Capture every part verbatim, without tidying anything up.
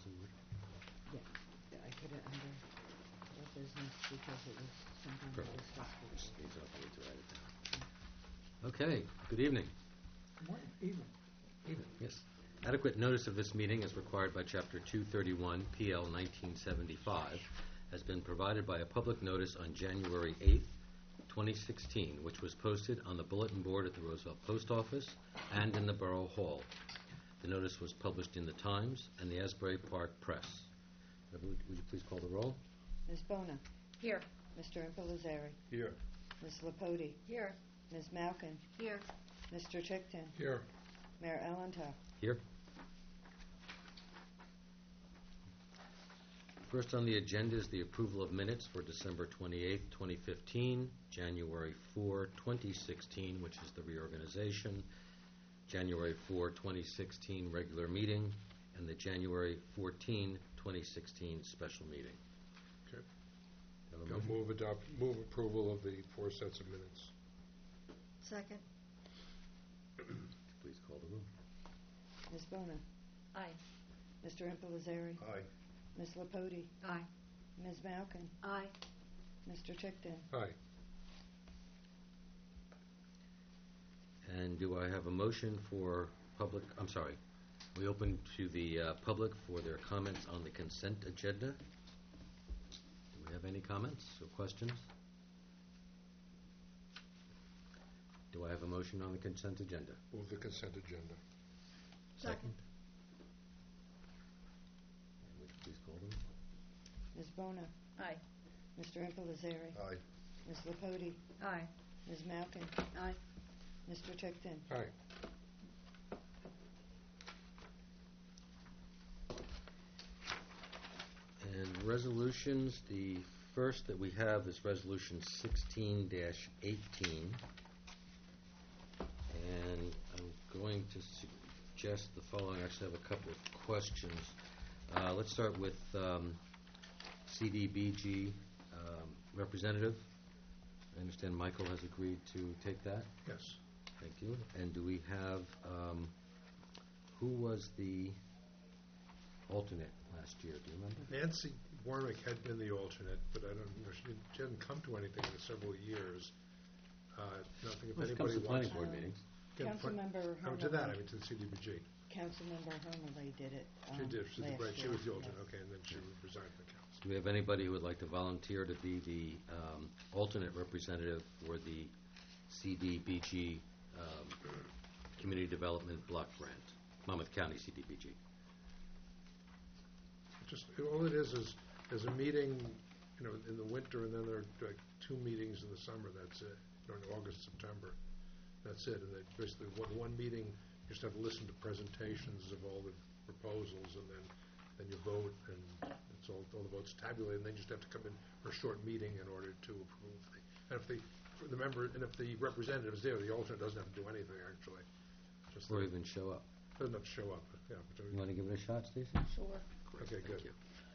doesn't work? Yeah, yeah, I put it under old business because it was something we Perfect. discussed Just before. needs to need to write it down. Okay, good evening. Morning, evening. Evening, yes. Adequate notice of this meeting as required by Chapter two thirty-one, P L nineteen seventy-five, has been provided by a public notice on January eighth, twenty sixteen, which was posted on the bulletin board at the Roosevelt Post Office and in the Borough Hall. The notice was published in the Times and the Asbury Park Press. Would would you please call the roll? Miz Bona? Here. Mister Impellizzeri? Here. Miz Lapoti? Here. Miz Malkin? Here. Mister Chickton? Here. Mayor Ellentop? Here. First on the agenda is the approval of minutes for December twenty-eighth, twenty fifteen, January fourth, twenty sixteen, which is the reorganization, January fourth, twenty sixteen regular meeting, and the January fourteenth, twenty sixteen special meeting. Okay. Have a I'll motion? move adopt, move approval of the four sets of minutes. Second. Please call the roll. Miz Bona? Aye. Mister Impellizzeri? Aye. Miz Lapoti? Aye. Miz Malkin? Aye. Mister Chickton? Aye. And do I have a motion for public, I'm sorry, we open to the uh, public for their comments on the consent agenda. Do we have any comments or questions? Do I have a motion on the consent agenda? Move the consent agenda. Second. And would you please call them? Miz Bona? Aye. Mister Impellizzeri? Aye. Miz Lapoti? Aye. Miz Malkin? Aye. Mister Chickton? Aye. And resolutions, the first that we have is Resolution sixteen dash eighteen. And I'm going to suggest the following. I actually have a couple of questions. Uh, let's start with um, C D B G um, representative. I understand Michael has agreed to take that. Yes. Thank you. And do we have, um, who was the alternate last year? Do you remember? Nancy Warwick had been the alternate, but I don't know, she didn't, she hadn't come to anything in several years. Uh, nothing, if Well, she anybody comes to wants. planning board Um, meetings. Can put- Councilmember Oh, to that, I Hermele. mean, to the C D B G. Councilmember Hermele did it She um, did, she did, last right, she year, was the alternate, yes. okay, and then she resigned from the council. Do we have anybody who would like to volunteer to be the um, alternate representative for the C D B G um, Community Development Block Grant, Monmouth County C D B G? Just, all it is, is, is a meeting, you know, in the winter, and then there are like two meetings in the summer, that's it, during August, September, that's it, and then basically one, one meeting, you just have to listen to presentations of all the proposals, and then, then you vote, and it's all, all the votes tabulated, and then you just have to come in for a short meeting in order to approve the, and if the, for the member, and if the representative is there, the alternate doesn't have to do anything, actually. Just Or the- even show up? Doesn't have to show up, yeah. but- You want to give it a shot, Stacy? Sure. Okay, Thank good. you.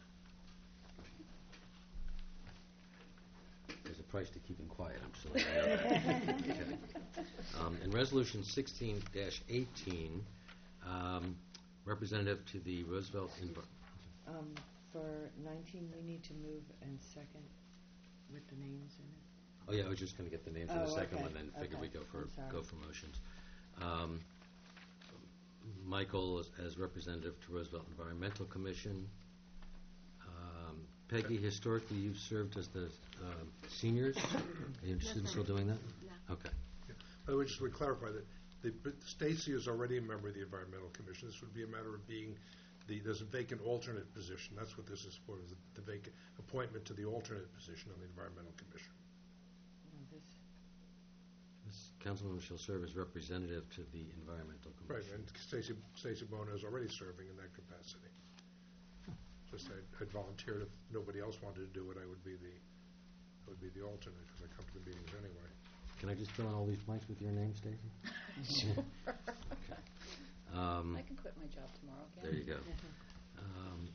There's a price to keeping quiet, I'm just letting you know. Okay. Um, In Resolution sixteen dash eighteen, um, representative to the Roosevelt Envi- Um, for nineteen, we need to move and second with the names in it. Oh, yeah, I was just going to get the name for the Oh, second okay, one, then figure we okay, go for, I'm sorry. go for motions. Um, Michael as- as representative to Roosevelt Environmental Commission. Um, Peggy, historically, you've served as the um, seniors. Are you interested in still doing that? Yeah. Okay. By the way, just to clarify that, the, but Stacy is already a member of the Environmental Commission. This would be a matter of being the, there's a vacant alternate position. That's what this is for, is the vacant appointment to the alternate position on the Environmental Commission. No, this, This councilman shall serve as representative to the Environmental Right, Commission. and Stacy, Stacy Bona is already serving in that capacity. Just I'd, I'd volunteered if nobody else wanted to do it, I would be the, I would be the alternate, because I come to the meetings anyway. Can I just fill in all these blanks with your name, Stacy? Okay. Um, I can quit my job tomorrow again. There you go. Um,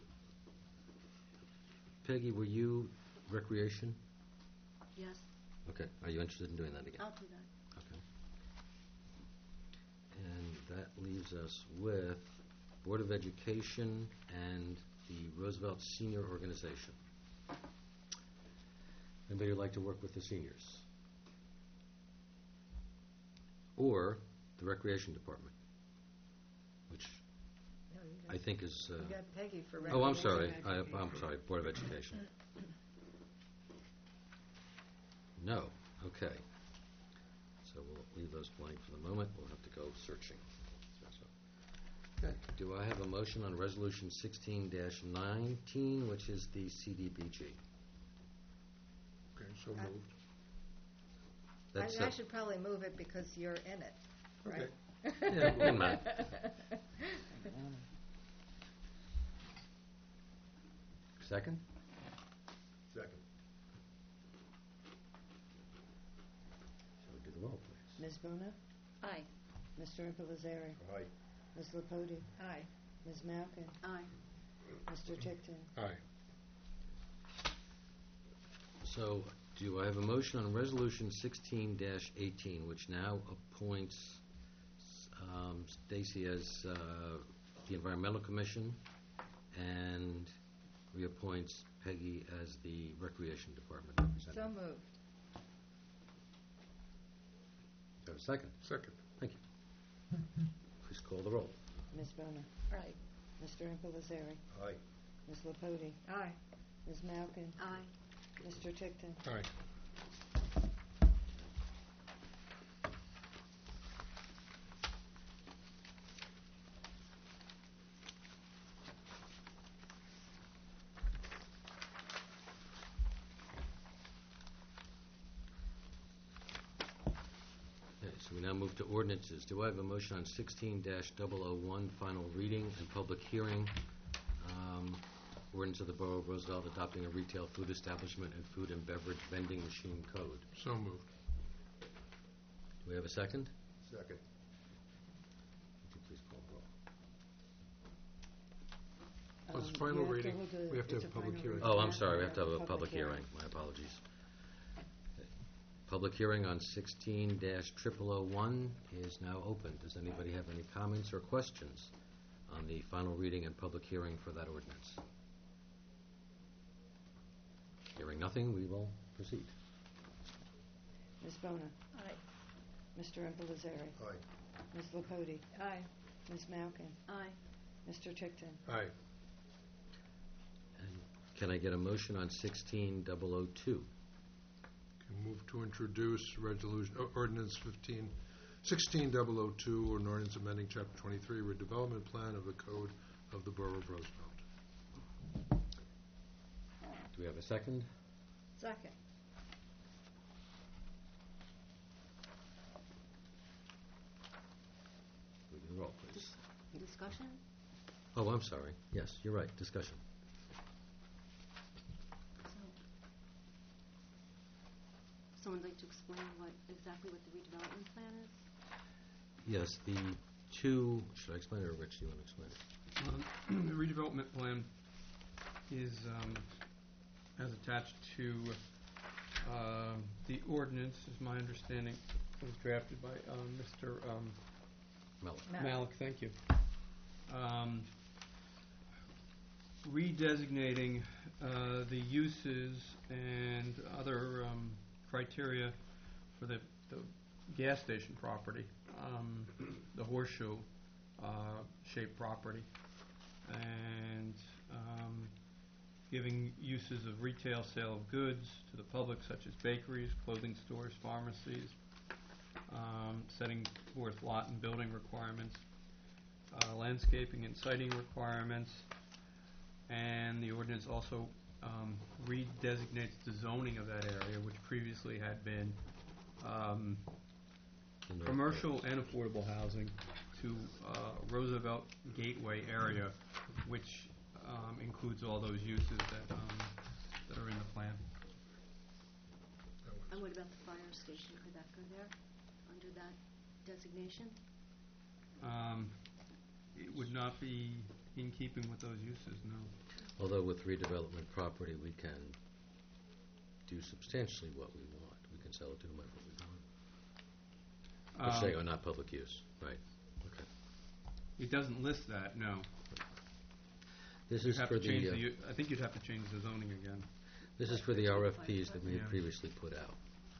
Peggy, were you recreation? Yes, Okay. Are you interested in doing that again? I'll do that. Okay. And that leaves us with Board of Education and the Roosevelt Senior Organization. Anybody would like to work with the seniors? Or the Recreation Department, which No, you I got, think is... uh, you got Peggy for Oh, I'm recreation. sorry. I, Education. I'm sorry, Board of Education. No, okay. So we'll leave those blank for the moment. We'll have to go searching. So, so. Okay, do I have a motion on Resolution sixteen nineteen, which is the C D B G? Okay, so I- moved. That's, I, I uh, should probably move it because you're in it, right? Yeah, wouldn't mind. Second? Second. Shall we do the roll, please? Miz Bona? Aye. Mister Impagliazeri? Aye. Miz Lapoti? Aye. Miz Malkin? Aye. Mister Tickton? Aye. So, do I have a motion on Resolution sixteen eighteen, which now appoints um, Stacy as uh, the Environmental Commission and reappoints Peggy as the Recreation Department So representative? moved. Do I have a second? Second. Thank you. Please call the roll. Miz Bona? Aye. Mister Impagliazeri? Aye. Miz Lapoti? Aye. Miz Malkin? Aye. Mister Tickton? Aye. Okay, so we now move to ordinances. Do I have a motion on sixteen dash double oh one, final reading and public hearing? Um, Ordinance of the Borough of Roosevelt adopting a retail food establishment and food and beverage vending machine code. So moved. Do we have a second? Second. Would you please call the roll? Well, it's Um, final you have to reading. hold a- We have to it's have a public final hearing. reading. Oh, I'm Yeah, sorry, we we have to have a public hearing. My apologies. Okay. Public hearing on sixteen dash triple oh one is now open. Does anybody have any comments or questions on the final reading and public hearing for that ordinance? Hearing nothing, we will proceed. Miz Bona? Aye. Mister Impagliazeri? Aye. Miz Lapoti? Aye. Miz Malkin? Aye. Mister Tickton? Aye. And can I get a motion on sixteen double oh two? Can move to introduce resolution, uh, ordinance fifteen, sixteen double oh two, or an ordinance amending chapter twenty-three, redevelopment plan of the code of the Borough of Roosevelt. Do we have a second? Second. We do the roll, please. Discussion? Oh, I'm sorry. Yes, you're right. Discussion. So, someone like to explain what, exactly what the redevelopment plan is? Yes, the two, should I explain it, or Rich, do you want to explain it? Um, The redevelopment plan is, um, as attached to uh, the ordinance, is my understanding, was drafted by um, Mister um, Mel. Malik. Malik, thank you. Um, Redesignating uh, the uses and other um, criteria for the the gas station property, um, the horseshoe uh, shaped property, and um, giving uses of retail sale of goods to the public, such as bakeries, clothing stores, pharmacies, um, setting forth lot and building requirements, uh, landscaping and siting requirements, and the ordinance also um, redesignates the zoning of that area, which previously had been um, The North commercial and affordable housing, to uh, Roosevelt Gateway area, which um, includes all those uses that um, that are in the plan. That was- And what about the fire station? Could that go there, under that designation? Um, It would not be in keeping with those uses, no. Although with redevelopment property, we can do substantially what we want. We can sell it to whomever we want. You're Um, saying, oh, not public use, right, okay. It doesn't list that, no. This You'd is have for to change the, uh, the, u- I think you'd have to change the zoning again. this is for the R F Ps that we had Yeah. previously put out.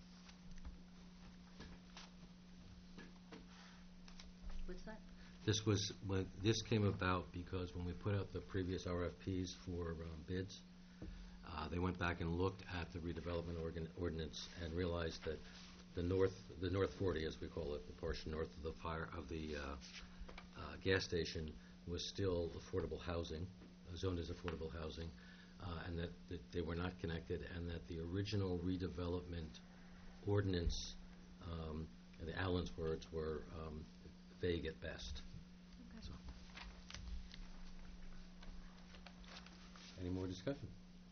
What's that? This was, when, this came about because when we put out the previous R F Ps for um, bids, uh, they went back and looked at the redevelopment organ, ordinance and realized that the north, the North forty, as we call it, the portion north of the fire, of the, uh, uh, gas station was still affordable housing, uh, zoned as affordable housing, uh, and that, that they were not connected, and that the original redevelopment ordinance, um, the Allen's words were, um, vague at best. Okay. So. Any more discussion?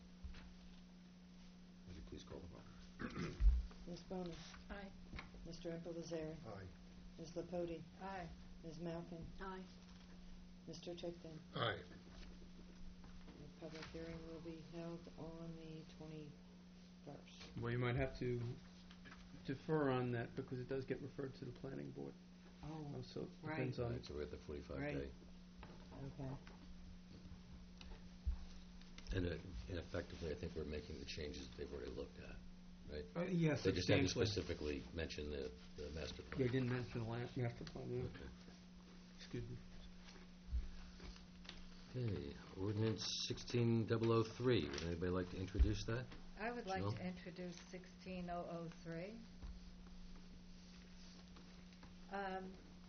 Would you please call the roll? Miz Boner. Aye. Mister Impagliazari. Aye. Miz Lapoti. Aye. Miz Malkin. Aye. Mister Tickton. Aye. The public hearing will be held on the twenty-first. Well, you might have to defer on that because it does get referred to the planning board. Oh, Uh, So it Right. depends on, Right, so we're at the forty-five Right. day. okay. And uh, and effectively, I think we're making the changes that they've already looked at, right? uh, yes, They just haven't substantially. specifically mentioned the, the master They plan. didn't mention the la- master plan, yeah. Okay. Excuse me. Okay, ordinance sixteen double oh three, would anybody like to introduce that? I would like Jill? to introduce sixteen oh oh three. Um,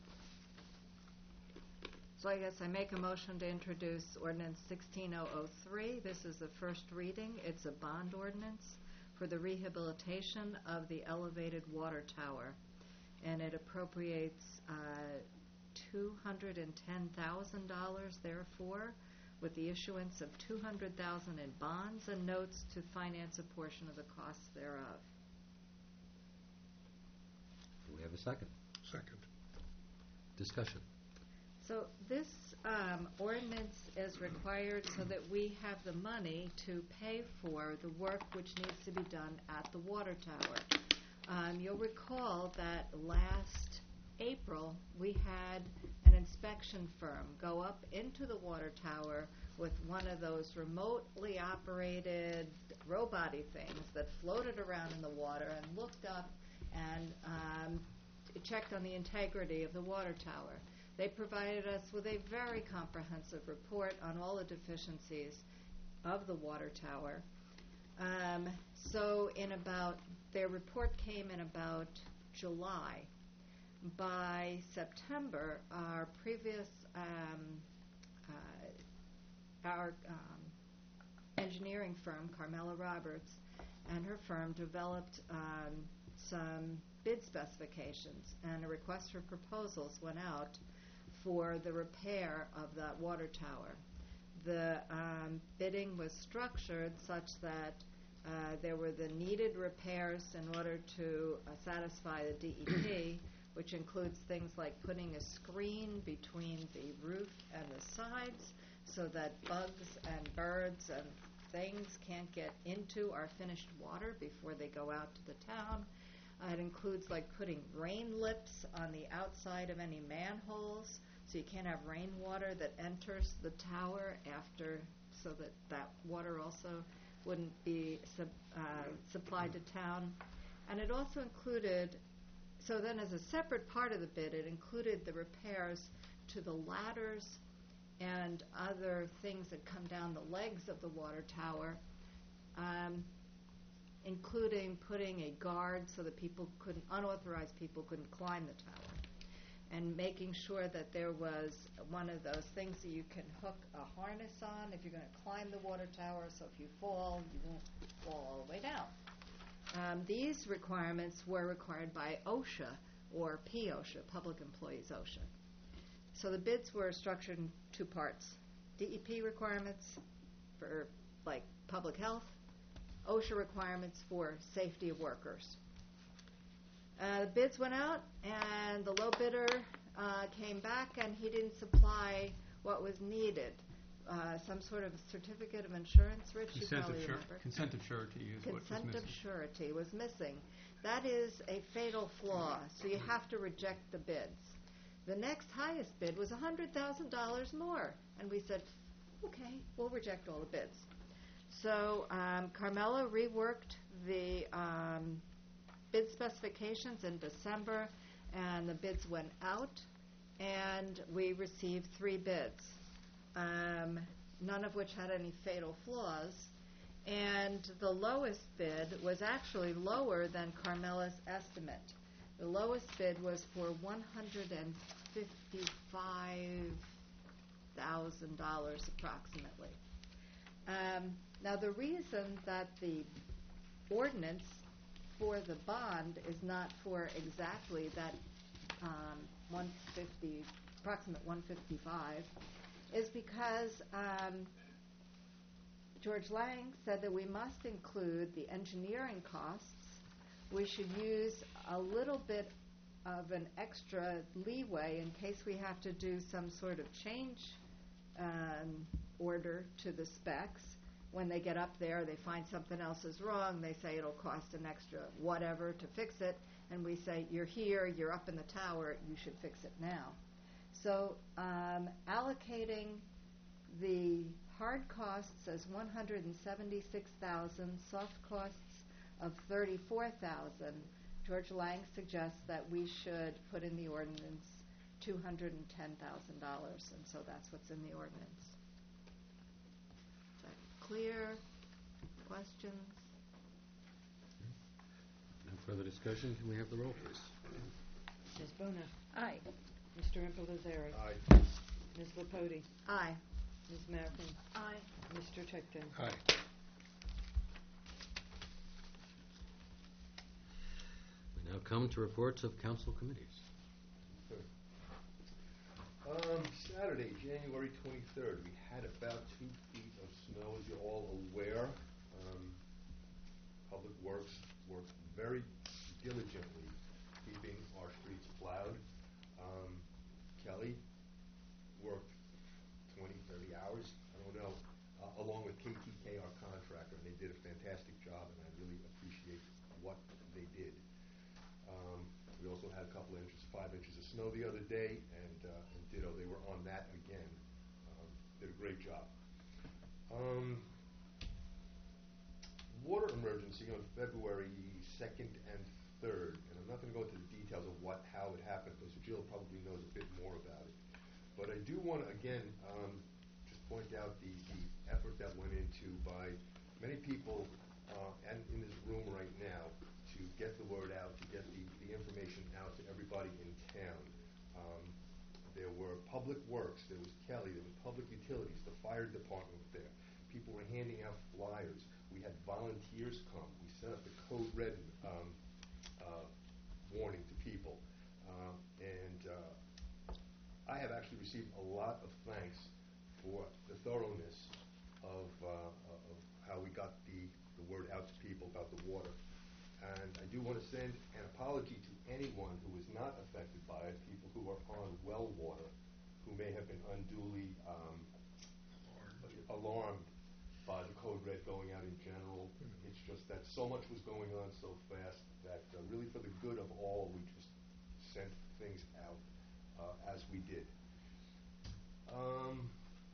So I guess I make a motion to introduce ordinance sixteen oh oh three. This is the first reading. It's a bond ordinance for the rehabilitation of the elevated water tower. And it appropriates uh, two hundred ten thousand dollars therefore, with the issuance of two hundred thousand dollars in bonds and notes to finance a portion of the costs thereof. Do we have a second? Second. Discussion. So this um, ordinance is required so that we have the money to pay for the work which needs to be done at the water tower. Um, You'll recall that last April, we had an inspection firm go up into the water tower with one of those remotely operated robot-y things that floated around in the water and looked up and um, checked on the integrity of the water tower. They provided us with a very comprehensive report on all the deficiencies of the water tower. Um, so in about, their report came in about July. By September, our previous, um, uh, our um, engineering firm, Carmela Roberts, and her firm developed um, some bid specifications, and a request for proposals went out for the repair of that water tower. The um, bidding was structured such that uh, there were the needed repairs in order to uh, satisfy the D E P, which includes things like putting a screen between the roof and the sides so that bugs and birds and things can't get into our finished water before they go out to the town. Uh, it includes like putting rain lips on the outside of any manholes, so you can't have rainwater that enters the tower after, so that that water also wouldn't be sub, uh, supplied to town. And it also included, so then as a separate part of the bid, it included the repairs to the ladders and other things that come down the legs of the water tower, um, including putting a guard so that people couldn't, unauthorized people couldn't climb the tower, and making sure that there was one of those things that you can hook a harness on if you're going to climb the water tower, so if you fall, you won't fall all the way down. Um, these requirements were required by OSHA, or P OSHA, Public Employees OSHA. So the bids were structured in two parts. D E P requirements for, like, public health, OSHA requirements for safety of workers. Uh, the bids went out, and the low bidder uh, came back, and he didn't supply what was needed. Uh, some sort of certificate of insurance, Rich, you Consent probably of sur- remember. consent of surety is what was Consent missing. of surety was missing. That is a fatal flaw, so you have to reject the bids. The next highest bid was one hundred thousand dollars more, and we said, okay, we'll reject all the bids. So um, Carmella reworked the um, bid specifications in December, and the bids went out, and we received three bids, um, none of which had any fatal flaws. And the lowest bid was actually lower than Carmella's estimate. The lowest bid was for one hundred fifty-five thousand dollars approximately. Um, now, the reason that the ordinance for the bond is not for exactly that um, one fifty, approximate one fifty-five, is because um, George Lang said that we must include the engineering costs. We should use a little bit of an extra leeway in case we have to do some sort of change um, order to the specs. When they get up there, they find something else is wrong. They say it'll cost an extra whatever to fix it. And we say, you're here, you're up in the tower, you should fix it now. So um, allocating the hard costs as one hundred seventy-six thousand dollars, soft costs of thirty-four thousand dollars, George Lang suggests that we should put in the ordinance two hundred ten thousand dollars, and so that's what's in the ordinance. Is that clear? Questions? No further discussion. Can we have the roll, please? Miz Bona? Aye. Mister Impagliazari? Aye. Miz Lapoti? Aye. Miz Markin? Aye. Mister Tecton? Aye. We now come to reports of council committees. Um, Saturday, January twenty-third, we had about two feet of snow, as you're all aware. Um, Public Works worked very diligently keeping our streets plowed. Um, Kelly worked twenty, thirty hours, I don't know, uh, along with K T K, our contractor, and they did a fantastic job, and I really appreciate what they did. Um, we also had a couple of inches, five inches of snow the other day, and, uh, and ditto, they were on that again. Um, did a great job. Um, water emergency on February second and third, and I'm not going to go into the details of what, how it happened, because Jill probably knows a bit more about it. But I do want to, again, um, just point out the, the effort that went into by many people uh, and in this room right now to get the word out, to get the, the information out to everybody in town. Um, there were Public Works, there was Kelly, there was Public Utilities, the fire department was there. People were handing out flyers. We had volunteers come. We set up the code red um, uh, warning to people. Uh, and uh, I have actually received a lot of thanks for the thoroughness of, uh, of how we got the, the word out to people about the water. And I do want to send an apology to anyone who was not affected by it, people who are on well water, who may have been unduly um, alarmed by the code red going out in general. Mm-hmm. It's just that so much was going on so fast that uh, really for the good of all, we just sent things out uh, as we did. Um,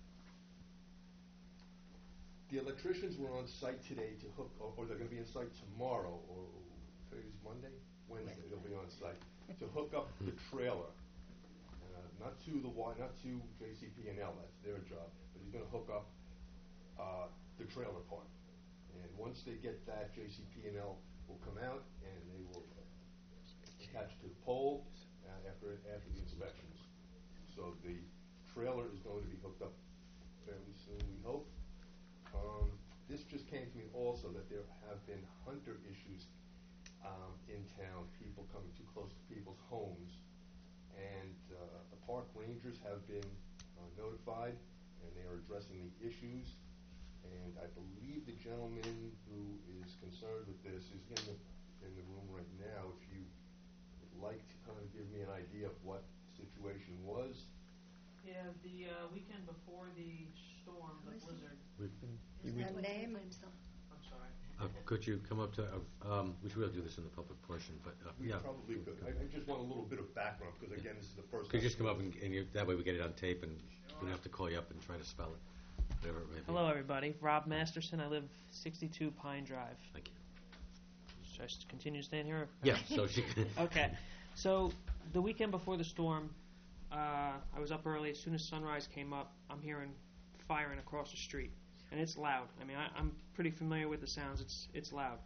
the electricians were on site today to hook, or, or they're going to be on site tomorrow, or today's Monday? Wednesday, they'll be on site to hook up the trailer. Uh, not to the Y, not to J C P and L, that's their job, but he's going to hook up uh, the trailer part. And once they get that, J C P and L will come out and they will attach to the pole uh, after after the inspections. So the trailer is going to be hooked up fairly soon, we hope. Um, this just came to me also that there have been hunter issues um, in town, people coming too close to people's homes. And uh, the park rangers have been uh, notified, and they are addressing the issues. And I believe the gentleman who is concerned with this is in the, in the room right now. If you would like to kind of give me an idea of what the situation was. Yeah, the uh, weekend before the storm, the blizzard. We've been, Is we, that name? I'm sorry. uh, could you come up to, uh, um, we should really do this in the public portion, but uh, We yeah. probably could. I, I just want a little bit of background, because again, this is the first Could you time just come up and, and you, that way we get it on tape and we don't have to call you up and try to spell it. whatever it may be. Hello, everybody. Rob Masterson. I live sixty-two Pine Drive. Thank you. Should I s- continue staying here? Yeah, so she can... Okay. So the weekend before the storm, uh, I was up early. As soon as sunrise came up, I'm hearing firing across the street, and it's loud. I mean, I, I'm pretty familiar with the sounds. It's it's loud.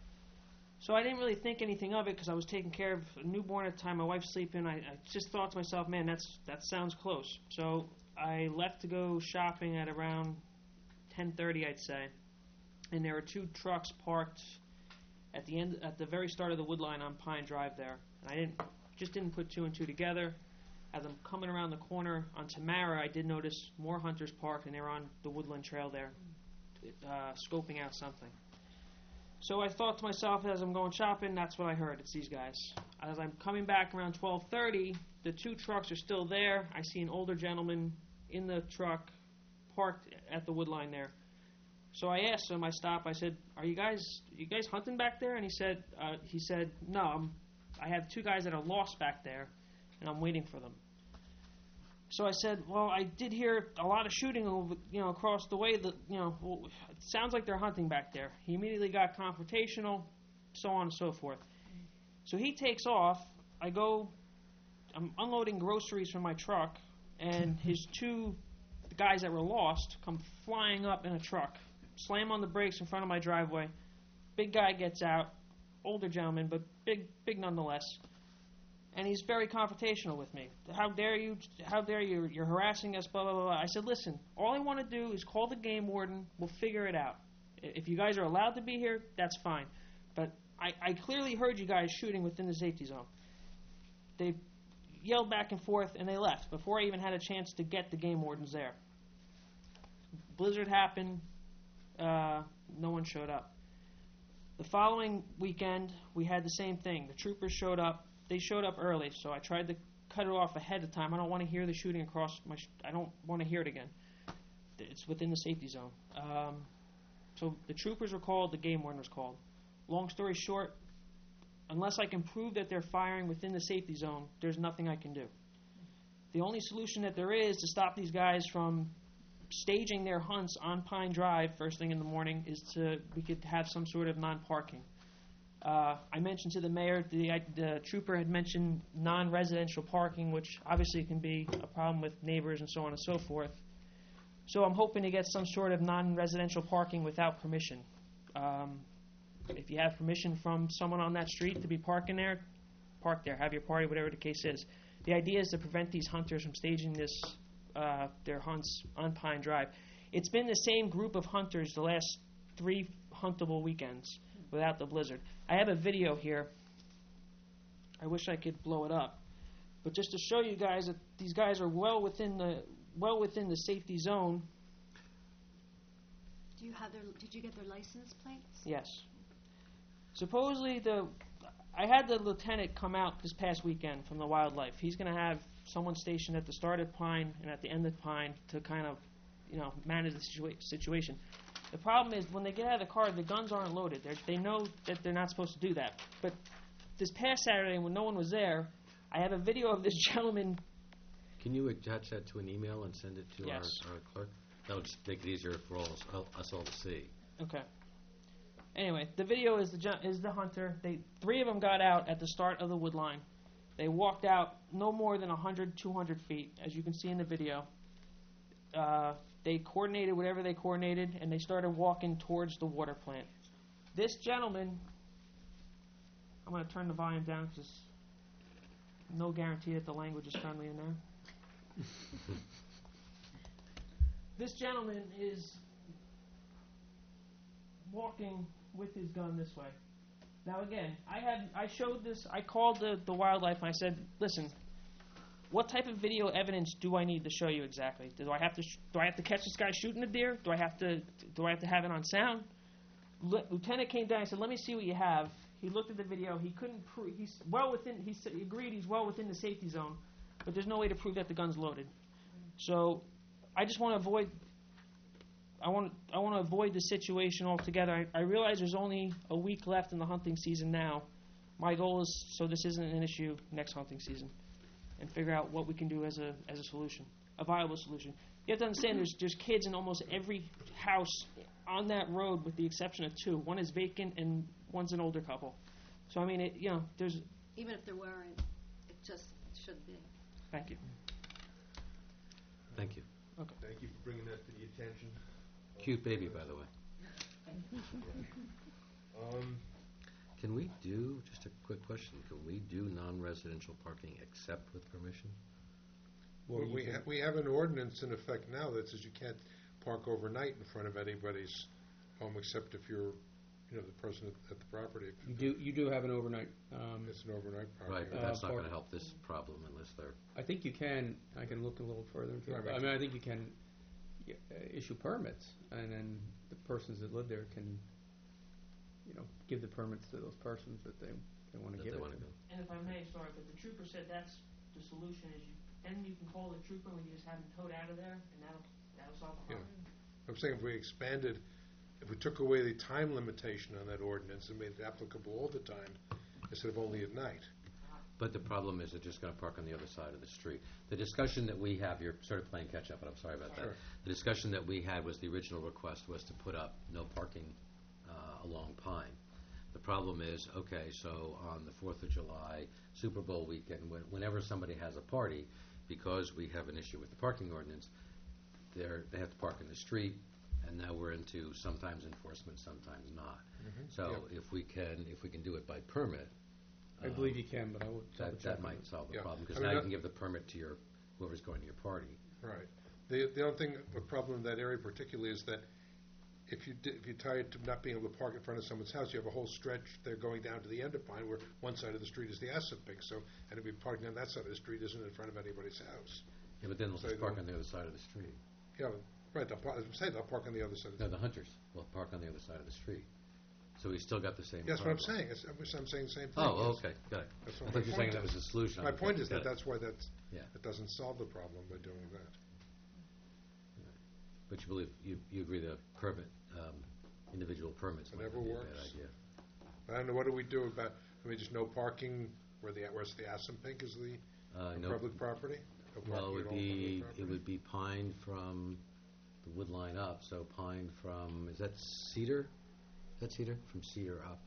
So I didn't really think anything of it because I was taking care of a newborn at the time. My wife's sleeping. I, I just thought to myself, man, that's that sounds close. So I left to go shopping at around ten thirty, I'd say, and there were two trucks parked at the end, at the very start of the wood line on Pine Drive there. And I didn't, just didn't put two and two together. As I'm coming around the corner on Tamara, I did notice more hunters parked, and they were on the woodland trail there, uh, scoping out something. So I thought to myself as I'm going shopping, that's what I heard. It's these guys. As I'm coming back around twelve thirty, the two trucks are still there. I see an older gentleman in the truck parked at the wood line there. So I asked him, I stopped, I said, are you guys you guys hunting back there? And he said, uh, he said, no, I'm, I have two guys that are lost back there, and I'm waiting for them. So I said, well, I did hear a lot of shooting over, you know, across the way. That, you know, well, it sounds like they're hunting back there. He immediately got confrontational, so on and so forth. So he takes off. I go, I'm unloading groceries from my truck, and his two guys that were lost come flying up in a truck, slam on the brakes in front of my driveway. Big guy gets out, older gentleman, but big, big nonetheless. And he's very confrontational with me. How dare you? How dare you? You're harassing us, blah, blah, blah, blah. I said, listen, all I want to do is call the game warden. We'll figure it out. If you guys are allowed to be here, that's fine. But I, I clearly heard you guys shooting within the safety zone. They yelled back and forth, and they left before I even had a chance to get the game wardens there. Blizzard happened. Uh, no one showed up. The following weekend, we had the same thing. The troopers showed up. They showed up early, so I tried to cut it off ahead of time. I don't want to hear the shooting across my... Sh- I don't want to hear it again. It's within the safety zone. Um, so the troopers were called. The game warden was called. Long story short, unless I can prove that they're firing within the safety zone, there's nothing I can do. The only solution that there is to stop these guys from staging their hunts on Pine Drive first thing in the morning is to we could have some sort of non-parking. Uh, I mentioned to the mayor, the, I, the trooper had mentioned non-residential parking, which obviously can be a problem with neighbors and so on and so forth. So I'm hoping to get some sort of non-residential parking without permission. Um, if you have permission from someone on that street to be parking there, park there, have your party, whatever the case is. The idea is to prevent these hunters from staging this, uh, their hunts on Pine Drive. It's been the same group of hunters the last three huntable weekends without the blizzard. I have a video here. I wish I could blow it up, but just to show you guys that these guys are well within the well within the safety zone. Do you have their? Did you get their license plates? Yes. Supposedly the I had the lieutenant come out this past weekend from the wildlife. He's going to have someone stationed at the start of Pine and at the end of Pine to kind of, you know, manage the situa- situation. The problem is when they get out of the car, the guns aren't loaded. They're, they know that they're not supposed to do that. But this past Saturday, when no one was there, I have a video of this gentleman. Can you attach that to an email and send it to Yes. our, our clerk? That would just make it easier for all us, all- us all to see. Okay. Anyway, the video is the ju- is the hunter. They three of them got out at the start of the wood line. They walked out no more than one hundred, two hundred feet, as you can see in the video. Uh, they coordinated whatever they coordinated, and they started walking towards the water plant. This gentleman, I'm going to turn the volume down because no guarantee that the language is friendly in there. This gentleman is walking with his gun this way. Now again, I had I showed this. I called the, the wildlife and I said, "Listen, what type of video evidence do I need to show you exactly? Do I have to sh- do I have to catch this guy shooting a deer? Do I have to do I have to have it on sound?" L- Lieutenant came down and said, "Let me see what you have." He looked at the video. He couldn't prove. He's well within. He, said, he agreed he's well within the safety zone, but there's no way to prove that the gun's loaded. So, I just want to avoid. I want I want to avoid the situation altogether. I, I realize there's only a week left in the hunting season now. My goal is so this isn't an issue next hunting season, and figure out what we can do as a as a solution, a viable solution. you have to understand there's there's kids in almost every house on that road, with the exception of two. One is vacant and one's an older couple. So I mean, it, you know, there's. Even if there weren't, it just should be. Thank you. Thank you. Thank you for bringing that to the attention. Cute baby, by the way. Um, Can we do, just a quick question, can we do non-residential parking except with permission? Well, we, ha- we have an ordinance in effect now that says you can't park overnight in front of anybody's home except if you're, you know, the person at, at the property. You do, you do have an overnight, um, It's an overnight property. Right, but Uh, that's not park- going to help this problem unless they're, I think you can, I can look a little further into it. Right, I mean, I think you can y- uh, issue permits, and then the persons that live there can, you know, give the permits to those persons that they, they want to that give they it want to to. go. And if I may, sorry, but the trooper said that's the solution is you, then you can call the trooper and we can just have him towed out of there and that'll, that'll solve the Yeah. problem. I'm saying if we expanded, if we took away the time limitation on that ordinance and made it applicable all the time instead of only at night. But the problem is they're just going to park on the other side of the street. The discussion that we have, you're sort of playing catch-up, and I'm sorry about that. Sure. The discussion that we had was the original request was to put up no parking uh, along Pine. The problem is, okay, so on the fourth of July, Super Bowl weekend, when- whenever somebody has a party, because we have an issue with the parking ordinance, they're, they have to park in the street, and now we're into sometimes enforcement, sometimes not. So Yep. if we can, if we can do it by permit, I believe you can, but I will double that, check. that on might it. solve the Yeah. problem, I because mean, now you that- can give the permit to your, whoever's going to your party. Right. The, the only thing, the problem in that area particularly is that if you, di- if you tie it to not being able to park in front of someone's house, you have a whole stretch there going down to the end of Pine where one side of the street is the asset pink, so, and if you're parking on that side of the street isn't in front of anybody's house. Yeah, but then they'll So just they park don't- on the other side of the street. Yeah, right, they'll, par- as I'm saying, they'll park on the other side of the No, the hunters will park on the other side of the street. So we still got the same Yes, what I'm problem. saying, It's- I'm I'm saying the same thing. Oh, yes. okay, got it. That's I what thought my you were saying point that was is. the solution. My Okay, point is got that it. that's why that's, Yeah. it doesn't solve the problem by doing that. But you believe, you, you agree the permit, um, individual permits might Whatever not be a bad works. idea. I don't know, what do we do about, I mean, just no parking where the, where's the asset pink is the Uh, the no- public property? No Well, it parking would at all be, public it property? would be Pine from the wood line up, so Pine from, is that Cedar? Is that Cedar? From Cedar up.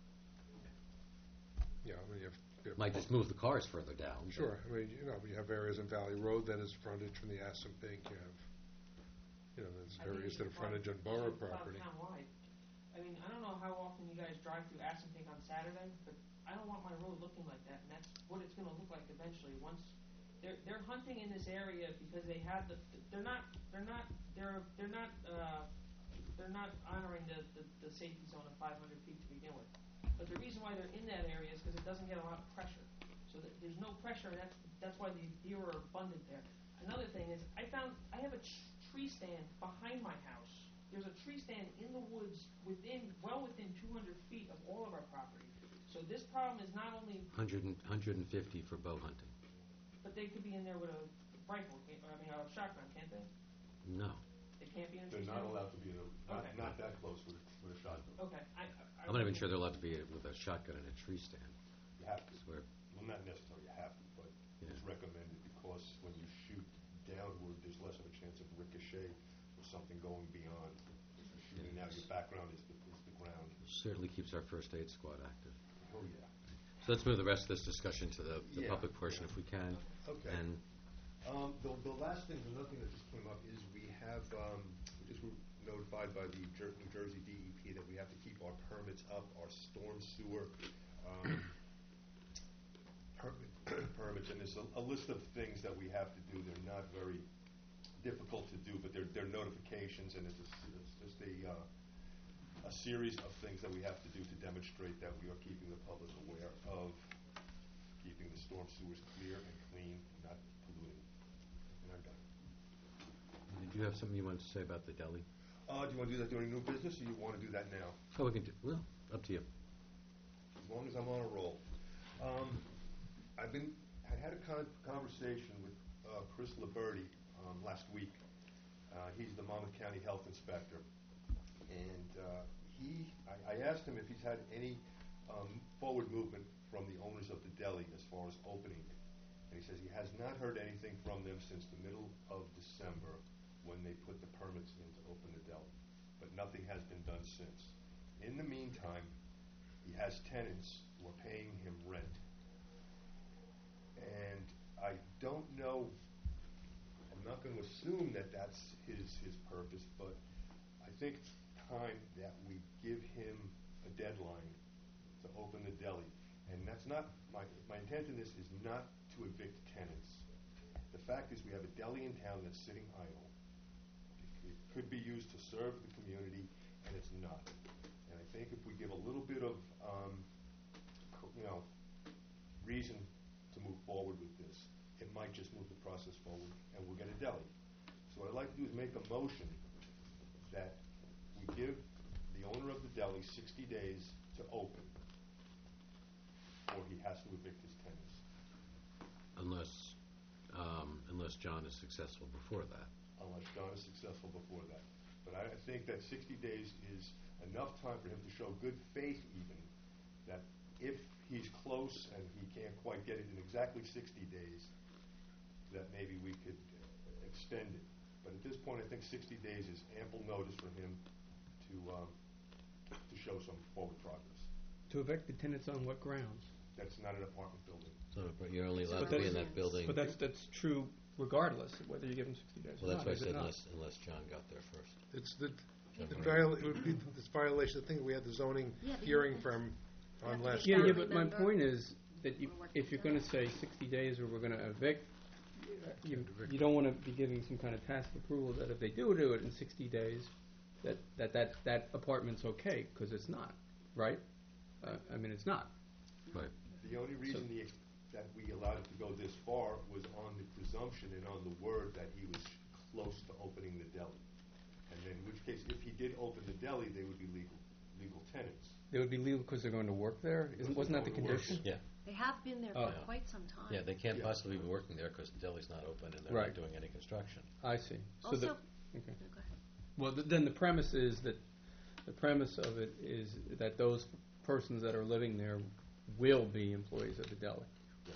Yeah, I mean, you have. you have- Might just move the cars further down. but- Sure, I mean, you know, you have areas in Valley Road that is frontage from the Aspen Pink, you have, you know, there's I think areas you that are should frontage on probably- borough you should plow property. townwide. I mean, I don't know how often you guys drive through Assunpink on Saturday, but I don't want my road looking like that, and that's what it's gonna look like eventually, once, they're, they're hunting in this area because they have the, they're not, they're not, they're, they're not, uh, they're not honoring the, the, the safety zone of five hundred feet to begin with. But the reason why they're in that area is because it doesn't get a lot of pressure. So that there's no pressure, and that's, that's why the deer are abundant there. Another thing is, I found, I have a tr- tree stand behind my house. There's a tree stand in the woods within, well within two hundred feet of all of our property. So this problem is not only, Hundred and, hundred and fifty for bow hunting. but they could be in there with a rifle, can't- I mean, a shotgun, can't they? No. They can't be in a They're tree not stand? allowed to be in a, not, Okay. not that close with, with a shotgun. Okay, I, I. I'm not even sure they're allowed to be with a shotgun in a tree stand. You have to. I swear. Well, not necessarily you have to, but Yeah. it's recommended because when you shoot downward, there's less of a chance of ricochet or something going beyond. If you're shooting now, your background is the, is the ground. Certainly keeps our first aid squad active. Oh, yeah. So let's move the rest of this discussion to the, the Yeah, public portion yeah. if we can. Okay. And Um, the, the last thing, another thing that just came up is we have, um, we just were notified by the Jer- New Jersey D E P that we have to keep our permits up, our storm sewer, um, permit, permits, and there's a, a list of things that we have to do. They're not very difficult to do, but they're, they're notifications, and it's, a, it's just a, uh, a series of things that we have to do to demonstrate that we are keeping the public aware of keeping the storm sewers clear and clean, not polluting. And I'm done. did you have something you wanted to say about the deli? Uh, do you want to do that during new business, or you want to do that now? Oh, we can do, well, up to you. As long as I'm on a roll. Um, I've been, had had a con- conversation with uh, Chris Liberti um, last week. Uh, he's the Monmouth County Health Inspector. And uh, he, I, I asked him if he's had any um, forward movement from the owners of the deli as far as opening it. And he says he has not heard anything from them since the middle of December when they put the permits in to open the deli, but nothing has been done since. In the meantime, he has tenants who are paying him rent. And I don't know, I'm not going to assume that that's his, his purpose, but I think it's time that we give him a deadline to open the deli. And that's not, my, my intent in this is not to evict tenants. The fact is we have a deli in town that's sitting idle. It, it could be used to serve the community, and it's not. And I think if we give a little bit of, um, co- you know, reason to move forward with this, it might just move the process forward, and we'll get a deli. So what I'd like to do is make a motion that we give the owner of the deli sixty days to open, or he has to evict his tenants. Unless, um, unless John is successful before that. Unless John is successful before that. But I I think that sixty days is enough time for him to show good faith even, that if he's close and he can't quite get it in exactly sixty days, that maybe we could uh, extend it. But at this point, I think sixty days is ample notice for him to, um, to show some forward progress. To evict the tenants on what grounds? That's not an apartment building. So you're only It's allowed a to be in that residence. building. But that's, that's true regardless of whether you give them sixty days Well, or that's not, why I is it said not? unless, unless John got there first. It's the, John the Marini. viola- it would be this violation, the thing we had the zoning Yeah, but hearing you- from you on have to last be Yeah, year. yeah, family but my member. point is that you, Or work if you're together. going to say sixty days or we're going to evict, uh, you, you don't want to be giving some kind of tacit approval that if they do do it in sixty days, that that, that, that apartment's okay, because it's not, right? Uh, I mean, it's not. Right. The only reason the, that we allowed it to go this far was on the presumption and on the word that he was close to opening the deli. And then, in which case, if he did open the deli, they would be legal, legal tenants. They would be legal because they're going to work there? Isn't, Because wasn't that the they're going to work. condition? Yeah. They have been there Oh. for quite some time. Yeah, they can't Yeah. possibly be working there because the deli's not open and they're Right. not doing any construction. I see. So the, Also, okay. no, go ahead. Well, th- then the premise is that, the premise of it is that those persons that are living there will be employees of the deli.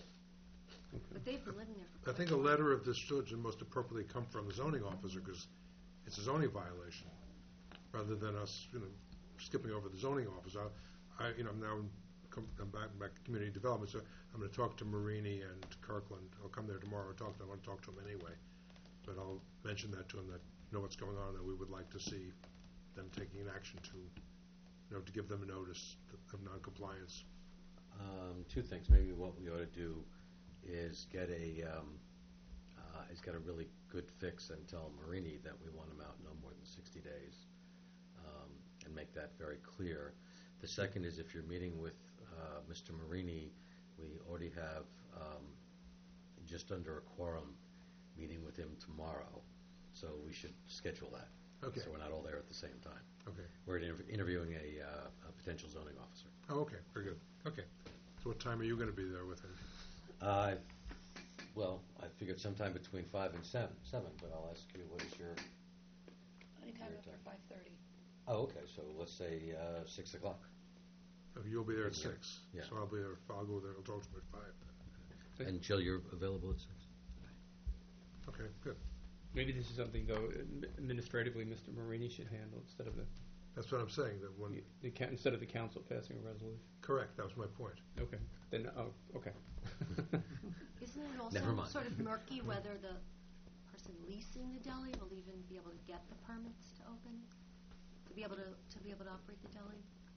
But they've been living there for I quite think a a while. letter of this should most appropriately come from the zoning officer, because it's a zoning violation, rather than us, you know, skipping over the zoning officer. I, you know, I'm now come, I'm back, back to community development, so I'm going to talk to Marini and Kirkland. I'll come there tomorrow and talk to them. I want to talk to them anyway, but I'll mention that to them, that know what's going on, that we would like to see them taking an action to, you know, to give them a notice of noncompliance. Um, two things. Maybe what we ought to do is get a um, uh, is get a really good fix and tell Marini that we want him out no more than sixty days, um, and make that very clear. The second is if you're meeting with uh, Mister Marini, we already have um, just under a quorum meeting with him tomorrow, so we should schedule that. Okay. So we're not all there at the same time. Okay. We're interv- interviewing a, uh, a potential zoning officer. Oh, okay. Very good. Okay. So what time are you going to be there with him? Uh, well, I figured sometime between five and seven, seven, but I'll ask you, what is your, Anytime Your after time. five thirty. oh, okay, so let's say, uh, six o'clock. Oh, you'll be there at Yeah. six. Yeah. So I'll be there, I'll go there, I'll talk to him at five. And Jill, you're available at six? Okay, good. Maybe this is something, though, admi- administratively, Mister Marini should handle instead of the, That's what I'm saying, that when, the, the coun- instead of the council passing a resolution. correct, that was my point. Okay. Then, oh, okay. Isn't it Never also mind. sort of murky whether the person leasing the deli will even be able to get the permits to open? To be able to, to be able to operate the deli?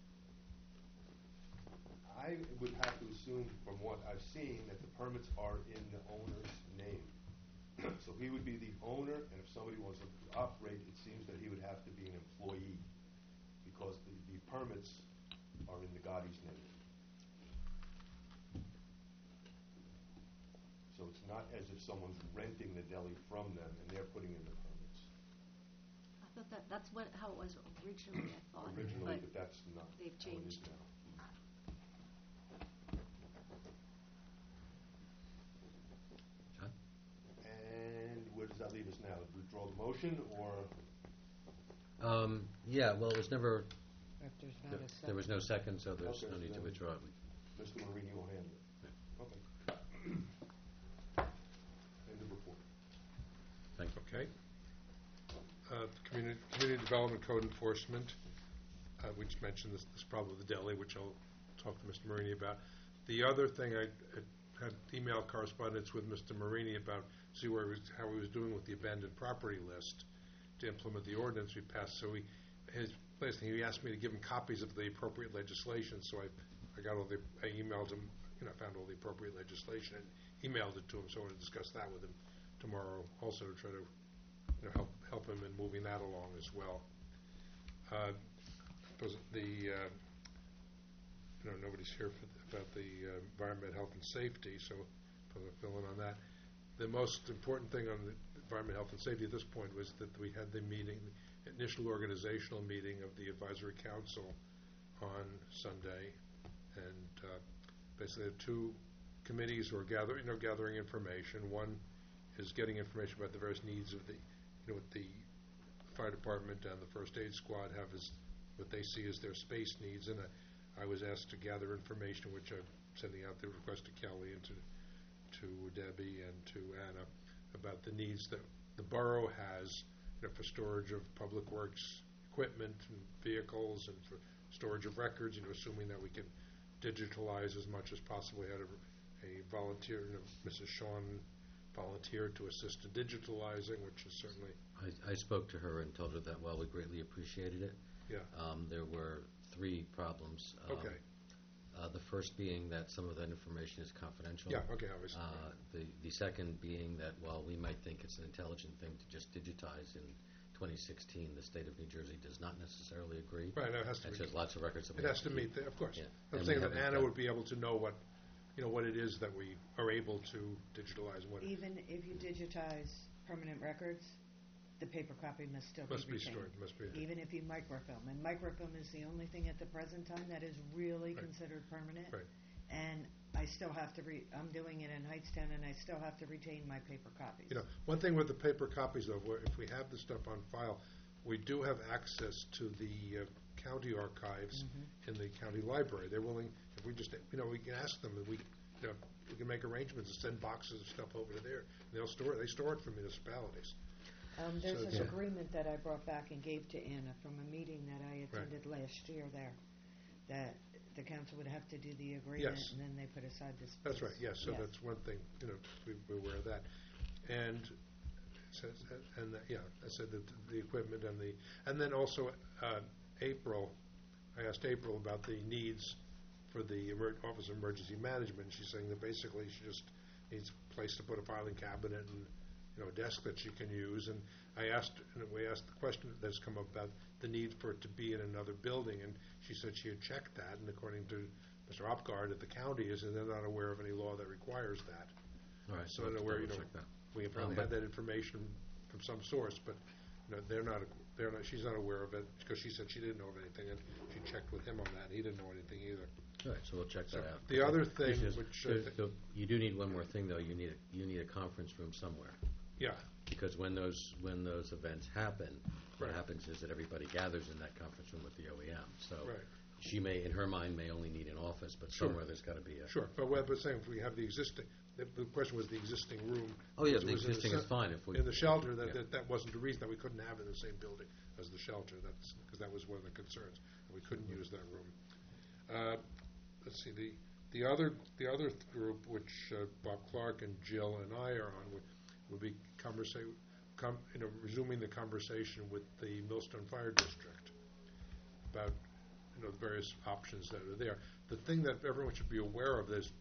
I would have to assume from what I've seen that the permits are in the owner's name. So he would be the owner, and if somebody wants to operate, it seems that he would have to be an employee, because the, the permits are in the Gotti's name. So it's not as if someone's renting the deli from them and they're putting in the permits. I thought that, that's what, how it was originally, I thought. Originally, but but that's not they've how it is changed. now. John? And where does that leave us now? Withdraw the motion, or? Um, yeah, well, it was never, If there's not there, a second. there was no second, so there's Okay, no so need to then- withdraw it. Mister Marini will handle it. Okay. End of report. Thank you. Okay. Uh, Community, community development code enforcement, uh, we just mentioned this, this problem with the deli, which I'll talk to Mister Marini about. The other thing, I, I had email correspondence with Mister Marini about, see where he was, how he was doing with the abandoned property list to implement the ordinance we passed. So he, his last thing, he asked me to give him copies of the appropriate legislation. So I, I got all the, I emailed him, you know, found all the appropriate legislation and emailed it to him. So I want to discuss that with him tomorrow, also to try to, you know, help help him in moving that along as well. Uh, suppose the uh, you know, nobody's here for the, about the uh, environment, health, and safety, so I'll fill in on that. The most important thing on the environment, health, and safety at this point was that we had the meeting, the initial organizational meeting of the advisory council on Sunday, and uh, basically the two committees who are gathering, you know, gathering information. One is getting information about the various needs of the, you know, what the fire department and the first aid squad have as what they see as their space needs, and I, I was asked to gather information, which I'm sending out the request to Kelly and to to Debbie and to Anna about the needs that the borough has, you know, for storage of public works equipment and vehicles, and for storage of records. You know, assuming that we can digitalize as much as possible. We had a, a volunteer, you know, Missus Shawn, volunteered to assist in digitalizing, which is certainly. I, I spoke to her and told her that while we greatly appreciated it, Yeah. um, there were three problems. Um, Okay. Uh, the first being that some of that information is confidential. Yeah, okay, obviously. Uh, the, the second being that while we might think it's an intelligent thing to just digitize in twenty sixteen, the state of New Jersey does not necessarily agree. Right, it has to It be. says lots of records that we It have has to keep. meet, the, of course. Yeah. I'm And saying we that haven't Anna done- would be able to know what, you know, what it is that we are able to digitalize and what Even if you digitize permanent records, the paper copy must still must be be retained. stored, must be. Even if you microfilm. And microfilm is the only thing at the present time that is really Right. considered permanent. Right. And I still have to re, I'm doing it in Hightstown, and I still have to retain my paper copies. You know, one thing with the paper copies, though, where if we have the stuff on file, we do have access to the uh, county archives Mhm. in the county library. They're willing, if we just, you know, we can ask them, and we, you know, we can make arrangements to send boxes of stuff over to there. And they'll store it. They store it for municipalities. Um, there's So an it's- agreement that I brought back and gave to Anna from a meeting that I attended last year there, that the council would have to do the agreement, Yes. and then they put aside this. That's right, yes, so Yes. that's one thing, you know, we- we're aware of that. And, says, and, that- yeah, I said that the equipment and the, and then also, uh, April, I asked April about the needs for the emer- Office of Emergency Management. She's saying that basically she just needs a place to put a filing cabinet and, you know, a desk that she can use. And I asked, and we asked the question that's come up about the need for it to be in another building, and she said she had checked that, and according to Mister Opgard at the county, is that they're not aware of any law that requires that. All right, So so I don't know let's where, you know, double-check that. we probably Um, had but- that information from some source, but, you know, they're not, they're not, she's not aware of it, because she said she didn't know of anything, and she checked with him on that, and he didn't know anything either. All right, so we'll check So that out. the other thing, Because which, there- I thi- so you do need one more thing, though. You need a, you need a conference room somewhere. Yeah, Because when those, when those events happen, what Right. happens is that everybody gathers in that conference room with the O E M. So right. she may, in her mind, may only need an office, but Sure. somewhere there's got to be a. Sure, but what I was saying, if we have the existing, the, the question was the existing room. Oh, yeah, because it the was in existing ce- is fine if we. In the shelter, that, Yeah. that, that wasn't the reason that we couldn't have it in the same building as the shelter, that's, because that was one of the concerns, that we couldn't use that room. Uh, let's see, the, the other, the other th- group, which uh, Bob Clark and Jill and I are on, would, would be conversa- com, you know, resuming the conversation with the Millstone Fire District about, you know, the various options that are there. The thing that everyone should be aware of is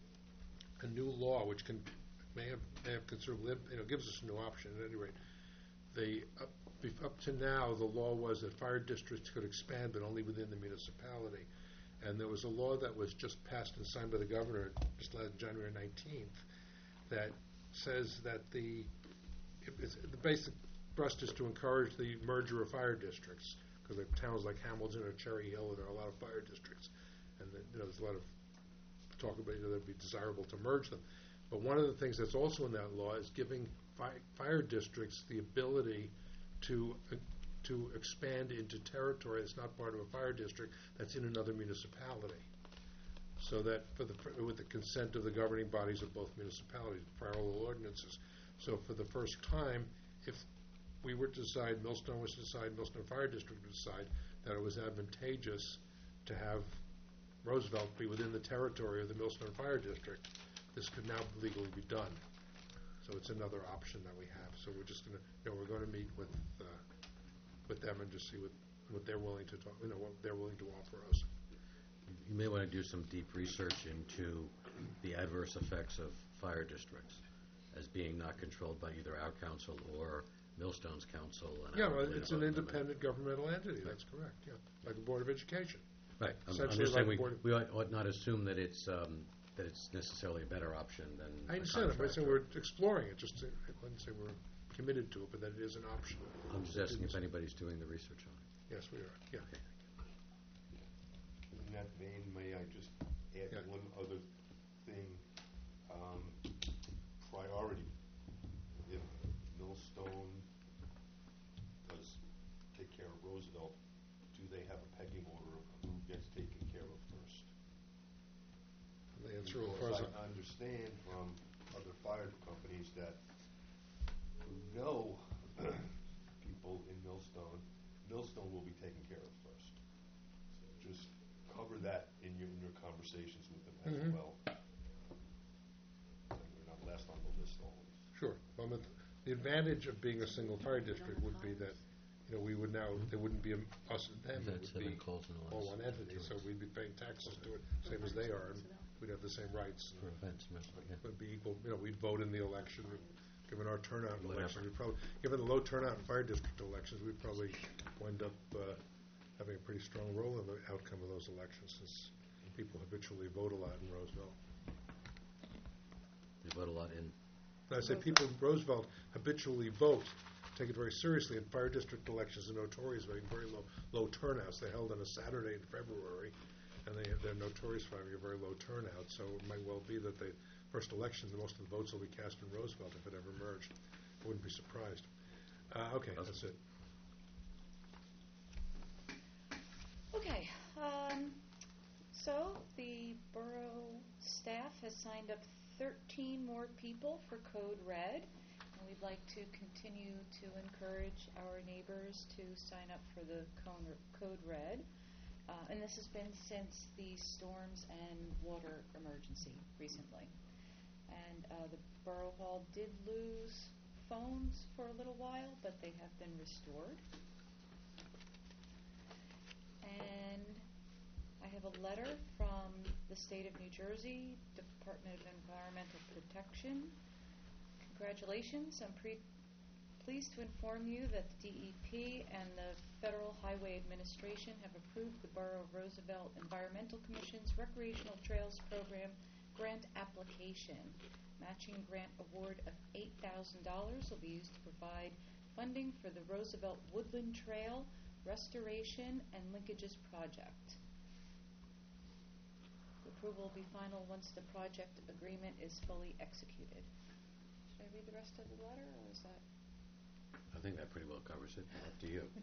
a new law which can, may have, may have considerable, imp- you know, gives us a new option at any rate. The, up, bef- up to now, the law was that fire districts could expand, but only within the municipality. And there was a law that was just passed and signed by the governor just last January nineteenth that says that the, it- it's, the basic thrust is to encourage the merger of fire districts, because there are towns like Hamilton or Cherry Hill, there are a lot of fire districts, and that, you know, there's a lot of talk about, you know, that it'd be desirable to merge them. But one of the things that's also in that law is giving fi- fire districts the ability to uh, to expand into territory that's not part of a fire district that's in another municipality. So that for the for, with the consent of the governing bodies of both municipalities, fire law ordinances. So for the first time, if we were to decide, Millstone was to decide, Millstone Fire District would decide that it was advantageous to have Roosevelt be within the territory of the Millstone Fire District, this could now legally be done. So it's another option that we have. So we're just gonna, you know, we're gonna meet with, uh, with them and just see what, what they're willing to talk, you know, what they're willing to offer us. You may want to do some deep research into the adverse effects of fire districts as being not controlled by either our council or Millstone's council. And Yeah, our well, related it's an voting independent governmental entity, that's correct, yeah, like a Board of Education. member. Right. I'm- I'm Essentially just saying like we, Board of- we ought ought not assume that it's, um, that it's necessarily a better option than I a understand that, but I say contractor. we're exploring it, just to, I wouldn't say we're committed to it, but that it is an option. I'm just asking if anybody's doing the research on it. Yes, we are, yeah. In that vein, may I just add Yeah. one other thing? Um, priority. If Millstone does take care of Roosevelt, do they have a pecking order of who gets taken care of first? The answer, as far as, Because I understand from other fire companies that who know people in Millstone, Millstone will be taken care of first. So just cover that in your, in your conversations with them as Mhm. well. And we're not last on the list always. sure. Well, the the advantage of being a single fire district would be that, you know, we would now, there wouldn't be a us and them, We've it had would seven be calls in the all last one entity, two so weeks. we'd be paying taxes to it, same as they are, and we'd have the same rights. For events, remember, yeah. Would be equal, you know, we'd vote in the election, given our turnout in Whatever. elections, we'd probably, given the low turnout in fire district elections, we'd probably wind up uh, having a pretty strong role in the outcome of those elections, since people habitually vote a lot in Roosevelt. They vote a lot in. I say people in Roosevelt habitually vote, take it very seriously, and fire district elections are notorious for having very low, low turnouts. They're held on a Saturday in February, and they, they're notorious for having a very low turnout, so it might well be that the first election, the most of the votes will be cast in Roosevelt if it ever merged. I wouldn't be surprised. Uh, okay, that's it. Okay, um, so the borough staff has signed up thirteen more people for Code Red, and we'd like to continue to encourage our neighbors to sign up for the Con- Code Red. Uh, and this has been since the storms and water emergency recently. And uh, the Borough Hall did lose phones for a little while, but they have been restored. And I have a letter from the state of New Jersey, Department of Environmental Protection. Congratulations. I'm pre- pleased to inform you that the D E P and the Federal Highway Administration have approved the Borough of Roosevelt Environmental Commission's Recreational Trails Program grant application. Matching grant award of eight thousand dollars will be used to provide funding for the Roosevelt Woodland Trail restoration and linkages project. The approval will be final once the project agreement is fully executed. Should I read the rest of the letter, or is that? I think that pretty well covers it. Up to you.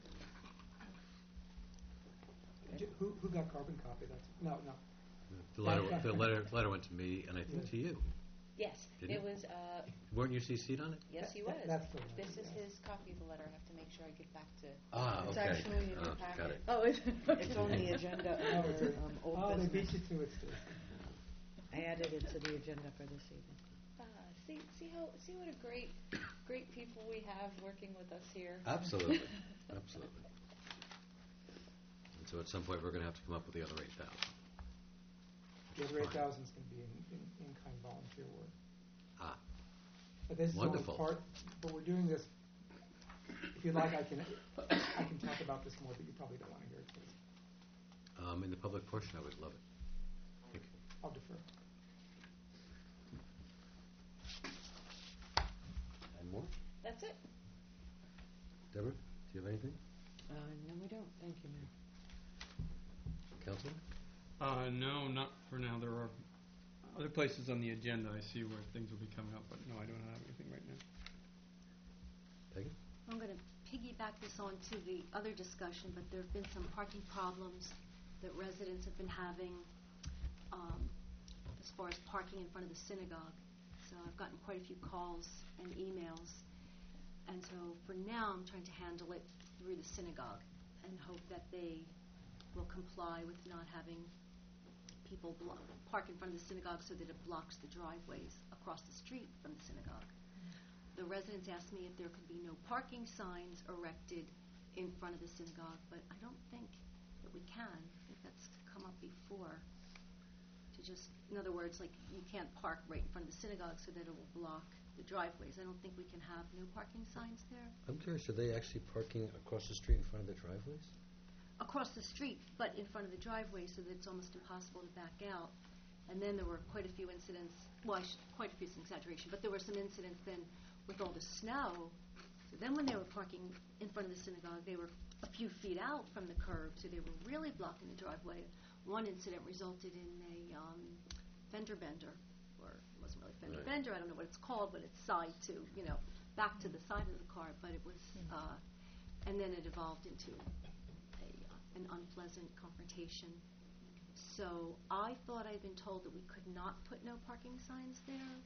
J- Who, who got carbon copy? That's, no, no. The letter, the letter, letter went to me, and I think to you. Yes, Didn't it it? was, uh, Weren't you C C'd on it? yes, he That- was. that's the one, This is yeah. his copy of the letter. I have to make sure I get back to. Ah, It's okay. actually in your Oh, got packet. it. Oh, is It's on the agenda Oh, it's under a- um, old oh, they beat business. you to it, Steve. I added it to the agenda for this evening. Ah, see, see how, see what a great, great people we have working with us here. Absolutely, absolutely. And so at some point, we're going to have to come up with the other eight thousand. The other eight thousand is going to be in, in, in-kind volunteer work. Ah, But this is only Wonderful. part, but we're doing this, if you'd like, I can, I can talk about this more, but you probably don't want to hear it, please. um, in the public portion, I would love it. Thank you. I'll defer. And more? That's it. Deborah, do you have anything? Uh, no, we don't. Thank you, Mayor. Council? Uh, no, not for now. There are other places on the agenda I see where things will be coming up, but no, I don't have anything right now. Peggy? I'm going to piggyback this on to the other discussion, but there have been some parking problems that residents have been having um, as far as parking in front of the synagogue. So I've gotten quite a few calls and emails. And so for now, I'm trying to handle it through the synagogue and hope that they will comply with not having people blo- park in front of the synagogue so that it blocks the driveways across the street from the synagogue. The residents asked me if there could be no parking signs erected in front of the synagogue, but I don't think that we can. I think that's come up before. To just, in other words, like you can't park right in front of the synagogue so that it will block the driveways. I don't think we can have no parking signs there. I'm curious, are they actually parking across the street in front of the driveways? Across the street, but in front of the driveway, so that it's almost impossible to back out. And then there were quite a few incidents, well, I should, quite a few is an exaggeration, but there were some incidents then with all the snow. So then when they were parking in front of the synagogue, they were a few feet out from the curb, so they were really blocking the driveway. One incident resulted in a um, fender bender, or it wasn't really fender Right. bender, I don't know what it's called, but it's side to, you know, back to the side of the car, but it was, uh, and then it evolved into a, uh, an unpleasant confrontation. So I thought I'd been told that we could not put no parking signs there,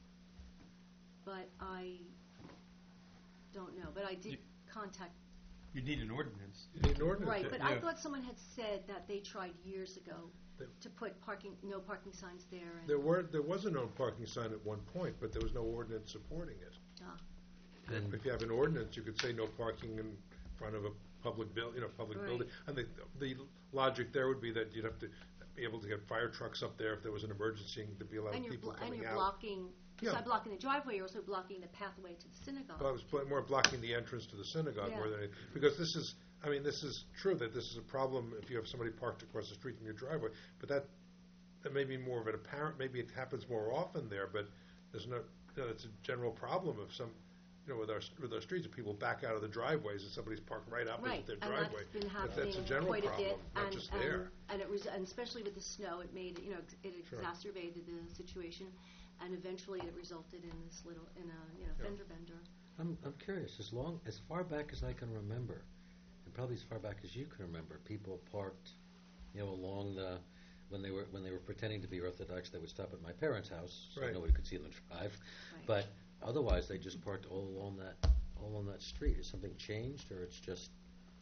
but I don't know. But I did You- contact. You need an ordinance. You need an ordinance. Right, but I Yeah. thought someone had said that they tried years ago They- to put parking, no parking signs there. And There were, there was a no parking sign at one point, but there was no ordinance supporting it. Ah. And If you have an ordinance, you could say no parking in front of a public buil, you know, public Right. building. And the, the logic there would be that you'd have to be able to get fire trucks up there if there was an emergency, and to be a lot and of you're people blo- and coming you're out. blocking. Yeah. Besides blocking the driveway, you're also blocking the pathway to the synagogue. But I was bl- more blocking the entrance to the synagogue more Yeah. than, any- because this is, I mean, this is true that this is a problem if you have somebody parked across the street from your driveway, but that, that may be more of an apparent, maybe it happens more often there, but there's no, you know, it's a general problem of some, you know, with our, with our streets, if people back out of the driveways and somebody's parked right opposite Right, their and driveway. that's been But happening that's a general quite a problem, bit, not and, just and, there. and it was, and especially with the snow, it made, you know, ex- it Sure. exacerbated the situation, and eventually it resulted in this little, in a, you know, Yeah. fender bender. I'm, I'm curious, as long, as far back as I can remember, and probably as far back as you can remember, people parked, you know, along the, when they were, when they were pretending to be Orthodox, they would stop at my parents' house, so Right. nobody could see them drive. Right. But otherwise, they just parked all along that, all on that street. Has something changed, or it's just,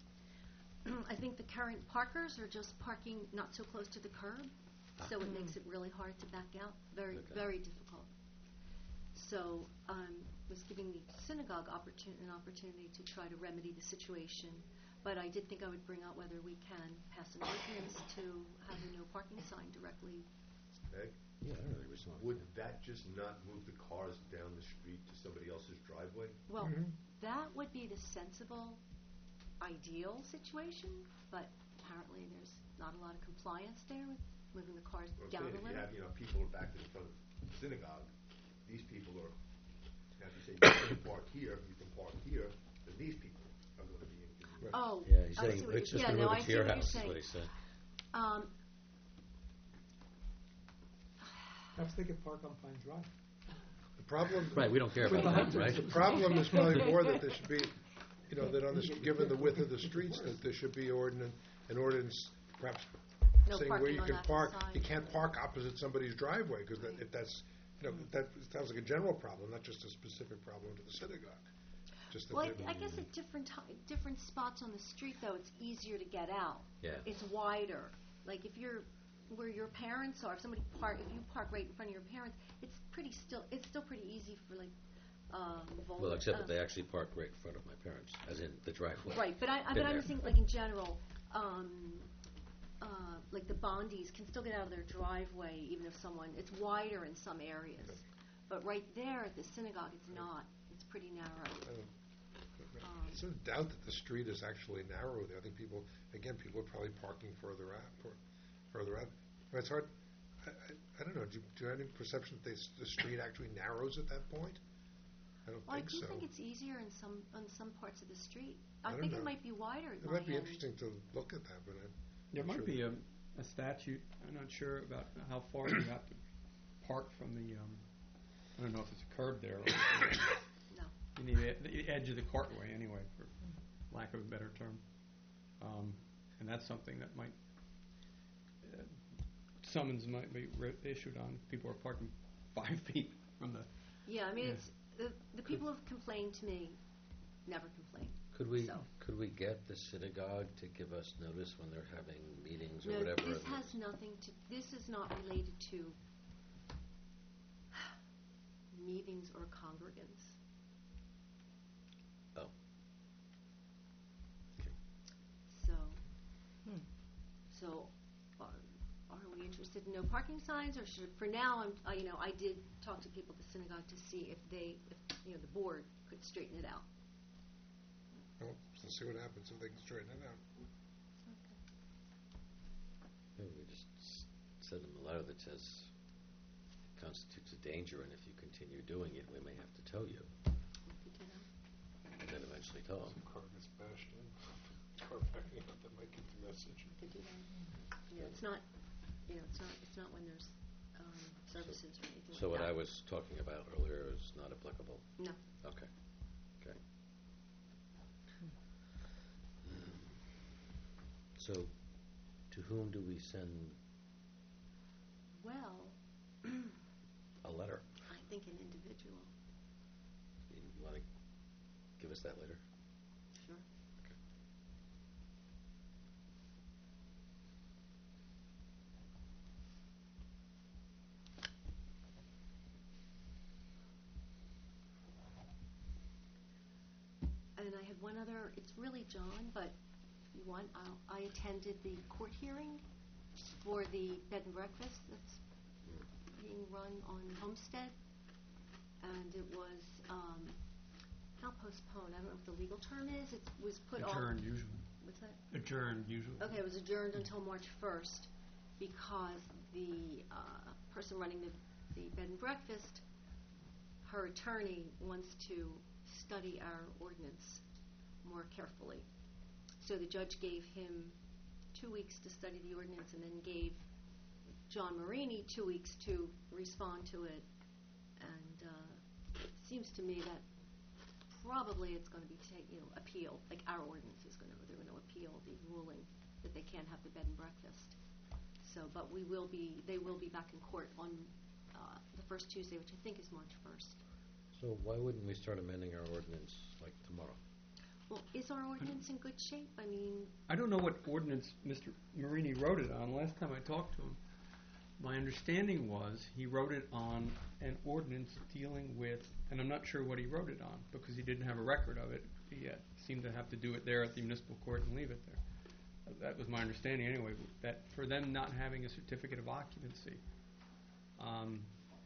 I think the current parkers are just parking not so close to the curb, so it Ah. makes it really hard to back out, very, Okay. very difficult. So, um, was giving the synagogue opportun- an opportunity to try to remedy the situation, but I did think I would bring out whether we can pass an ordinance to have a no parking sign directly. Okay? yeah, I don't know, there was one. Would that just not move the cars down the street to somebody else's driveway? Well, Mhm. that would be the sensible, ideal situation, but apparently there's not a lot of compliance there with moving the cars What I'm down saying, the if you limit. have, you know, people are back in front of the synagogue, these people are, now if you say you can park here, you can park here, then these people are going to be in. Oh, Yeah, he's I saying, see what it's you're- just yeah, gonna no, move I it to see your what you're house, is saying. what he said. Um, Perhaps they could park on Pine Drive. The problem. Right, we don't care With about the that, hunters. right? The problem is probably more that there should be, you know, that on the, given the width of the streets, that there should be ordinance, an ordinance perhaps No saying where parking you on can that park, side. you can't park opposite somebody's driveway, because that, if that's, you know, that sounds like a general problem, not just a specific problem to the synagogue. Just that well, they're- I, I guess at different ti- different spots on the street, though, it's easier to get out. Yeah. It's wider. Like if you're where your parents are, if somebody park, if you park right in front of your parents, it's pretty still. It's still pretty easy for like. Um, vul- Well, except uh, that they actually park right in front of my parents, as in the driveway. Right, but I, I Been but I'm there. thinking like in general, um, uh, like the Bondis can still get out of their driveway even if someone. It's wider in some areas, but right there at the synagogue, it's not. It's pretty narrow. I don't- Um, I sort of doubt that the street is actually narrow there. I think people, again, people are probably parking further out, for- further out. But it's hard, I, I, I don't know, do you, do you have any perception that this- the street actually narrows at that point? I don't Well, I think do so. think it's easier in some on some parts of the street. I I, don't think know. it might be wider at It my might be end. interesting to look at that, but I. There I'm might sure be that- a, a statute, I'm not sure about how far you have to park from the, um, I don't know if it's a curb there. Or No. you need the, the edge of the cartway anyway, for lack of a better term. Um, and that's something that might, uh, summons might be re- issued on if people are parking five feet from the, Yeah, I mean, Yeah. it's the the people have complained to me never complain. Could we, So- could we get the synagogue to give us notice when they're having meetings or No, whatever? this has nothing to, this is not related to meetings or congregants. Oh. So, Hmm. so are, are we interested in no parking signs, or should, for now, I'm, I, you know, I did talk to people at the synagogue to see if they, if, you know, the board could straighten it out. Well, let's see what happens if they can straighten it out. Maybe we just s- send them a letter that says it constitutes a danger, and if you continue doing it, we may have to tow you, We could do that. and then eventually tow them. Some car gets bashed in, car backing up, that might get the message. We could do that. You know, it's not, you know, it's not, it's not when there's, um, services or anything like that. So what I was talking about earlier is not applicable? No. Okay, okay. So, to whom do we send Well, a letter? I think an individual. You want to give us that later? Sure. And I had one other, it's really John, but you want, I'll- I attended the court hearing for the bed and breakfast that's being run on Homestead. And it was, um, not postponed, I don't know what the legal term is, it was put off. Adjourned usually. What's that? Adjourned usually. Okay, it was adjourned until March first because the uh, person running the, the bed and breakfast, her attorney wants to study our ordinance more carefully. So the judge gave him two weeks to study the ordinance and then gave John Marini two weeks to respond to it. And uh, it seems to me that probably it's going to be, ta- you know, appealed, like our ordinance is going to, they're going to appeal the ruling that they can't have the bed and breakfast. So, but we will be, they will be back in court on uh, the first Tuesday, which I think is March first. So why wouldn't we start amending our ordinance like tomorrow? Well, is our ordinance in good shape? I mean, I don't know what ordinance Mister Marini wrote it on. Last time I talked to him, my understanding was he wrote it on an ordinance dealing with, and I'm not sure what he wrote it on because he didn't have a record of it yet. Seemed to have to do it there at the municipal court and leave it there. Uh, That was my understanding anyway, that for them not having a certificate of occupancy. Um,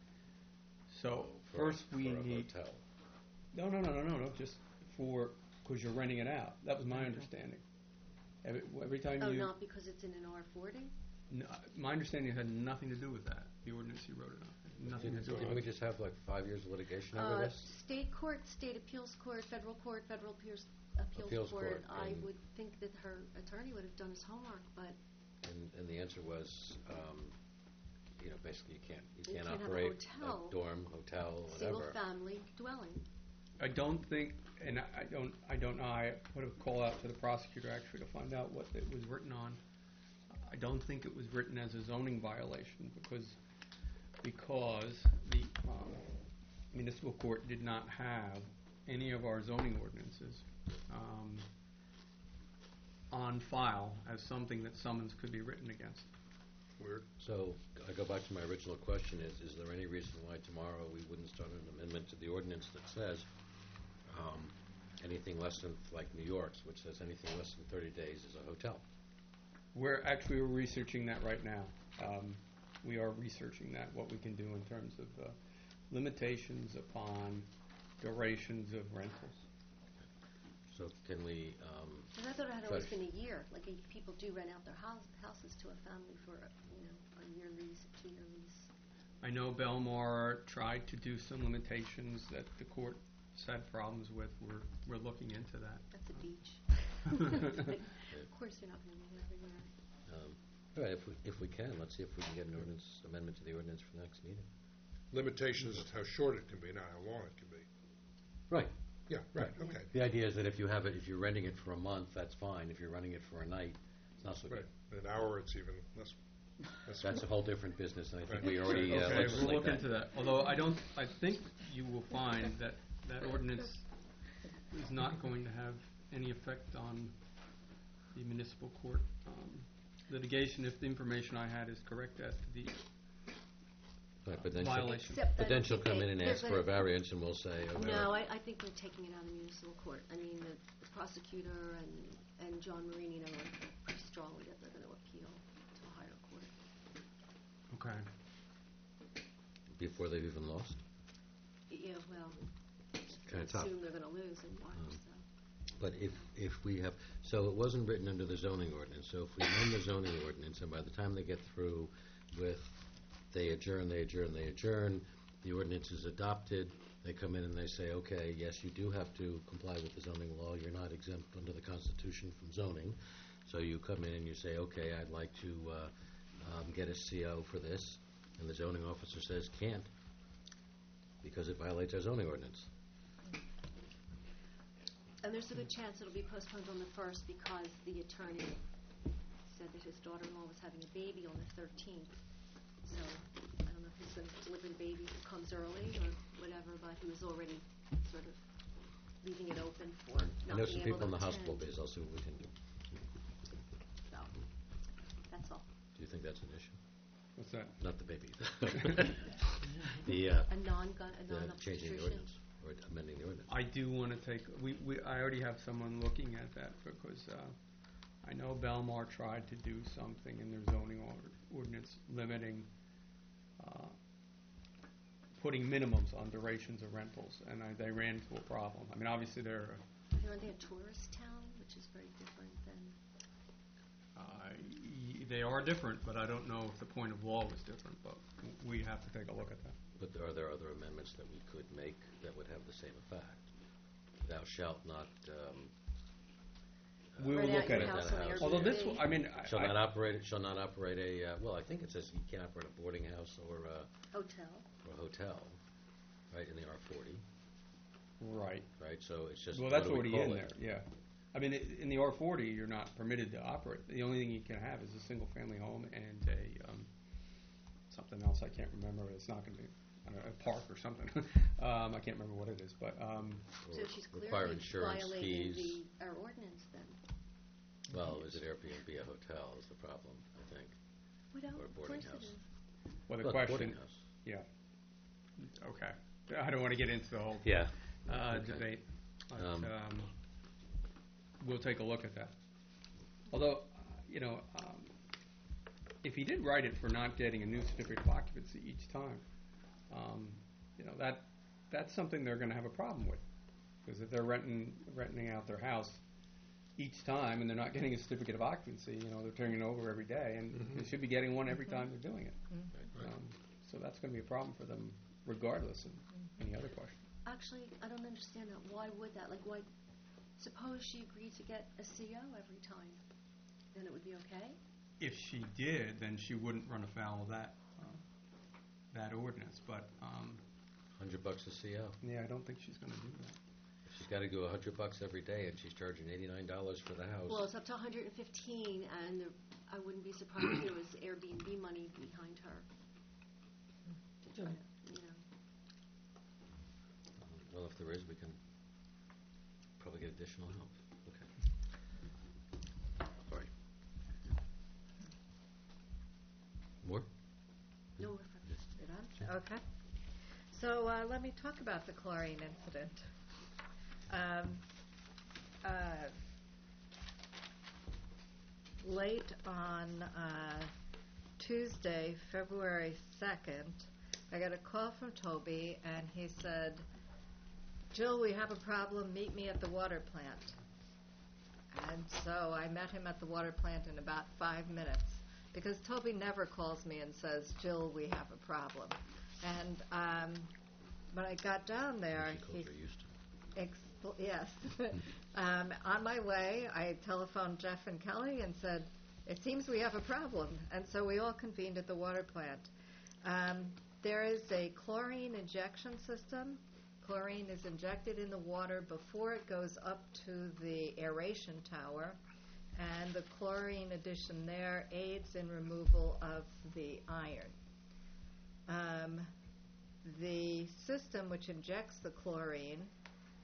so For- first we for a need... hotel. No, no, no, no, no, no, just for, because you're renting it out. That was my understanding. Every, every time oh, you... not because it's in an R forty? No, my understanding had nothing to do with that, the ordinance he wrote it on. Nothing to Didn't do with didn't we it. just have like five years of litigation over Uh, this? State court, state appeals court, federal court, federal appeals, appeals, Appeals court. court, I and- would think that her attorney would have done his homework, but And, and the answer was, um, you know, basically you can't, you You can't can't have a operate hotel. a dorm, hotel, whatever. single-family dwelling. I don't think, and I I don't, I don't know, I put a call out to the prosecutor actually to find out what it was written on. I don't think it was written as a zoning violation because, because the um, municipal court did not have any of our zoning ordinances um, on file as something that summons could be written against. Weird. So I go back to my original question is, is there any reason why tomorrow we wouldn't start an amendment to the ordinance that says um, anything less than, like New York's, which says anything less than thirty days is a hotel? We're actually we're researching that right now. Um, we are researching that, what we can do in terms of uh, limitations upon durations of rentals. So can we, um, And I thought it had always Judge. been a year, like uh, people do rent out their house, houses to a family for, a, you know, a year lease, a two-year lease. I know Belmar tried to do some limitations that the court had problems with. We're we're looking into that. That's a beach. Of course you're not going to do that everywhere. um, all right, if we, if we can, let's see if we can get an ordinance, amendment to the ordinance for the next meeting. Limitations is how short it can be, not how long it can be. Right. Yeah, right, okay. The idea is that if you have it, if you're renting it for a month, that's fine. If you're renting it for a night, it's not so good. Right, an hour, it's even less. less- That's a whole different business, and I think Right. we already uh, Okay, we'll legislate look that. into that. Although I don't, I think you will find that that ordinance is not going to have any effect on the municipal court um, litigation if the information I had is correct as to the Right, but then she'll, violation. Except but I then don't she'll think come they- in and they're ask for a gonna- variance, and we'll say, oh, No, I, I think they're taking it out of the municipal court. I mean, the the prosecutor and, and John Marini, know pretty strongly that they're going to appeal to a higher court. Okay. before they've even lost. Yeah, well, Kind of tough. assume they're going to lose in March, Um, so. But if, if we have, so it wasn't written under the zoning ordinance, so if we amend the zoning ordinance, and by the time they get through with, they adjourn, they adjourn, they adjourn, the ordinance is adopted, they come in and they say, okay, yes, you do have to comply with the zoning law, you're not exempt under the Constitution from zoning, so you come in and you say, okay, I'd like to uh, um, get a C O for this, and the zoning officer says, can't, because it violates our zoning ordinance. And there's a good chance it'll be postponed on the first because the attorney said that his daughter-in-law was having a baby on the thirteenth. So I don't know if he's going to deliver the baby if it comes early or whatever, but he was already sort of leaving it open for I not know being some able people in to the hospital attend. biz, I'll see what we can do. So that's all. Do you think that's an issue? What's that? Not the baby. The, uh, A non-gun, a the non-obstetrician. changing the ordinance, or amending the ordinance. I do want to take, we, we, I already have someone looking at that because uh, I know Belmar tried to do something in their zoning or- ordinance limiting, uh, putting minimums on durations of rentals, and I, they ran into a problem. I mean, obviously, they're, Are they a tourist town, which is very different than... uh, y- they are different, but I don't know if the point of law was different, but we have to take a look at that. But are there other amendments that we could make that would have the same effect? Thou shalt not, um... uh, We will Rent out look at your it. house Rent out on a house. Although this, Airbnb. one- I mean, I- Shall I- not operate, shall not operate a, uh, well, I think it says you can't operate a boarding house or a, Hotel. or a hotel, right, in the R forty, right. right? So it's just, Well, what that's do we already call in it? there, yeah. I mean, i- in the R forty, you're not permitted to operate. The only thing you can have is a single-family home and a, um, something else I can't remember. It's not going to be, I don't know, a park or something. um, I can't remember what it is, but, um, Or So she's require clearly insurance violating fees. the, our ordinance then. Well, is it Airbnb a hotel is the problem, I think, Well, or a of boarding course it house. is. well, the Well, question, boarding house. yeah. Okay. I don't want to get into the whole Yeah. uh, Okay. debate. But, Um, um, we'll take a look at that. Although, uh, you know, um, if he did write it for not getting a new certificate of occupancy each time, um, you know, that that's something they're going to have a problem with. Because if they're renting renting out their house each time and they're not getting a certificate of occupancy, you know, they're turning it over every day, and Mhm. they should be getting one every time they're doing it. Right. Um, so that's going to be a problem for them, regardless of any other question. Actually, I don't understand that. Why would that? Like, why? Suppose she agreed to get a C O every time, then it would be okay. If she did, then she wouldn't run afoul of that uh, that ordinance. But um, Hundred bucks a C O. yeah, I don't think she's going to do that. If she's gotta do a hundred bucks every day and she's charging eighty-nine dollars for the house. Well, it's up to one hundred fifteen, and there, I wouldn't be surprised if there was Airbnb money behind her. To try to, you know. Well, if there is, we can probably get additional help. Okay. All right. More? No, we're fine. You're done? Okay. So uh, let me talk about the chlorine incident. Um, uh, late on uh, Tuesday, February second, I got a call from Toby, and he said, Jill, we have a problem. Meet me at the water plant. And so I met him at the water plant in about five minutes. Because Toby never calls me and says, Jill, we have a problem. And um, when I got down there, She called he, her used to. expl- yes. um, on my way, I telephoned Jeff and Kelly and said, it seems we have a problem. And so we all convened at the water plant. Um, there is a chlorine injection system. Chlorine is injected in the water before it goes up to the aeration tower. And the chlorine addition there aids in removal of the iron. Um, the system which injects the chlorine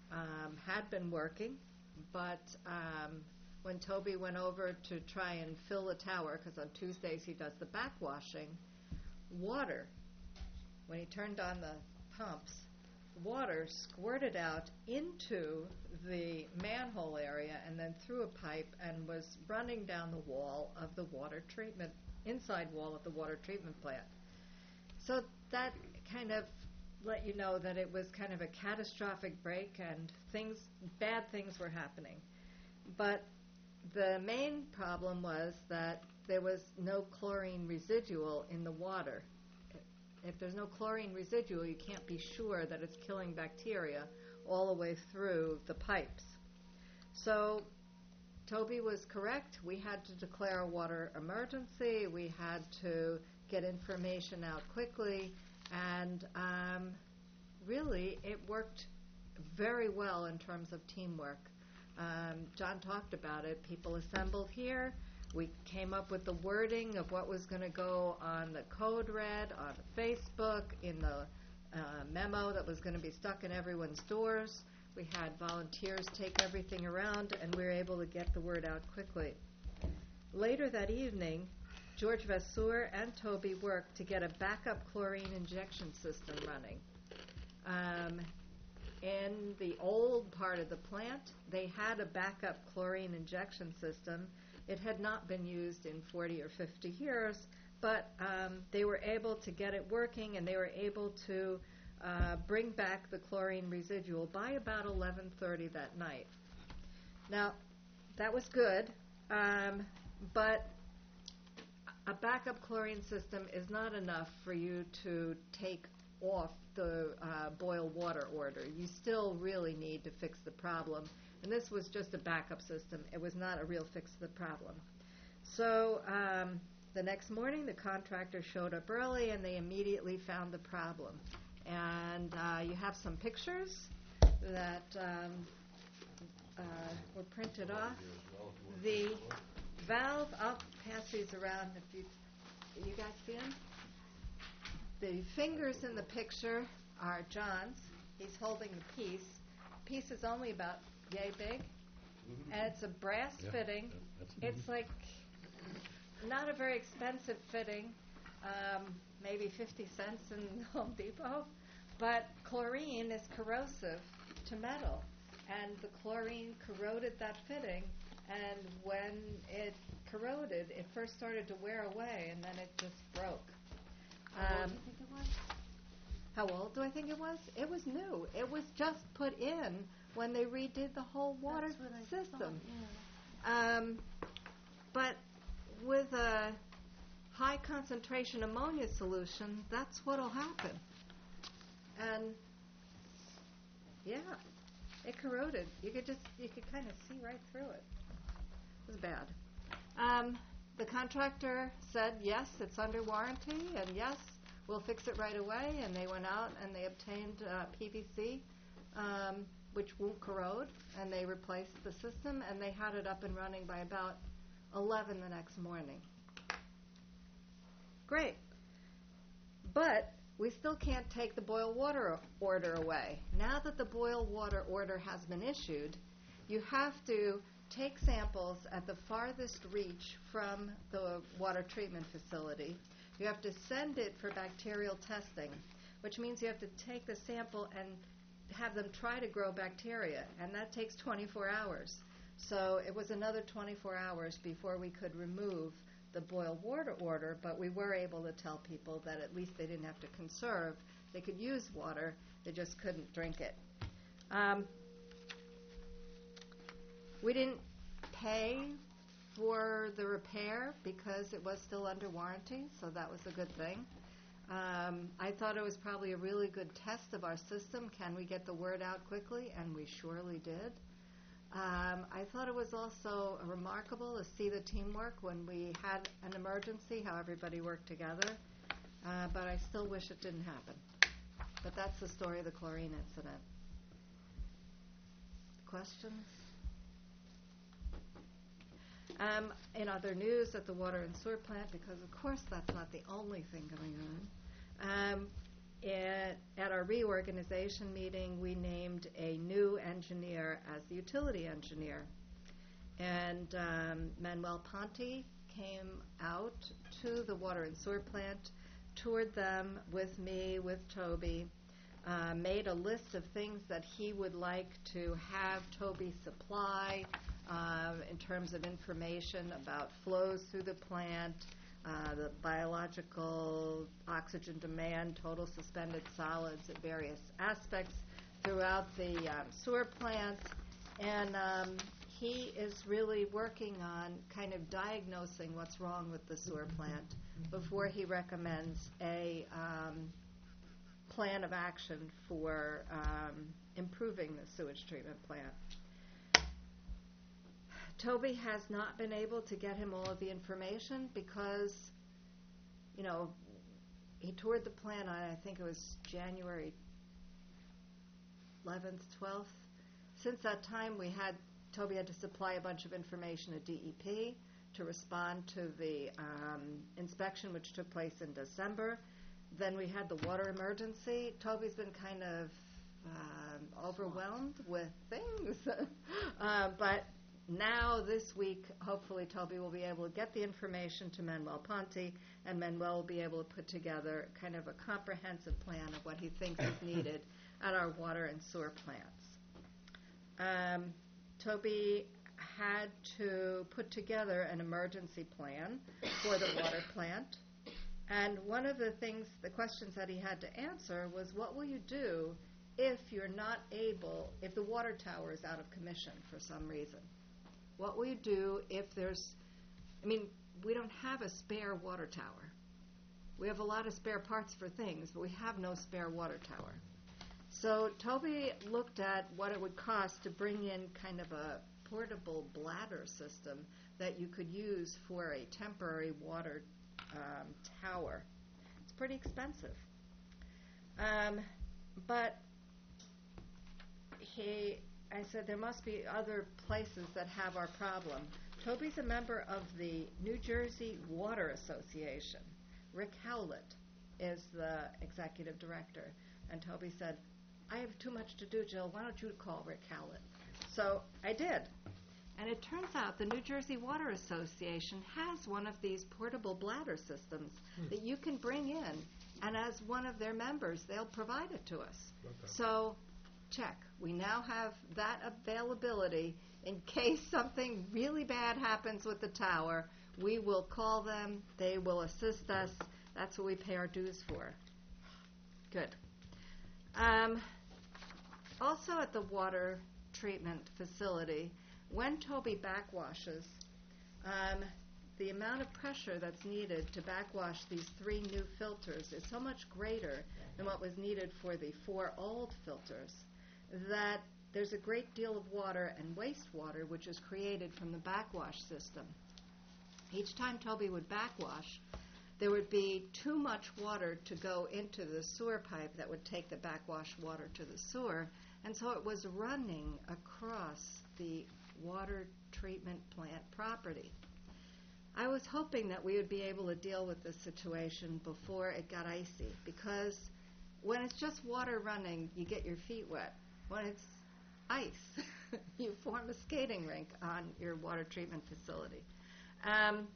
um, had been working, but um, when Toby went over to try and fill the tower, because on Tuesdays he does the backwashing, water, when he turned on the pumps, water squirted out into the manhole area and then through a pipe and was running down the wall of the water treatment, inside wall of the water treatment plant. So that kind of let you know that it was kind of a catastrophic break and things, bad things were happening. But the main problem was that there was no chlorine residual in the water. If there's no chlorine residual, you can't be sure that it's killing bacteria all the way through the pipes. So Toby was correct. We had to declare a water emergency. We had to get information out quickly. And um, really, it worked very well in terms of teamwork. Um, John talked about it. People assembled here. We came up with the wording of what was going to go on the code red, on Facebook, in the uh, memo that was going to be stuck in everyone's doors. We had volunteers take everything around, and we were able to get the word out quickly. Later that evening, George Vasseur and Toby worked to get a backup chlorine injection system running. Um, in the old part of the plant, they had a backup chlorine injection system. It had not been used in forty or fifty years, but um, they were able to get it working, and they were able to uh, bring back the chlorine residual by about eleven thirty that night. Now, that was good, um, but a backup chlorine system is not enough for you to take off the uh, boil water order. You still really need to fix the problem. And this was just a backup system. It was not a real fix to the problem. So um, the next morning, the contractor showed up early, and they immediately found the problem. And uh, you have some pictures that um, uh, were printed off. The valve, I'll pass these around if you, you guys see them? The fingers in the picture are John's. He's holding the piece. The piece is only about yay big, and it's a brass Yeah, fitting. that- It's like not a very expensive fitting, um, maybe fifty cents in Home Depot, but chlorine is corrosive to metal, and the chlorine corroded that fitting, and when it corroded, it first started to wear away, and then it just broke. How Um, old do you think it was? How old do I think it was? It was new. It was just put in when they redid the whole water That's what I system. thought, yeah. Um, but with a high concentration ammonia solution, that's what'll happen. And yeah, it corroded. You could just you could kind of see right through it. It was bad. Um, the contractor said yes, it's under warranty, and yes, we'll fix it right away. And they went out and they obtained uh, P V C, um, which won't corrode, and they replaced the system, and they had it up and running by about eleven the next morning. Great. But we still can't take the boil water order away. Now that the boil water order has been issued, you have to take samples at the farthest reach from the water treatment facility. You have to send it for bacterial testing, which means you have to take the sample and have them try to grow bacteria, and that takes twenty-four hours. So it was another twenty-four hours before we could remove the boil water order, but we were able to tell people that at least they didn't have to conserve. They could use water, they just couldn't drink it. Um, we didn't pay for the repair because it was still under warranty, so that was a good thing. Um, I thought it was probably a really good test of our system. Can we get the word out quickly? And we surely did. Um, I thought it was also remarkable to see the teamwork when we had an emergency, how everybody worked together. Uh, but I still wish it didn't happen. But that's the story of the chlorine incident. Questions? Um, in other news at the water and sewer plant, because of course that's not the only thing going on, um, At, at our reorganization meeting, we named a new engineer as the utility engineer. And um, Manuel Ponte came out to the water and sewer plant, toured them with me, with Toby, uh, made a list of things that he would like to have Toby supply uh, in terms of information about flows through the plant, uh, the biological oxygen demand, total suspended solids at various aspects throughout the um, sewer plant. And um, he is really working on kind of diagnosing what's wrong with the sewer plant before he recommends a um, plan of action for um, improving the sewage treatment plant. Toby has not been able to get him all of the information because, you know, he toured the plant on, I think it was January eleventh, twelfth. Since that time, we had, Toby had to supply a bunch of information to D E P to respond to the um, inspection, which took place in December. Then we had the water emergency. Toby's been kind of um, overwhelmed with things. uh, but now, this week, hopefully Toby will be able to get the information to Manuel Ponte, and Manuel will be able to put together kind of a comprehensive plan of what he thinks is needed at our water and sewer plants. Um, Toby had to put together an emergency plan for the water plant. And one of the things, the questions that he had to answer was, what will you do if you're not able, if the water tower is out of commission for some reason? What will you do if there's, I mean, we don't have a spare water tower. We have a lot of spare parts for things, but we have no spare water tower. So Toby looked at what it would cost to bring in kind of a portable bladder system that you could use for a temporary water um, tower. It's pretty expensive. Um, but he, I said, there must be other places that have our problem. Toby's a member of the New Jersey Water Association. Rick Howlett is the executive director. And Toby said, I have too much to do, Jill. Why don't you call Rick Howlett? So I did. And it turns out the New Jersey Water Association has one of these portable bladder systems hmm. that you can bring in. And as one of their members, they'll provide it to us. Okay. So check. We now have that availability in case something really bad happens with the tower. We will call them. They will assist us. That's what we pay our dues for. Good. Um, also at the water treatment facility, when Toby backwashes, um, the amount of pressure that's needed to backwash these three new filters is so much greater than what was needed for the four old filters that there's a great deal of water and wastewater which is created from the backwash system. Each time Toby would backwash, there would be too much water to go into the sewer pipe that would take the backwash water to the sewer, and so it was running across the water treatment plant property. I was hoping that we would be able to deal with this situation before it got icy, because when it's just water running, you get your feet wet. When it's ice, you form a skating rink on your water treatment facility. Um,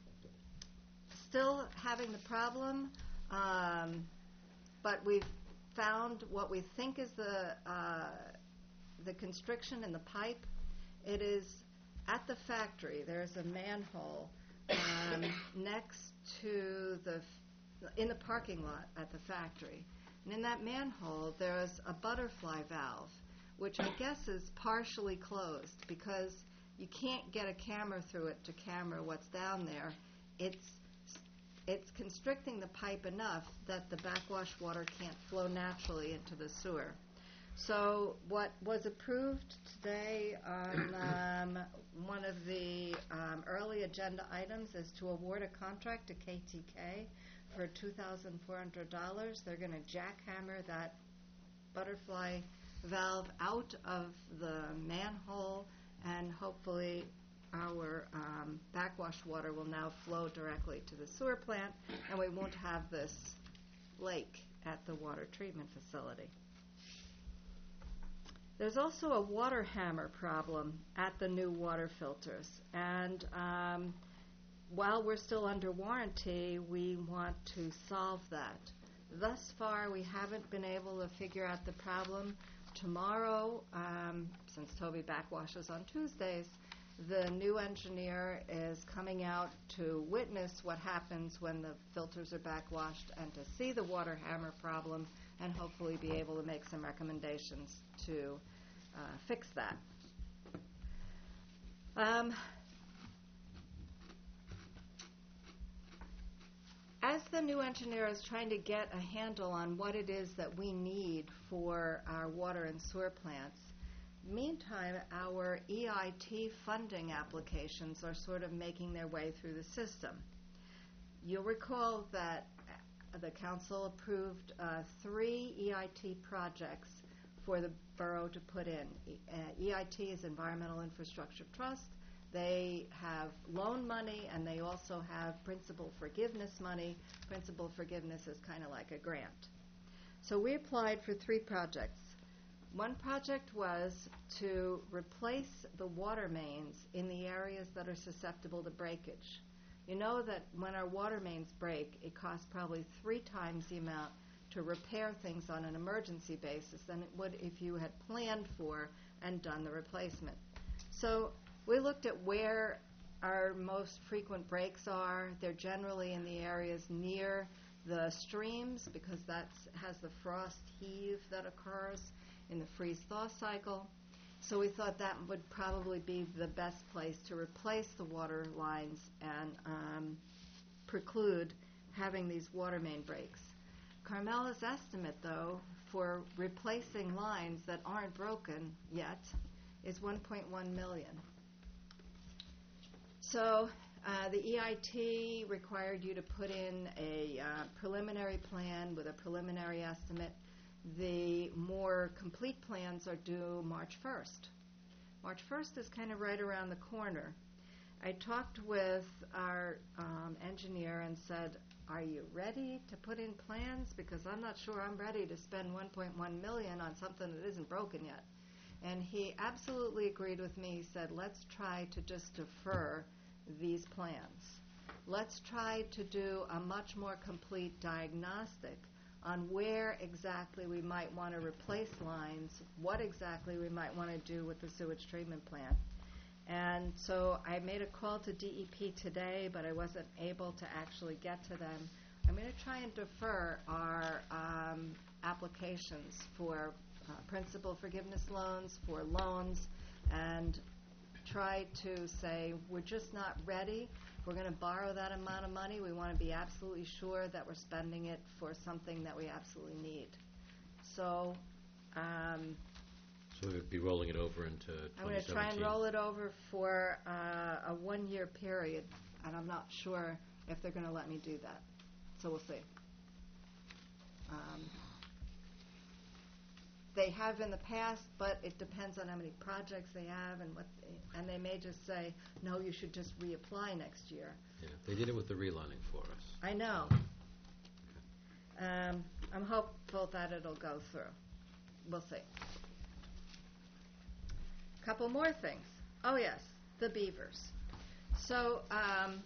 still having the problem, um, but we've found what we think is the uh, the constriction in the pipe. It is at the factory. There's a manhole um, next to the f- in the parking lot at the factory, and in that manhole there's a butterfly valve, which I guess is partially closed because you can't get a camera through it to camera what's down there. It's it's constricting the pipe enough that the backwash water can't flow naturally into the sewer. So what was approved today on um, one of the um, early agenda items is to award a contract to K T K for two thousand four hundred dollars. They're going to jackhammer that butterfly valve out of the manhole, and hopefully our um, backwash water will now flow directly to the sewer plant, and we won't have this Lake at the water treatment facility. There's also a water hammer problem at the new water filters, and um, while we're still under warranty, we want to solve that. Thus far, we haven't been able to figure out the problem. Tomorrow, um, since Toby backwashes on Tuesdays, the new engineer is coming out to witness what happens when the filters are backwashed and to see the water hammer problem and hopefully be able to make some recommendations to uh, fix that. Um, as the new engineer is trying to get a handle on what it is that we need for our water and sewer plants, meantime, our E I T funding applications are sort of making their way through the system. You'll recall that the council approved uh, three E I T projects for the borough to put in. E- uh, E I T is Environmental Infrastructure Trust. They have loan money, and they also have principal forgiveness money. Principal forgiveness is kind of like a grant. So we applied for three projects. One project was to replace the water mains in the areas that are susceptible to breakage. You know that when our water mains break, it costs probably three times the amount to repair things on an emergency basis than it would if you had planned for and done the replacement. So we looked at where our most frequent breaks are. They're generally in the areas near the streams because that has the frost heave that occurs in the freeze-thaw cycle. So we thought that would probably be the best place to replace the water lines and um, preclude having these water main breaks. Carmela's estimate, though, for replacing lines that aren't broken yet is one point one million dollars. So uh, the E I T required you to put in a uh, preliminary plan with a preliminary estimate. The more complete plans are due March first. March first is kind of right around the corner. I talked with our um, engineer and said, are you ready to put in plans? Because I'm not sure I'm ready to spend one point one million dollars on something that isn't broken yet. And he absolutely agreed with me. He said, let's try to just defer these plans. Let's try to do a much more complete diagnostic on where exactly we might want to replace lines, what exactly we might want to do with the sewage treatment plant. And so I made a call to D E P today, but I wasn't able to actually get to them. I'm going to try and defer our um, applications for uh, principal forgiveness loans, for loans, and try to say we're just not ready. If we're going to borrow that amount of money, we want to be absolutely sure that we're spending it for something that we absolutely need. So um, So we would be rolling it over into twenty seventeen. I'm going to try and roll it over for uh, a one-year period, and I'm not sure if they're going to let me do that. So we'll see. Um, they have in the past, but it depends on how many projects they have, and what, they, and they may just say, no, you should just reapply next year. Yeah, they did it with the relining for us. I know. Um, I'm hopeful that it'll go through. We'll see. Couple more things. Oh, yes, the beavers. So um,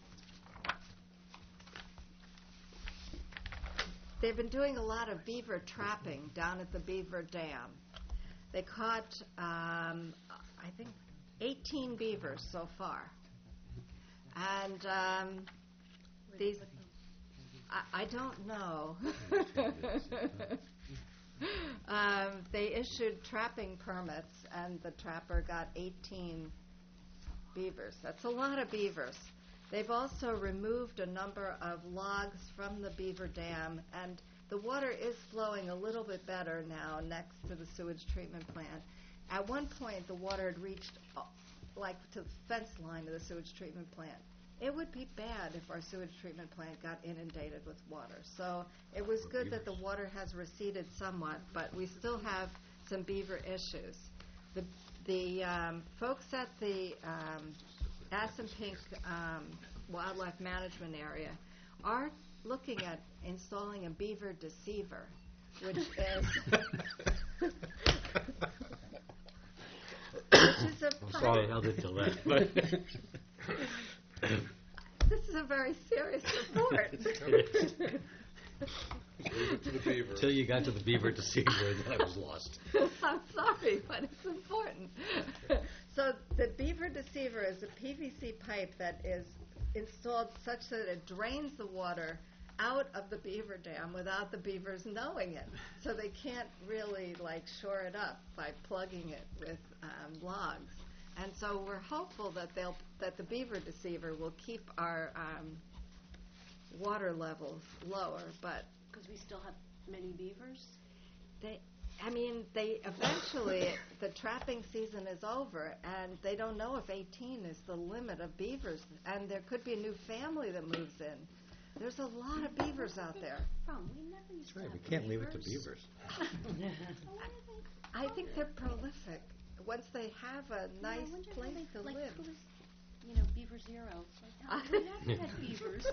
they've been doing a lot of beaver trapping down at the Beaver Dam. They caught, um, I think, eighteen beavers so far. And um, these, I, I don't know. um, they issued trapping permits, and the trapper got eighteen beavers. That's a lot of beavers. They've also removed a number of logs from the Beaver Dam, and the water is flowing a little bit better now next to the sewage treatment plant. At one point, the water had reached uh, like to the fence line of the sewage treatment plant. It would be bad if our sewage treatment plant got inundated with water. So it was good that the water has receded somewhat, but we still have some beaver issues. The the um, folks at the um, Assunpink um, Wildlife Management Area are looking at installing a beaver deceiver, which is which is a I'm pipe. sorry I held it till then. but- This is a very serious report. Leave it to the beaver. Till you got to the beaver deceiver, and then I was lost. I'm sorry, but it's important. So the beaver deceiver is a P V C pipe that is installed such that it drains the water out of the beaver dam without the beavers knowing it. So they can't really like shore it up by plugging it with um, logs. And so we're hopeful that they'll that the beaver deceiver will keep our um, water levels lower, but Because we still have many beavers? they, I mean, they eventually, the trapping season is over, and they don't know if eighteen is the limit of beavers, and there could be a new family that moves in. There's a lot of beavers out there. From, we never used That's to right, have we can't leave it to beavers. beavers. I think they're prolific. Once they have a Yeah, I nice wonder how place they, to like, live. who's, you know, Beaver Zero. It's like, oh, we never had beavers.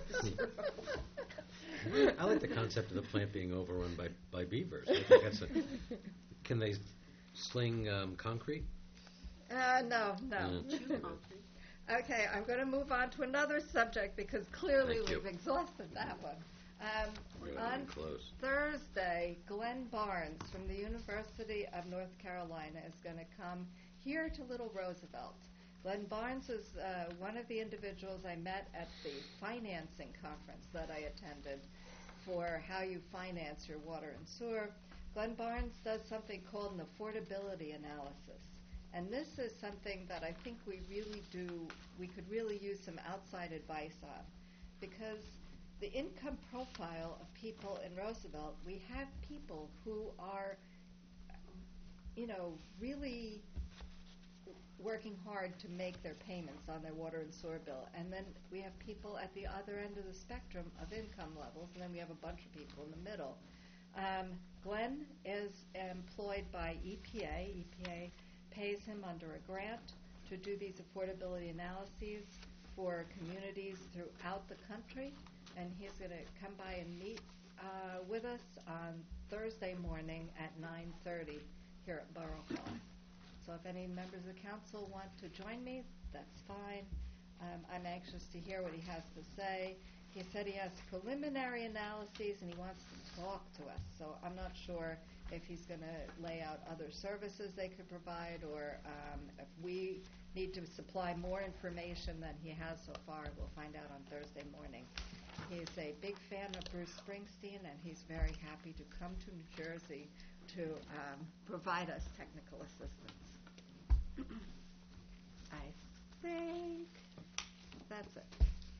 I like the concept of the plant being overrun by, by beavers. I think that's a, can they sling um, concrete? Uh, no, no. Mm. Chew concrete. Okay, I'm going to move on to another subject because clearly Thank you. we've exhausted that one. Um, We're on getting close. Thursday, Glenn Barnes from the University of North Carolina is going to come here to Little Roosevelt. Glenn Barnes is uh, one of the individuals I met at the financing conference that I attended for how you finance your water and sewer. Glenn Barnes does something called an affordability analysis. And this is something that I think we really do, we could really use some outside advice on. Because the income profile of people in Roosevelt, we have people who are, you know, really working hard to make their payments on their water and sewer bill. And then we have people at the other end of the spectrum of income levels, and then we have a bunch of people in the middle. Um, Glenn is employed by E P A. E P A pays him under a grant to do these affordability analyses for communities throughout the country, and he's going to come by and meet uh, with us on Thursday morning at nine thirty here at Borough Hall. So if any members of the council want to join me, that's fine. Um, I'm anxious to hear what he has to say. He said he has preliminary analyses and he wants to talk to us, so I'm not sure if he's going to lay out other services they could provide, or um, if we need to supply more information than he has so far. We'll find out on Thursday morning. He's a big fan of Bruce Springsteen, and he's very happy to come to New Jersey to um, provide us technical assistance. I think that's it.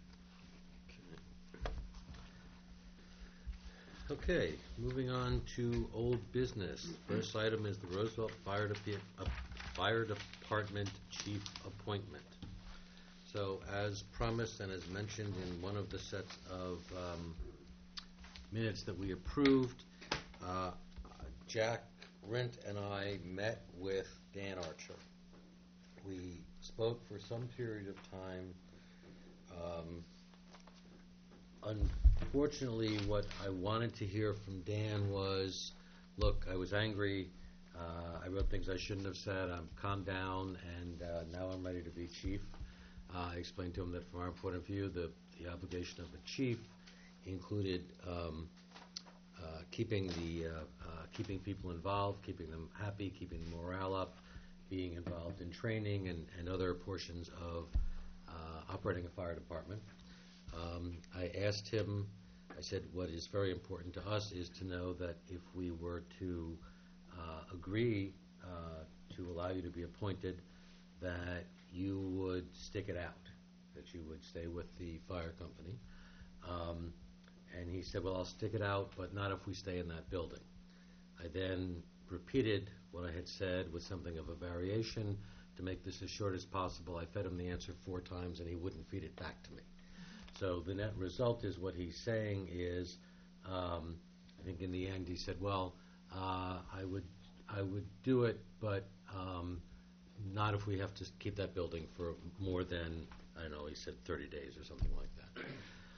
Okay, moving on to old business. First item is the Roosevelt Fire, Depi- uh, Fire Department Chief appointment. So as promised and as mentioned in one of the sets of um, minutes that we approved, uh, Jack Rint and I met with Dan Archer. We spoke for some period of time. Um, Unfortunately, what I wanted to hear from Dan was, look, I was angry, uh, I wrote things I shouldn't have said, I'm calmed down, and uh, now I'm ready to be chief. Uh, I explained to him that from our point of view, the, the obligation of a chief included um, uh, keeping the uh, uh, keeping people involved, keeping them happy, keeping the morale up, being involved in training and, and other portions of uh, operating a fire department. Um, I asked him, I said, what is very important to us is to know that if we were to uh, agree uh, to allow you to be appointed, that you would stick it out, that you would stay with the fire company. Um, and he said, well, I'll stick it out, but not if we stay in that building. I then repeated what I had said with something of a variation to make this as short as possible. I fed him the answer four times, and he wouldn't feed it back to me. So the net result is what he's saying is, um, I think in the end he said, well, uh, I would I would do it, but um, not if we have to keep that building for more than, I don't know, he said thirty days or something like that.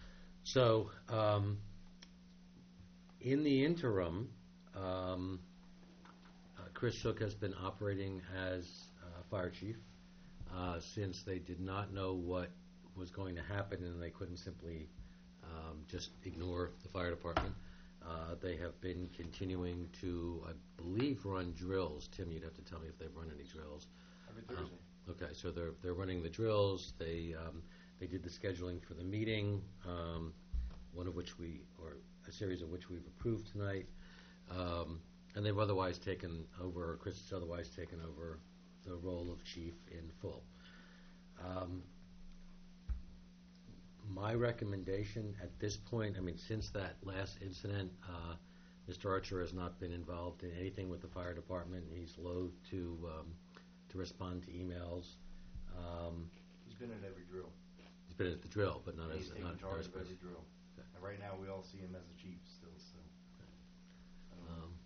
So, um, in the interim, um, uh, Chris Shook has been operating as uh, fire chief uh, since they did not know what was going to happen and they couldn't simply um, just ignore the fire department. Uh, they have been continuing to, I believe, run drills. Tim, you'd have to tell me if they've run any drills. Every Um, Thursday. Okay, so they're, they're running the drills. They, um, they did the scheduling for the meeting, um, one of which we, or a series of which we've approved tonight. Um, and they've otherwise taken over, Chris has otherwise taken over the role of chief in full. Um, my recommendation at this point, I mean, since that last incident, uh, Mister Archer has not been involved in anything with the fire department. He's loath to, um, to respond to emails. Um, He's been at every drill. he's been at the drill, but not And as he's not taking charge as of every drill. And right now, we all see him as the chief still, so. I don't know. Um,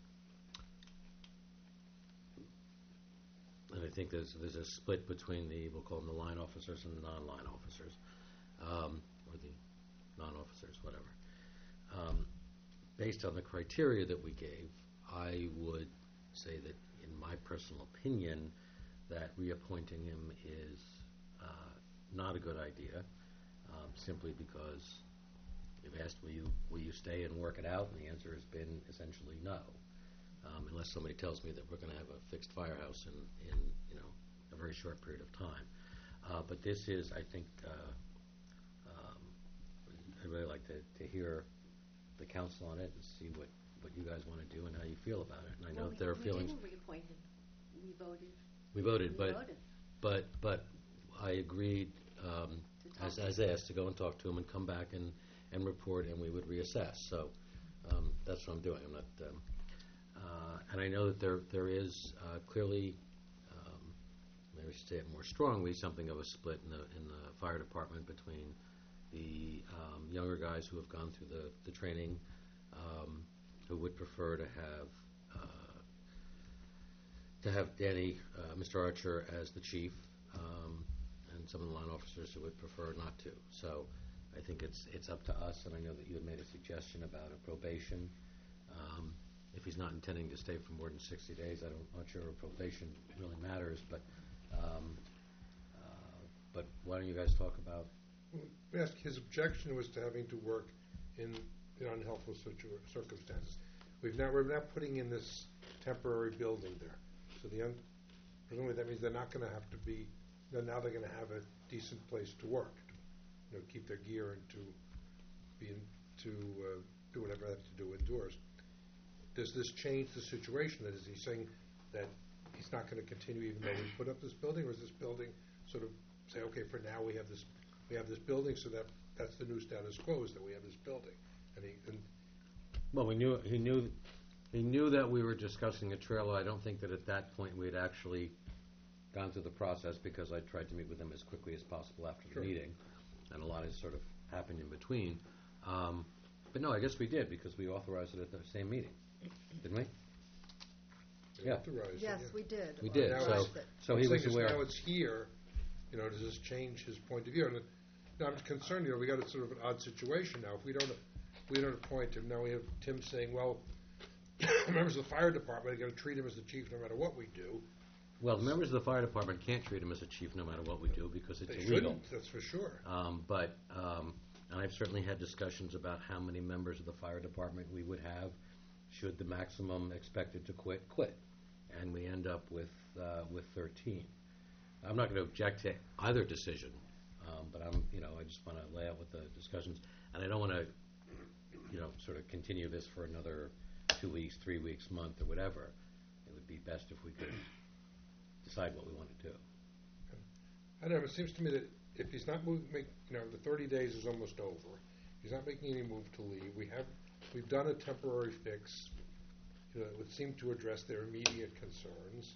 and I think there's there's a split between the, we'll call them the line officers and the non-line officers, um, or the non-officers, whatever. Um, based on the criteria that we gave, I would say that, in my personal opinion, that reappointing him is uh, not a good idea, um, simply because you've asked, will you will you stay and work it out, and the answer has been essentially no. Um, unless somebody tells me that we're going to have a fixed firehouse in, in you know a very short period of time. Uh, but this is, I think, uh, um, I'd really like to, to hear the council on it and see what, what you guys want to do and how you feel about it. And I know Well, that there are we, feelings. We didn't reappoint him. We voted. We voted, we but voted. but but I agreed, um, To talk as, to as asked, to go and talk to him and come back and, and report, and we would reassess. So um, that's what I'm doing. I'm not. Um, Uh, and I know that there there is uh, clearly, um, maybe I should say it more strongly, something of a split in the in the fire department between the um, younger guys who have gone through the, the training, um, who would prefer to have uh, to have Danny, uh, Mister Archer, as the chief, um, and some of the line officers who would prefer not to. So I think it's it's up to us, and I know that you had made a suggestion about a probation. Um, If he's not intending to stay for more than sixty days, I don't, I'm not sure if probation really matters, but, um, uh, but why don't you guys talk about? Yes, his objection was to having to work in, in unhelpful situ- circumstances. We've now, we're now putting in this temporary building there. So the, un- presumably that means they're not gonna have to be, then now they're gonna have a decent place to work, to, you know, keep their gear and to be, in, to, uh, do whatever they have to do indoors. Does this change the situation? That is he saying that he's not going to continue even though we put up this building, or is this building sort of say, okay, for now we have this, we have this building, so that that's the new status quo, is that we have this building, and he and Well, we knew, he knew, he knew that we were discussing a trailer. I don't think that at that point we had actually gone through the process, because I tried to meet with him as quickly as possible after Sure. the meeting, and a lot has sort of happened in between. Um, but no, I guess we did, because we authorized it at the same meeting, didn't we? they Yeah. authorized it, Yes, yeah. we did. We did, Now so, it's- so I'm he saying was is aware. now it's here, you know, does this change his point of view? And, you know, I'm concerned, you know, we got a sort of an odd situation now. If we don't, if we don't appoint him, now we have Tim saying, well, members of the fire department are going to treat him as the chief no matter what we do. Well, the members of the fire department can't treat him as a chief no matter what we do, because it's They illegal. shouldn't, that's for sure. Um, but, um, and I've certainly had discussions about how many members of the fire department we would have should the maximum expected to quit, quit. And we end up with, uh, with thirteen. I'm not going to object to either decision, um, but I'm, you know, I just want to lay out what the discussions, and I don't want to, you know, sort of continue this for another two weeks, three weeks, month, or whatever. It would be best if we could decide what we want to do. I don't know, it seems to me that if he's not moving, make, you know, the thirty days is almost over. He's not making any move to leave. We have, we've done a temporary fix, you know, it would seem to address their immediate concerns.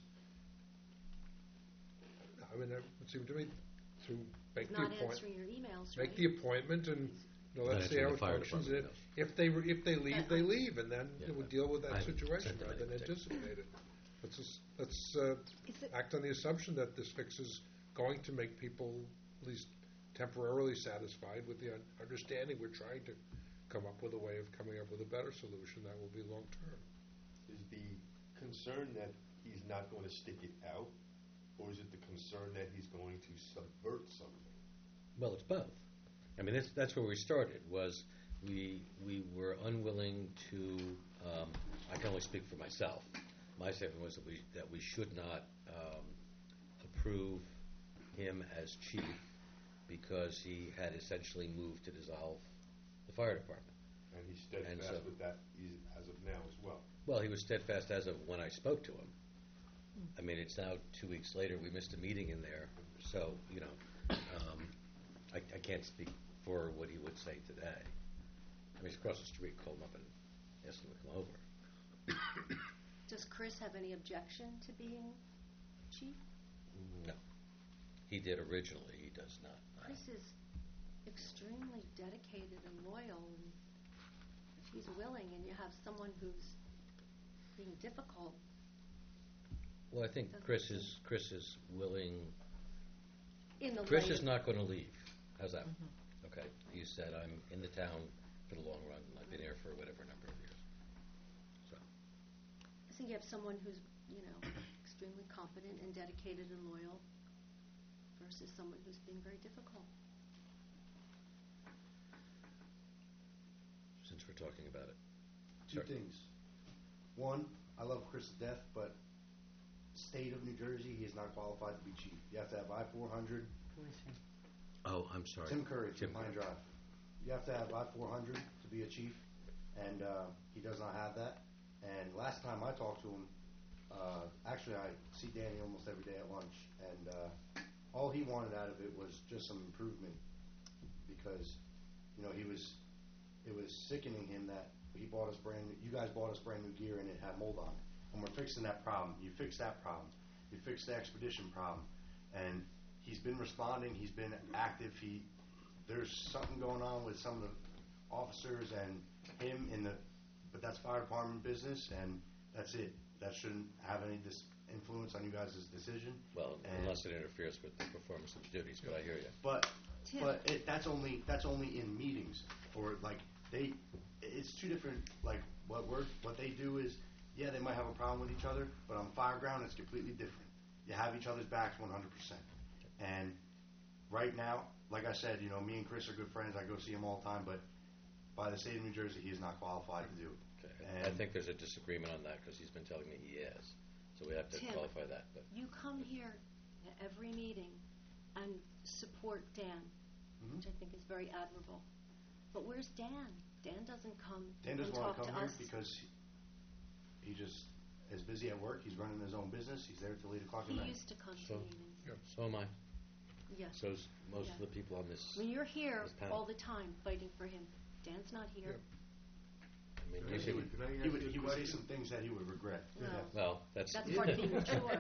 I mean, it would seem to me to make He's the not appointment, answering your emails, make right? the appointment, and, you know, Not let's see answering how the it fire functions. department If, if they, re- if they leave, they leave, and then Yeah. we'll deal with I that haven't situation sent them rather than anything. anticipate it. Let's just, let's, uh, Is it, act on the assumption that this fix is going to make people at least temporarily satisfied with the un- understanding we're trying to come up with a way of coming up with a better solution that will be long-term. Is the concern that he's not going to stick it out, or is it the concern that he's going to subvert something? Well, it's both. I mean, that's, that's where we started, was we, we were unwilling to, um, I can only speak for myself. My statement was that we, that we should not um, approve him as chief because he had essentially moved to dissolve the fire department. And he's And steadfast so- with that he's- as of now as well. Well, he was steadfast as of when I spoke to him. I mean, it's now two weeks later, we missed a meeting in there, so, you know, um, I, I can't speak for what he would say today. I mean, he's across the street, called him up and asked him to come over. Does Chris have any objection to being chief? No. He did originally, he does not. Chris is extremely dedicated and loyal, and if he's willing, and you have someone who's being difficult. Well, I think Chris is, Chris is willing, In the Chris light is of- not going to leave. How's that? Okay, you said I'm in the town for the long run, and I've been here for whatever number of years. So, I think you have someone who's, you know, extremely competent and dedicated and loyal versus someone who's being very difficult. since we're talking about it. Two Sure. things. One, I love Chris to death, but state of New Jersey, he is not qualified to be chief. You have to have I four hundred. Who is he? Oh, I'm sorry. Tim Curry, Tim Tim Pine Curry. Drive. You have to have I four hundred to be a chief, and uh, he does not have that. And last time I talked to him, uh, actually I see Danny almost every day at lunch, and uh, all he wanted out of it was just some improvement, because, you know, he was, it was sickening him that he bought us brand new, you guys bought us brand new gear and it had mold on it. And we're fixing that problem. You fix that problem. You fix the expedition problem. And he's been responding. He's been active. He, there's something going on with some of the officers and him in the, but that's fire department business, and that's it. That shouldn't have any dis- influence on you guys' decision. Well, And- unless it interferes with the performance of the duties, but I hear you. But, Tim. but it, that's only, that's only in meetings, or like, they, it's two different, like, what we're, what they do is, yeah, they might have a problem with each other, but on fire ground, it's completely different. You have each other's backs one hundred percent. And right now, like I said, you know, me and Chris are good friends, I go see him all the time, but by the state of New Jersey, he is not qualified to do it. Okay. I And- think there's a disagreement on that, because he's been telling me he is. So we have to Tim. qualify that, but. You come here at every meeting and support Dan, Mhm. which I think is very admirable. But where's Dan? Dan doesn't come Dan and doesn't want talk to to come here us. because he, he just is busy at work. He's running his own business. He's there till eight o'clock He at night. used to come to So- meetings. Yeah. So am I. Yeah. So's most Yeah. of the people on this. I mean, you're here this panel. all the time fighting for him. Dan's not here. I mean, Can you I- should- can I He ask would, you a he would say question? some things that he would regret. No. Yeah. well, that's. That's part of being mature.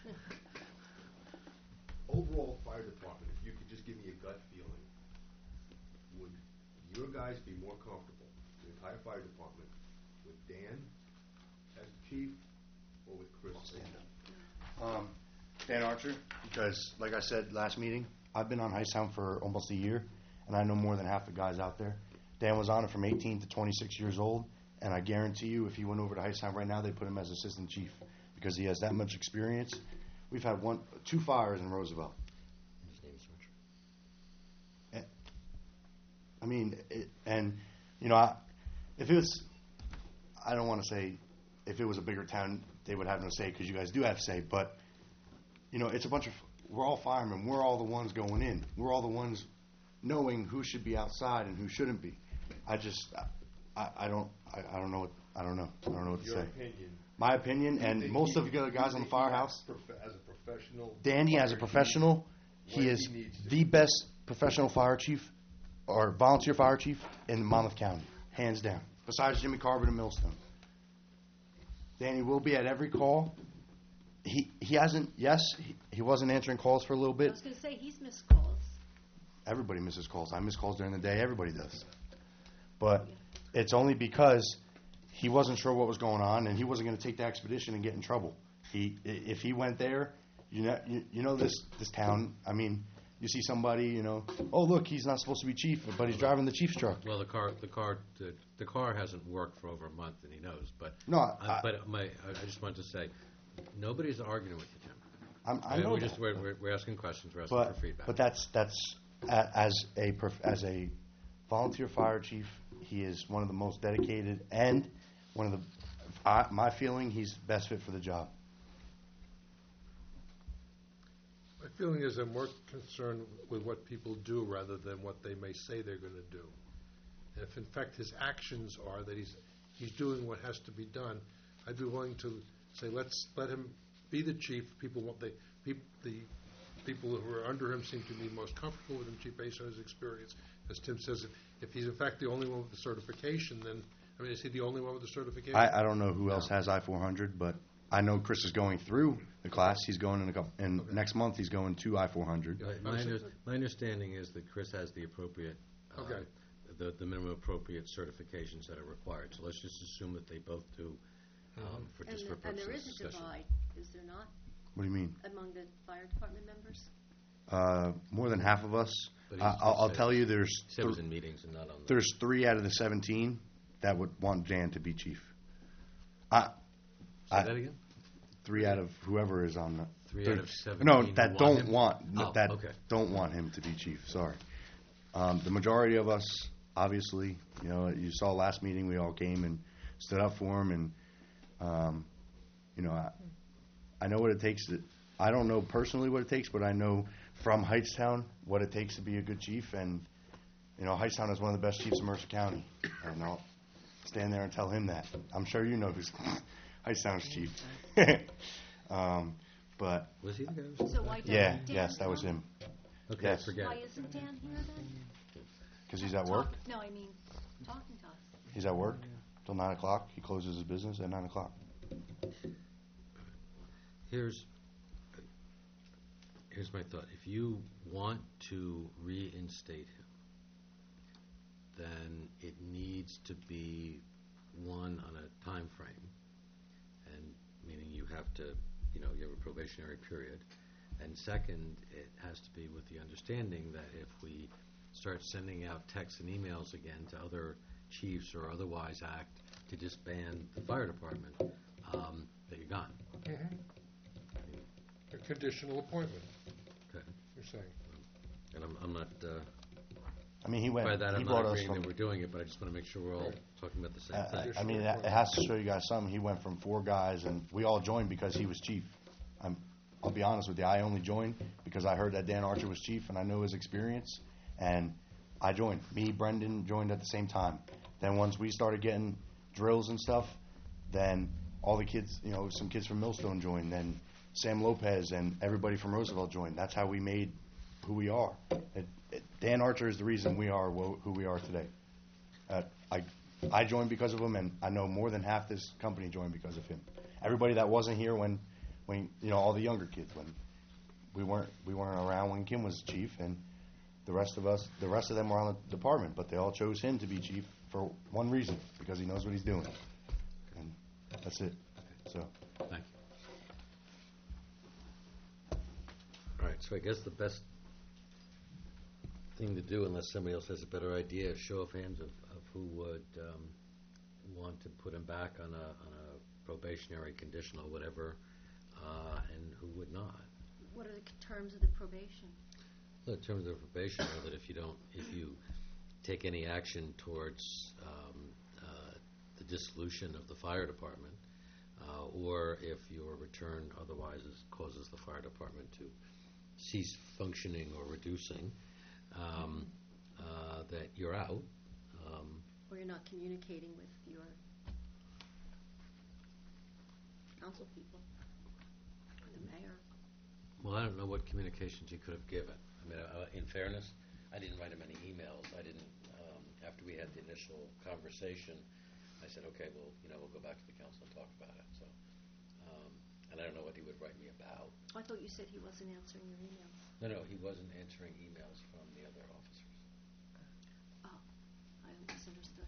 Overall, fire department, if you could just give me a gut feeling, would your guys be more comfortable, the entire fire department, with Dan as chief or with Chris? Um, Dan Archer, because like I said last meeting, I've been on Heistown for almost a year, and I know more than half the guys out there. Dan was on it from eighteen to twenty-six years old, and I guarantee you, if he went over to Heistown right now, they'd put him as assistant chief because he has that much experience. We've had one, two fires in Roosevelt. His name's Archer. I mean, it, and you know, I, if it was, I don't want to say, if it was a bigger town, they would have no say because you guys do have say. But you know, it's a bunch of, we're all firemen. We're all the ones going in. We're all the ones knowing who should be outside and who shouldn't be. I just, I, I don't, I, I don't know what, I don't know, I don't know what to Your say. opinion. My opinion, Do you and think most he- of the do you guys on the think he has firehouse, prof- As a professional. Danny, as a fire chief, professional, what he is he needs to the do? best professional fire chief or volunteer fire chief in Monmouth County, hands down. Besides Jimmy Carver and Millstone, Danny will be at every call. He he hasn't. Yes, he, he wasn't answering calls for a little I bit. was going to say, he's missed calls. Everybody misses calls. I miss calls during the day. Everybody does. But it's only because he wasn't sure what was going on, and he wasn't going to take the expedition and get in trouble. He, i- if he went there, you know, you, you know this this town. I mean, you see somebody, you know, oh look, he's not supposed to be chief, but he's driving the chief's truck. Well, the car, the car, the, the car hasn't worked for over a month, and he knows. But No, uh, I- but my, I I just wanted to say, nobody's arguing with you, Tim. I'm, I Uh, know we're that. just we're, we're, we're asking questions. We're asking But, for feedback. but that's, that's, a- as a, prof- as a volunteer fire chief, he is one of the most dedicated and one of the, I, my feeling, he's best fit for the job. My feeling is I'm more concerned with what people do rather than what they may say they're going to do. And if in fact his actions are that he's, he's doing what has to be done, I'd be willing to say, let's let him be the chief. People want, they, peop, the people who are under him seem to be most comfortable with him, chief, based on his experience. As Tim says, if, if he's in fact the only one with the certification, then, I mean, is he the only one with the certification? I, I don't know who else has I four hundred, but I know Chris is going through the class. He's going in a couple, and Okay. next month he's going to I four hundred. Uh, My, under, my understanding is that Chris has the appropriate, uh, Okay. the, the minimum appropriate certifications that are required. So let's just assume that they both do, um, for And, just for the- and purposes there of is a discussion. divide, is there not, What do you mean? among the fire department members? Uh, more than half of us. But I, he's- I'll, I'll he tell said- you, there's He said it was th- in meetings and not on the. there's three out of the seventeen that would want Dan to be chief. I, Say I- that again? three out of whoever is on the. Three there- out of seventeen No, who that want don't him? want Oh, that okay. don't want him to be chief. Sorry. Um, the majority of us, obviously, you know, you saw last meeting, we all came and stood up for him, and um, you know, I, I know what it takes to. I don't know personally what it takes, but I know from Heightstown what it takes to be a good chief, and you know, Heightstown is one of the best chiefs in Mercer County, and I'll stand there and tell him that. I'm sure you know who's Heightstown's chief. um, but Was he the guy who was? So why doesn't yeah, Dan yes, that was come? him. Okay, Yes. forget Why it. isn't Dan here then? Because he's at work. Talk- No, I mean, talking to us. He's at work till nine o'clock. He closes his business at nine o'clock. Here's, here's my thought. If you want to reinstate him, then it needs to be, one, on a time frame, and meaning you have to, you know, you have a probationary period. And second, it has to be with the understanding that if we start sending out texts and emails again to other chiefs or otherwise act to disband the fire department, um, that you're gone. Mhm. A conditional appointment, Okay. you're saying. And I'm, I'm not, uh, I mean, he went. by that, he I'm brought not us agreeing from. that we're doing it, but I just want to make sure we're all Right. talking about the same Uh, thing. I mean, it it has to show you guys something. He went from four guys, and we all joined because he was chief. I'm, I'll be honest with you. I only joined because I heard that Dan Archer was chief, and I know his experience, and I joined. Me, Brendan joined at the same time. Then once we started getting drills and stuff, then all the kids, you know, some kids from Millstone joined. Then Sam Lopez and everybody from Roosevelt joined. That's how we made who we are. It, it, Dan Archer is the reason we are wh- who we are today. Uh, I I joined because of him, and I know more than half this company joined because of him. Everybody that wasn't here when, when you know, all the younger kids when we weren't we weren't around when Kim was chief, and the rest of us, the rest of them were on the department, but they all chose him to be chief for one reason, because he knows what he's doing, and that's it. So Thank you. All right, so I guess the best thing to do, unless somebody else has a better idea, is show of hands of, of who would um, want to put him back on a, on a probationary, conditional, whatever, uh, and who would not. What are the c- terms of the probation? Well, in terms of probation, are that if you don't, if you take any action towards um, uh, the dissolution of the fire department, uh, or if your return otherwise is, causes the fire department to cease functioning or reducing, um, uh, that you're out. Um, Or you're not communicating with your council people, or the mayor? well, I don't know what communications you could have given. I mean, uh, in fairness, I didn't write him any emails. I didn't. Um, after we had the initial conversation, I said, okay, well, you know, we'll go back to the council and talk about it. So, um, and I don't know what he would write me about. I thought you said he wasn't answering your emails. No, no, he wasn't answering emails from the other officers. Oh, I misunderstood.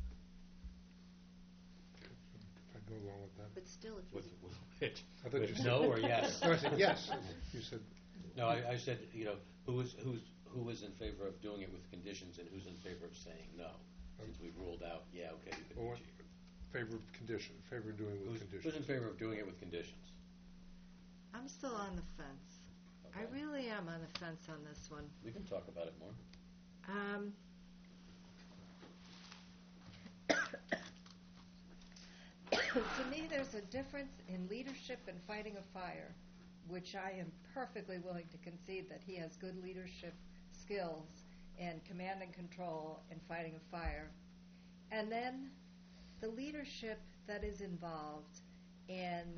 I'd go along with that. But still, if With, he's, with which? I thought you With said- no or yes? No, I said yes. You said, No, I, I said, you know, Who is, who's, who is in favor of doing it with conditions and who's in favor of saying no? Since we've ruled out, yeah, okay, you can Well, be chief. Favor of condition, favor of doing with Who's, conditions. who's in favor of doing it with conditions? I'm still on the fence. I Okay. really am on the fence on this one. We can talk about it more. Um, to me, there's a difference in leadership and fighting a fire, which I am perfectly willing to concede that he has good leadership skills in command and control in fighting a fire. And then the leadership that is involved in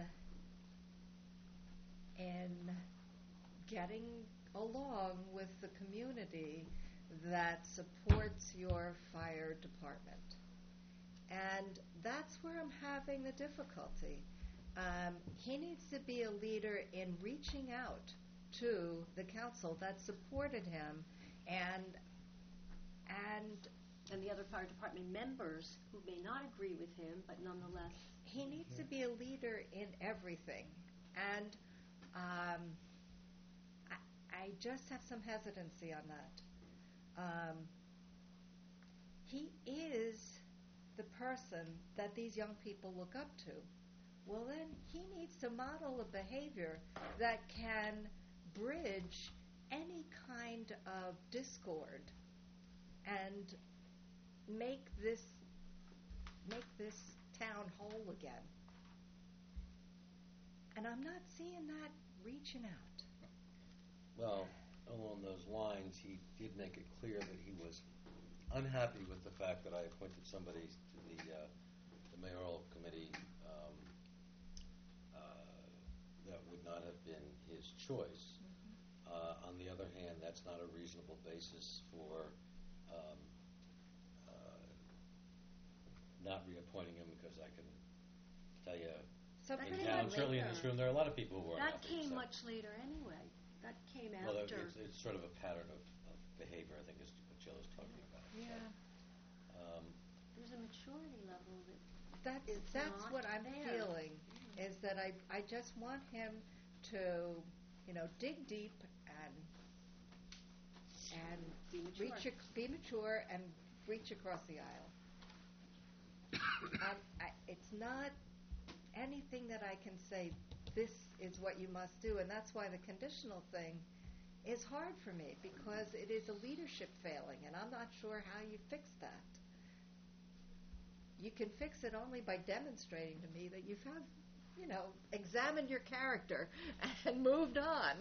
in getting along with the community that supports your fire department. And that's where I'm having the difficulty. Um, he needs to be a leader in reaching out to the council that supported him and and And the other fire department members who may not agree with him, but nonetheless. he needs to be a leader in everything. And um, I, I just have some hesitancy on that. Um, he is the person that these young people look up to. Well, then he needs to model a behavior that can bridge any kind of discord and make this make this town whole again. And I'm not seeing that reaching out. Well, along those lines, he did make it clear that he was unhappy with the fact that I appointed somebody to the, uh, the mayoral committee um, uh, that would not have been his choice. Mm-hmm. Uh, on the other hand, that's not a reasonable basis for um, uh, not reappointing him, because I can tell you, So That in came town, out certainly in later. this room, there are a lot of people who are That unhappy. came so- much later anyway. That came Well, after. it's, it's sort of a pattern of, of behavior, I think, is what Jill is talking about. So, Yeah. um, There's a maturity level that. That's It's that's not what I'm there. feeling, is that I I just want him to, you know, dig deep and and Be mature. reach ac- be mature and reach across the aisle. And I, it's not anything that I can say, this is what you must do, and that's why the conditional thing is hard for me, because it is a leadership failing, and I'm not sure how you fix that. You can fix it only by demonstrating to me that you've had, you know, examined your character and moved on.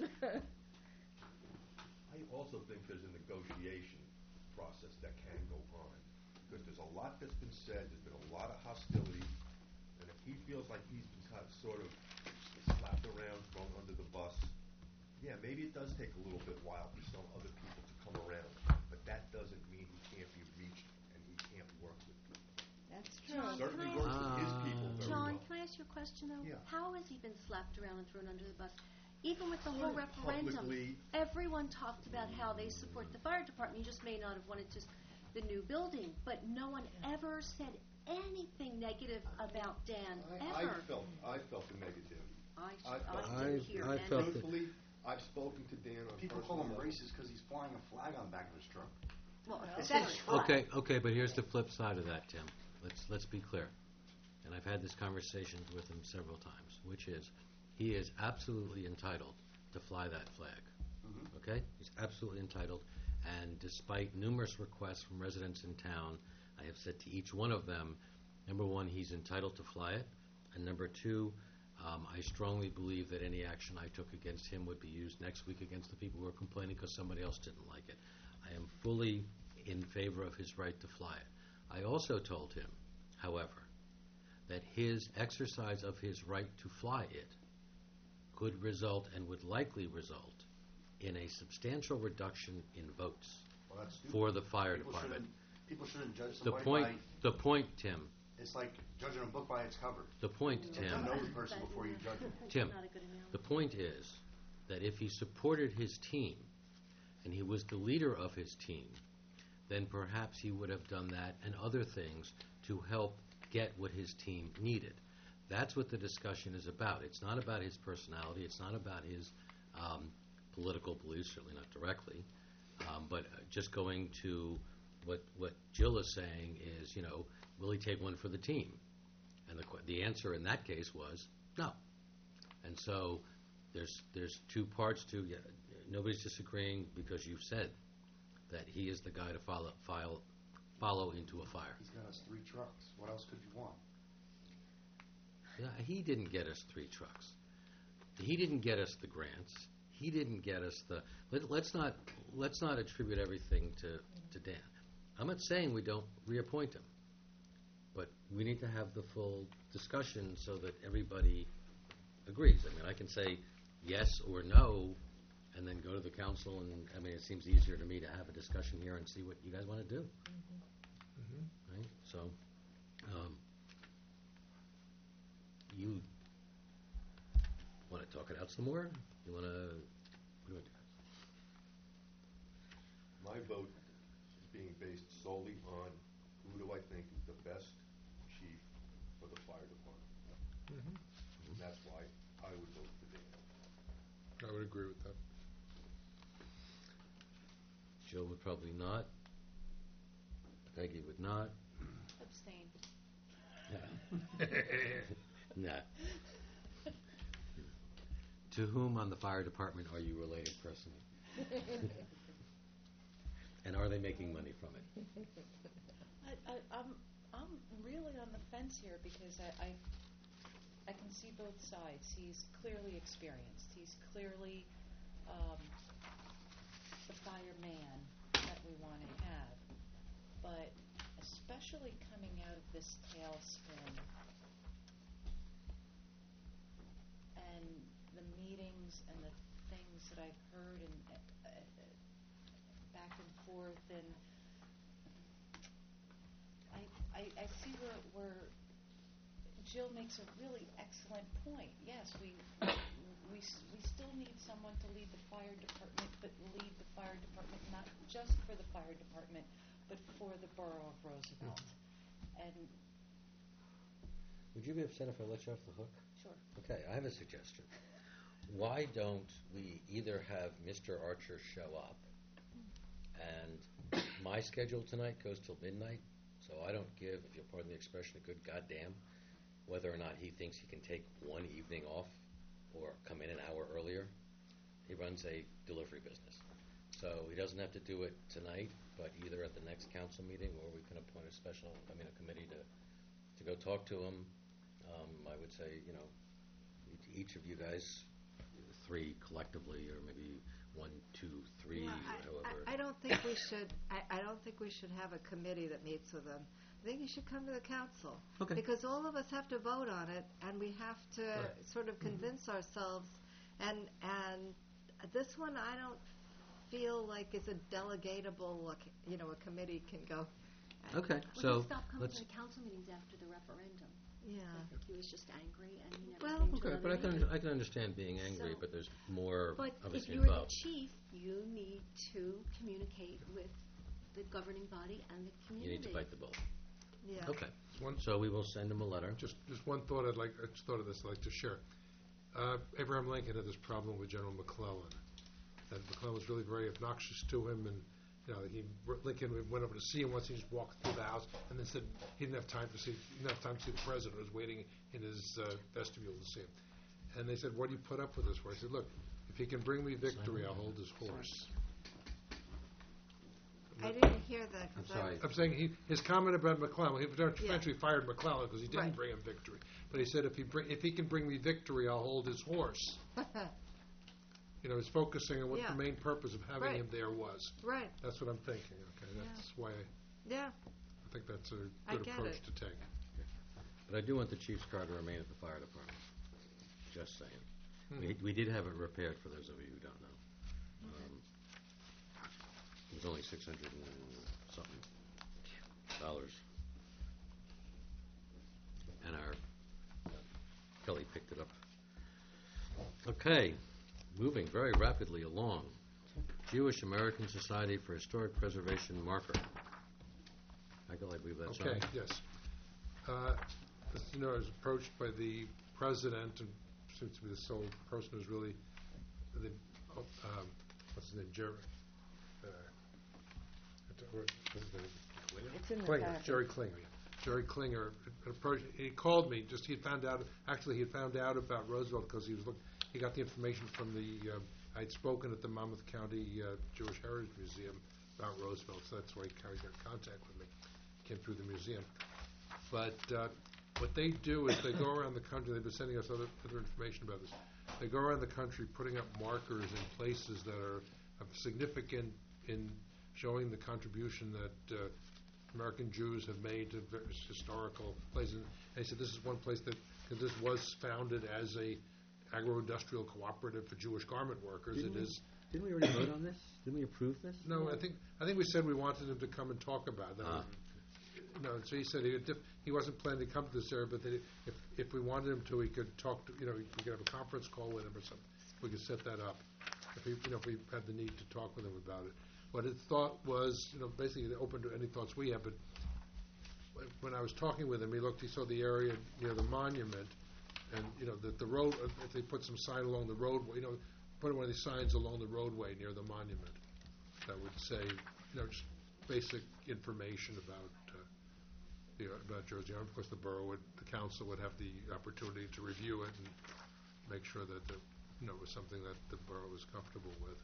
I also think there's a negotiation process that can go on, because there's a lot that's been said, there's been a lot of hostility, and if he feels like he's been kind of sort of slapped around, thrown under the bus, yeah, maybe it does take a little bit while for some other people to come around, but that doesn't mean he can't be reached and he can't work with people. That's John, true. Certainly can I works ask- with his people very John, well. can I ask you a question though? Yeah. How has he been slapped around and thrown under the bus? Even with the whole Put it referendum, publicly. everyone talked about how they support the fire department. You just may not have wanted to the new building, but no one ever said anything negative about Dan I, I ever. felt, I felt the negativity. I, I I felt- didn't I- hear I any. felt that- Truthfully, I've spoken to Dan on People personal call him level. racist because he's flying a flag on the back of his truck. Well, It's that's his truck. Okay, okay, but here's the flip side of that, Tim. Let's, let's be clear. And I've had this conversation with him several times, which is, he is absolutely entitled to fly that flag. Mhm. Okay? He's absolutely entitled. And despite numerous requests from residents in town, I have said to each one of them, number one, he's entitled to fly it. And number two, um, I strongly believe that any action I took against him would be used next week against the people who are complaining because somebody else didn't like it. I am fully in favor of his right to fly it. I also told him, however, that his exercise of his right to fly it could result and would likely result in a substantial reduction in votes Well, that's stupid. for the fire People department. shouldn't- People shouldn't judge The somebody point, by, the point, Tim, it's like judging a book by its cover. the point, You Tim, have to know the person before you judge him. Tim, Not a good analogy. the point is that if he supported his team and he was the leader of his team, then perhaps he would have done that and other things to help get what his team needed. That's what the discussion is about. It's not about his personality. It's not about his um, political beliefs, certainly not directly, um, but uh, just going to what what Jill is saying is, you know, will he take one for the team? And the que- the answer in that case was no. And so there's there's two parts to yeah, nobody's disagreeing because you've said that he is the guy to follow file, follow into a fire. He's got us three trucks. What else could you want? Yeah, he didn't get us three trucks. He didn't get us the grants. He didn't get us the. Let, let's not let's not attribute everything to, to Dan. I'm not saying we don't reappoint him, but we need to have the full discussion so that everybody agrees. I mean, I can say yes or no, and then go to the council. And I mean, it seems easier to me to have a discussion here and see what you guys want to do. Mhm. Right? So, um, you want to talk it out some more? You want to? What do you want to do? My vote is being based solely on who do I think is the best chief for the fire department. Mhm. And that's why I would vote for Dan. I would agree with that. Joe would probably not. Peggy would not. Abstain. Nah. To whom on the fire department are you related personally? And are they making money from it? I, I, I'm, I'm really on the fence here because I, I, I can see both sides. He's clearly experienced. He's clearly um, the fireman that we want to have. But especially coming out of this tailspin and the meetings and the things that I've heard and uh, uh, back and forth, and I, I, I see where, where Jill makes a really excellent point. Yes, we, we, s- we still need someone to lead the fire department, but lead the fire department not just for the fire department, but for the borough of Roosevelt. And, Would you be upset if I let you off the hook? sure. Okay, I have a suggestion. Why don't we either have Mister Archer show up, and my schedule tonight goes till midnight, so I don't give, if you'll pardon the expression, a good goddamn whether or not he thinks he can take one evening off or come in an hour earlier. He runs a delivery business. So he doesn't have to do it tonight, but either at the next council meeting, or we can appoint a special, I mean, a committee to, to go talk to him. Um, I would say, you know, each, each of you guys, three collectively, or maybe one, two, three, Well, or however. I, I, I don't think we should, I, I don't think we should have a committee that meets with them. I think you should come to the council. Okay. Because all of us have to vote on it, and we have to Right. sort of convince ourselves. And, and this one, I don't feel like is a delegatable, like, you know, a committee can go. and- Okay, Well, so he stopped coming let's. to the council meetings after the referendum. Yeah. I think he was just angry and he never Well, came to Okay, another but I can, meeting. I can understand being angry, So- but there's more But if obviously you're the involved. chief, you need to communicate with the governing body and the You community. need to bite the bullet. Yeah. Okay, One, so we will send him a letter. just, just one thought I'd like, I just thought of this, I'd like to share. Uh, Abraham Lincoln had this problem with General McClellan. And McClellan was really very obnoxious to him, and, you know, he, Lincoln went over to see him once, he just walked through the house, and then said he didn't have time to see, he didn't have time to see the president, was waiting in his uh, vestibule to see him. And they said, what do you put up with this for? He said, look, if he can bring me victory, I'll hold his horse. I didn't hear that. 'cause I'm I sorry. was- I'm saying he, his comment about McClellan, he eventually Yeah. fired McClellan because he didn't Right. bring him victory. But he said, if he bring, if he can bring me victory, I'll hold his horse. You know, he's focusing on what Yeah. the main purpose of having Right. him there was. Right, That's what I'm thinking, okay? That's why I yeah. I think that's a I good get approach it. to take. But I do want the chief's car to remain at the fire department. Just saying. We, Hmm. we did have it repaired, for those of you who don't know. Um, it was only six hundred and something dollars. And our, Kelly picked it up. Okay, moving very rapidly along. Jewish American Society for Historic Preservation marker. Michael, I believe that's Okay, right. yes. Uh, This, you know, I was approached by the president, and seems to be the sole person who's really the oh, um, what's his name, Jerry, uh, what's his name? It's in the Klinger, packet. Jerry Klinger. Jerry Klinger approached, he called me, just he had found out, actually he had found out about Roosevelt because he was look, he got the information from the, uh, I'd spoken at the Monmouth County uh, Jewish Heritage Museum about Roosevelt, so that's why he got in contact with me, came through the museum. But uh, what they do is they go around the country, they've been sending us other, other information about this, they go around the country putting up markers in places that are of significant in showing the contribution that uh, American Jews have made to various historical places. And they said this is one place that, because this was founded as a agro-industrial cooperative for Jewish garment workers. Didn't it we- is. Didn't we already vote on this? Didn't we approve this? No, I think I think we said we wanted him to come and talk about that. Ah. No, so he said he, would dif- he wasn't planning to come to this area, but that if if we wanted him to, he could talk to, you know, we could have a conference call with him or something. We could set that up if he, you know, if we had the need to talk with him about it. What his thought was, you know, basically open to any thoughts we have, but when- when I was talking with him, he looked, he saw the area near the monument, and, you know, that the road, if they put some sign along the roadway, you know, put one of these signs along the roadway near the monument that would say, you know, just basic information about, uh, you know, about Jersey. And of course, the borough would, the council would have the opportunity to review it and make sure that, the, you know, it was something that the borough was comfortable with.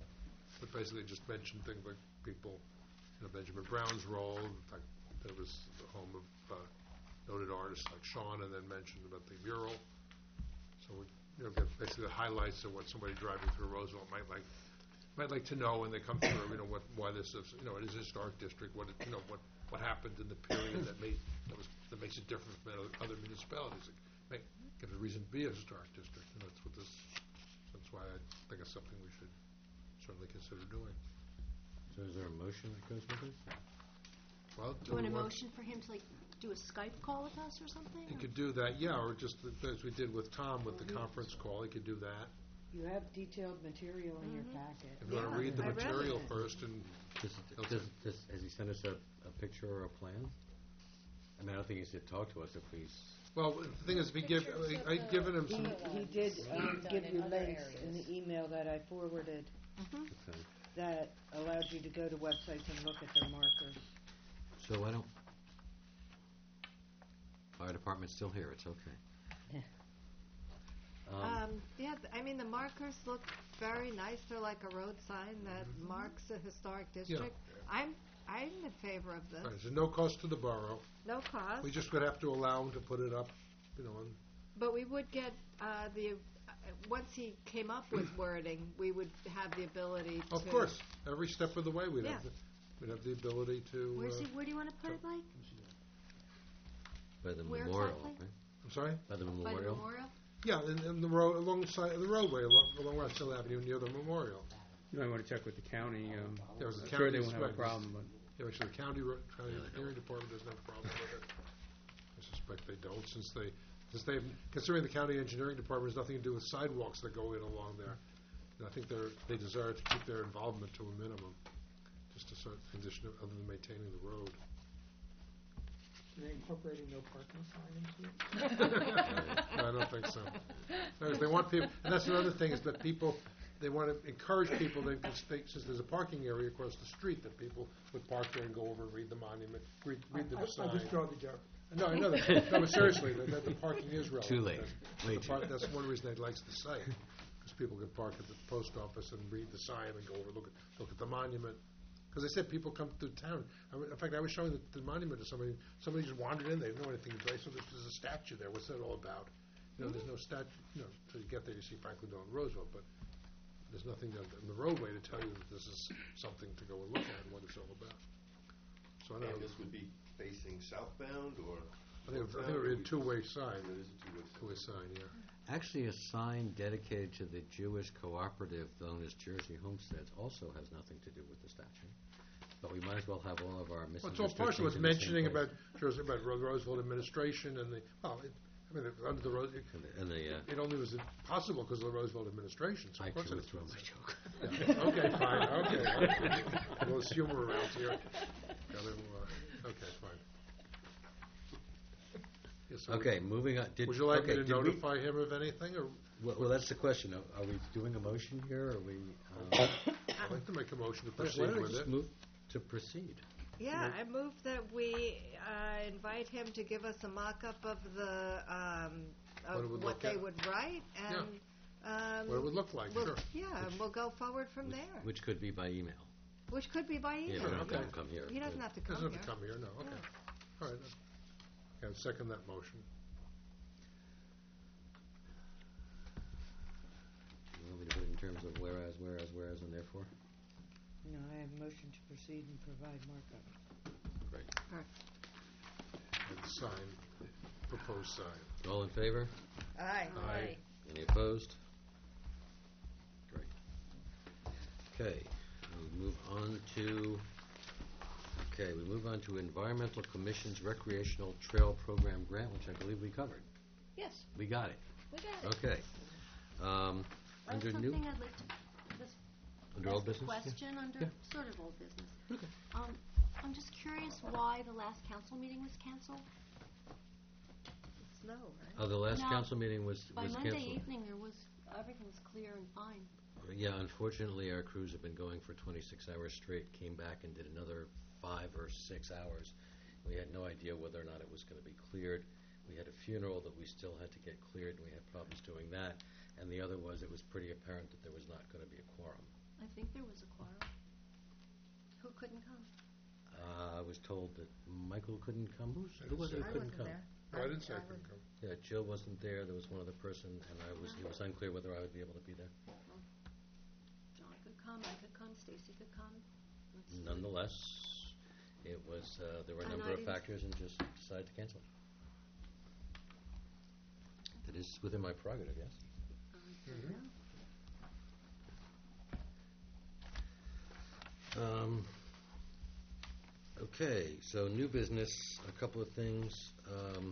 But basically just mentioned things like people, you know, Benjamin Brown's role. In fact, there was the home of uh, noted artists like Sean, and then mentioned about the mural. So we, you know, get basically the highlights of what somebody driving through Roosevelt might like might like to know when they come through. You know, what why this is, you know, it is a historic district. What it, you know, what what happened in the period that made that was that makes it different from other municipalities. It make, gives a reason to be a historic district, and that's what this. That's why I think it's something we should certainly consider doing. So is there a motion that goes with this? Well, Do you want we a motion for him to like do a Skype call with us or something? He or- could do that, yeah, or just as we did with Tom with the conference call, he could do that. You have detailed material in your Mhm. packet. If you want to Yeah, read the I read material it. first, and Does, Okay. does, does, has he sent us a, a picture or a plan? I mean, I don't think he said talk to us if he's, well, the thing is, if he give, Pictures of I'd the- given him He, some. he did um, Done give in you other links in areas. the email that I forwarded Mhm. okay. that allowed you to go to websites and look at their markers. So why don't, fire department's still here, it's okay. Yeah. Um, Um, yeah, th- I mean, the markers look very nice. They're like a road sign that marks a historic district. I'm, I'm in favor of this. Right, there's no cost to the borough. No cost. We just would have to allow him to put it up, you know, and But we would get, uh, the, uh, once he came up with wording, we would have the ability to. of course, every step of the way, we'd have, Yeah. the- we'd have the ability to. Where's uh, he, where do you want to put it, Mike? by the where memorial, exactly? right? I'm sorry? By the By the memorial? memorial? Yeah, in, in the road, alongside the roadway, along, along West Hill Avenue near the memorial. You might want to check with the county. Um, There was a I'm sure they county's won't have a right. problem, but Yeah, actually, the county, ro- county engineering department doesn't have a problem with it. I suspect they don't, since they, since they, considering the county engineering department has nothing to do with sidewalks that go in along there. And I think they're, they desire to keep their involvement to a minimum, just a certain condition of, other than maintaining the road. Are they incorporating no parking sign into it? No, I don't think so. No, 'cause they want people, and that's another thing, is that people, they want to encourage people, then, 'cause they- since there's a parking area across the street, that people would park there and go over and read the monument, read, read the I- I- sign. I just draw the joke. No, I know that. No, but seriously, that, that the parking is relevant. Too late. That's- Way the too par- late. That's one reason they likes the site, because people can park at the post office and read the sign and go over, look at, look at the monument. Because they said people come through town. I mean, in fact, I was showing the, the monument to somebody. Somebody just wandered in. They didn't know anything. They said there's a statue there. What's that all about? You know, there's no statue. You know, until you get there, you see Franklin Delano Roosevelt, but there's nothing on the roadway to tell you that this is something to go and look at and what it's all about. So I don't And know. this would be facing southbound or? I think, it- I think it would be a two-way sign. It is a two-way sign. Two-way sign, yeah. Actually, a sign dedicated to the Jewish cooperative known as Jersey Homesteads also has nothing to do with the statue. But we might as well have all of our missing Well, it's all partial. restrictions It's in the same mentioning place. about, Jersey- about Ro- Roosevelt administration and the, well, it, I mean, it- under the, Ro- it, And the, and the uh, it only was possible because of the Roosevelt administration, so I of course too it's. withdraw my joke. Yeah. Okay, fine, okay. okay. A little humor around here. Gotta, uh, okay, fine. Yeah, so Okay, moving on. Did- Would you like me okay, to did we- notify him of anything, or Well, well, that's the question. Are are we doing a motion here, or are we? uh, I'd like to make a motion to Why proceed don't we with just it? move to proceed? Yeah, I move that we uh, invite him to give us a mock-up of the, um, What it of would what look they at. would write, and, um... What it would look like, we'll- sure. Yeah, and we'll go forward from there, Which could be by email. which could be by Yeah, email. we don't have to okay. come here. He doesn't have to come Doesn't here. have to come here, no, okay. All right, then. Yeah, second that motion. You want me to put it in terms of whereas, whereas, whereas, and therefore? No, I have motion to proceed and provide markup. Great. And sign, proposed sign. All in favor? Aye. Aye. Any opposed? Great. Okay, we move on to, okay, we move on to Environmental Commission's Recreational Trail Program Grant, which I believe we covered. Yes, We got it. we got it. Okay. Um, I have Under new, something I'd like to, this, under ask old a business? Yeah. question under Yeah. sort of old business. Okay. Um, I'm just curious why the last council meeting was canceled. Snow, right? Oh, the last No. council meeting was, By was Monday canceled. evening, there was, everything was clear and fine. Yeah, unfortunately, our crews have been going for twenty-six hours straight, came back and did another five or six hours. We had no idea whether or not it was going to be cleared. We had a funeral that we still had to get cleared, and we had problems doing that. And the other was, it was pretty apparent that there was not going to be a quorum. I think there was a quorum. Who couldn't come? Uh, I was told that Michael couldn't come. Who's, who was it who I couldn't wasn't come? there. No, I didn't say I was- couldn't come. Yeah, Jill wasn't there. There was one other person, and I was. It was unclear whether I would be able to be there. John could come, I could come, Stacy could come. That's fine. Nonetheless, it was. Uh, there were a And number I of didn't- factors, and just decided to cancel. That is within my prerogative, yes. Um, Mhm. yeah. Um, okay, so new business, a couple of things. Um,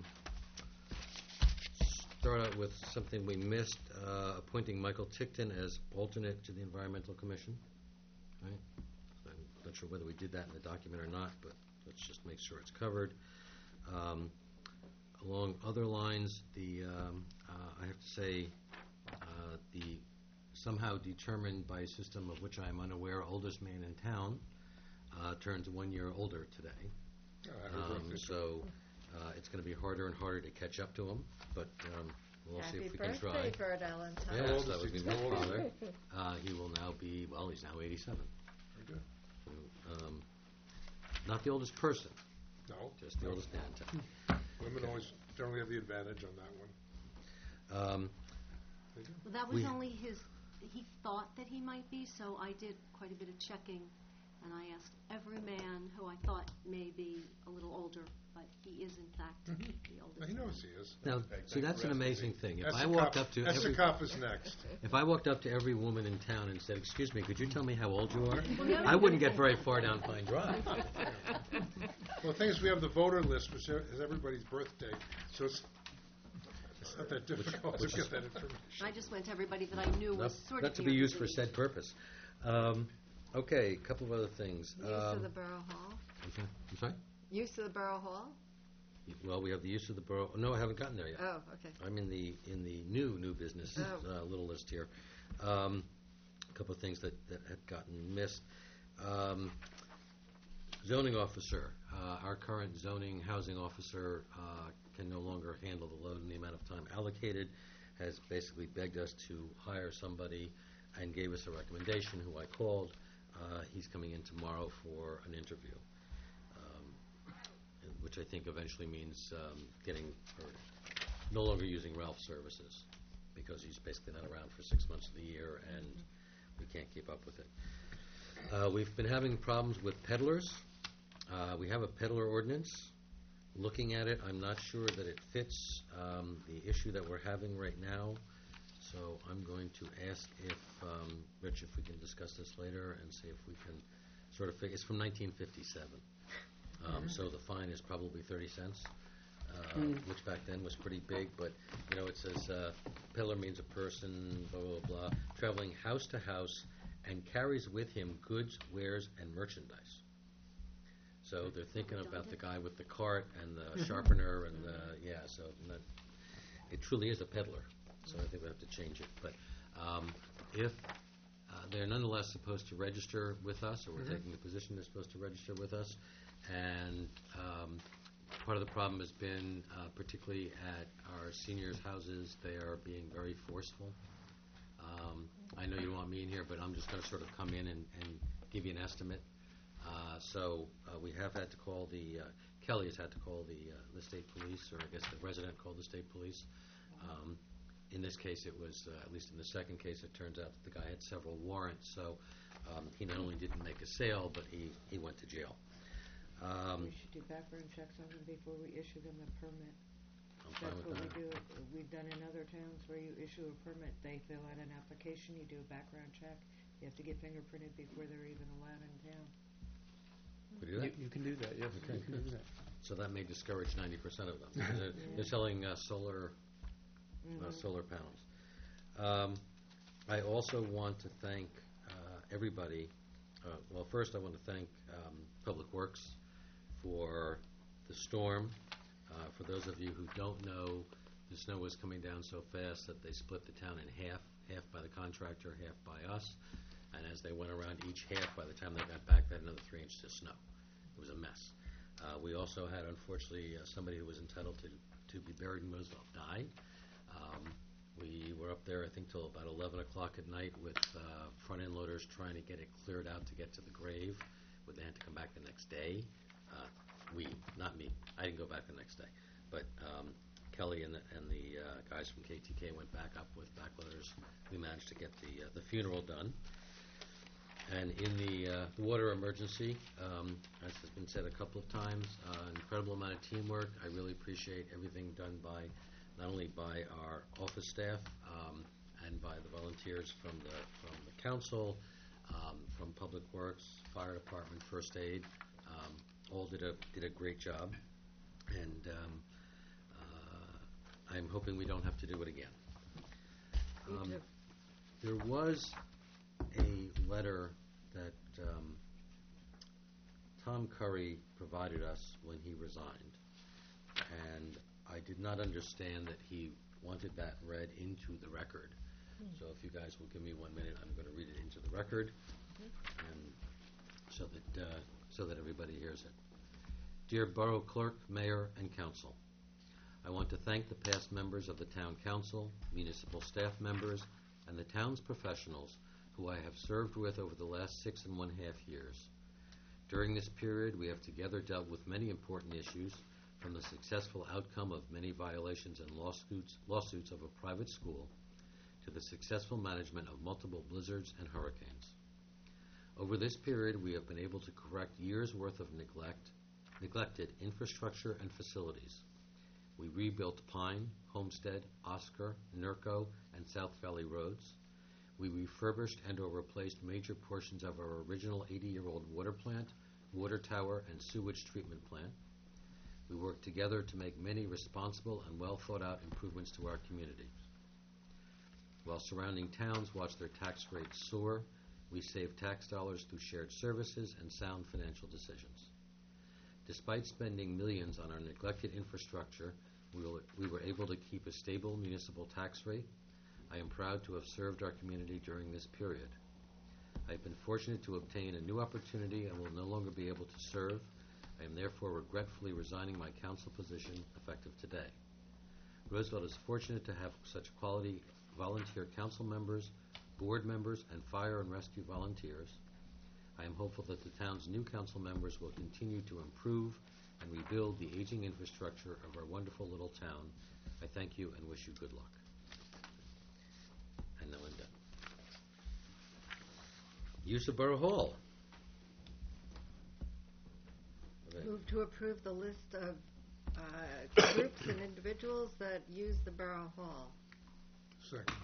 start out with something we missed, uh, appointing Michael Tickton as alternate to the Environmental Commission. Right? I'm not sure whether we did that in the document or not, but let's just make sure it's covered. Um, along other lines, the um, uh, I have to say, uh, the somehow determined by a system of which I am unaware, oldest man in town, uh, turns one year older today. Oh, happy Um, birthday to so uh, it's going to be harder and harder to catch up to him, but um, we'll see Happy if we can try. birthday, Bert Allentown. How Yes, old that is would he? be my How old is he? father. Uh, he will now be, well, he's now eighty-seven. Very good. So, um, not the oldest person, No, just the oldest man in town. women always generally have the advantage on that one. Um, They do. Well, that was We- only his, he thought that he might be, so I did quite a bit of checking, and I asked every man who I thought may be a little older, but he is in fact Mhm. the Well, oldest. he knows man. he is. now, Okay, see, thanks that's for an asking amazing me. thing. If That's I the walked cop- up to That's every, the cop is next. if I walked up to every woman in town and said, "Excuse me, could you tell me how old you are?" Well, no, I no, wouldn't no. get very far down Pine Drive. Well, the thing is, we have the voter list, which is everybody's birthday, so it's, it's not that difficult to which get is- that information. I just went to everybody that I knew was Not, sort not of to near be used for his said age. purpose. Um, okay, a couple of other things. Use Um, of the Borough Hall. I'm sorry? I'm sorry? Use of the Borough Hall? Well, we have the use of the borough. No, I haven't gotten there yet. Oh, okay. I'm in the in the new new business Oh. uh, little list here. Um, a couple of things that, that had gotten missed. Um, zoning officer. Uh, our current zoning housing officer uh, can no longer handle the load and the amount of time allocated. Has basically begged us to hire somebody and gave us a recommendation. Who I called. Uh, he's coming in tomorrow for an interview. Um, which I think eventually means um, getting or no longer using Ralph's services because he's basically not around for six months of the year and we can't keep up with it. Uh, we've been having problems with peddlers. Uh, we have a peddler ordinance. Looking at it, I'm not sure that it fits um, the issue that we're having right now. So I'm going to ask if, um, Rich, if we can discuss this later and see if we can sort of figure. It's from nineteen fifty-seven. Um, so the fine is probably thirty cents, uh, which back then was pretty big. But, you know, it says uh, peddler means a person, blah, blah, blah, traveling house to house and carries with him goods, wares, and merchandise. so they're thinking about the Redundant. guy with the cart and the sharpener and the, yeah, so not, it truly is a peddler, so I think we have to change it. But um, if, uh, they're nonetheless supposed to register with us, or we're taking the position they're supposed to register with us, and um, part of the problem has been, uh, particularly at our seniors' houses, they are being very forceful. Um, I know you don't want me in here, but I'm just going to sort of come in and, and give you an estimate. Uh, so uh, we have had to call the, uh, Kelly has had to call the, uh, the state police, or I guess the resident called the state police. Um, in this case, it was, uh, at least in the second case, it turns out that the guy had several warrants, so um, he not only didn't make a sale, but he, he went to jail. Um, We should do background checks on them before we issue them a permit. I'm fine That's with what we that. do. We've done in other towns where you issue a permit, they fill out an application, you do a background check. You have to get fingerprinted before they're even allowed in town. We do that? You, you can do that, yes, Okay. you can do that. So that may discourage ninety percent of them. because They're, they're selling uh, solar uh, Mhm. solar panels. Um, I also want to thank uh, everybody. Uh, well, first I want to thank um, Public Works for the storm. Uh, for those of you who don't know, the snow was coming down so fast that they split the town in half, half by the contractor, half by us. And as they went around each half, by the time they got back, they had another three inches of snow. It was a mess. Uh, we also had, unfortunately, uh, somebody who was entitled to, to be buried in Roseville died. Um, we were up there, I think, till about eleven o'clock at night with uh, front-end loaders trying to get it cleared out to get to the grave. But they had to come back the next day. Uh, we, not me. I didn't go back the next day. But um, Kelly and the, and the uh, guys from K T K went back up with backloaders. We managed to get the, uh, the funeral done. And in the, uh, the water emergency, um, as has been said a couple of times, uh, incredible amount of teamwork. I really appreciate everything done by, not only by our office staff um, and by the volunteers from the from the council, um, from Public Works, Fire Department, First Aid. Um, all did a did a great job, and um, uh, I'm hoping we don't have to do it again. Me Um, too. There was a letter that um, Tom Curry provided us when he resigned, and I did not understand that he wanted that read into the record. So if you guys will give me one minute, I'm going to read it into the record, and so that uh, so that everybody hears it. Dear Borough Clerk, Mayor, and Council, I want to thank the past members of the Town Council, municipal staff members, and the town's professionals who I have served with over the last six and one half years. During this period, we have together dealt with many important issues, from the successful outcome of many violations and lawsuits, lawsuits of a private school to the successful management of multiple blizzards and hurricanes. Over this period, we have been able to correct years' worth of neglect, neglected infrastructure and facilities. We rebuilt Pine, Homestead, Oscar, Nurko, and South Valley roads. We refurbished and or replaced major portions of our original eighty-year-old water plant, water tower, and sewage treatment plant. We worked together to make many responsible and well-thought-out improvements to our community. While surrounding towns watch their tax rates soar, we save tax dollars through shared services and sound financial decisions. Despite spending millions on our neglected infrastructure, we, will, we were able to keep a stable municipal tax rate. I am proud to have served our community during this period. I have been fortunate to obtain a new opportunity and will no longer be able to serve. I am therefore regretfully resigning my council position effective today. Roosevelt is fortunate to have such quality volunteer council members, board members, and fire and rescue volunteers. I am hopeful that the town's new council members will continue to improve and rebuild the aging infrastructure of our wonderful little town. I thank you and wish you good luck. And now I'm done. Use of Borough Hall. Okay. Move to approve the list of uh, groups and individuals that use the Borough Hall. Second.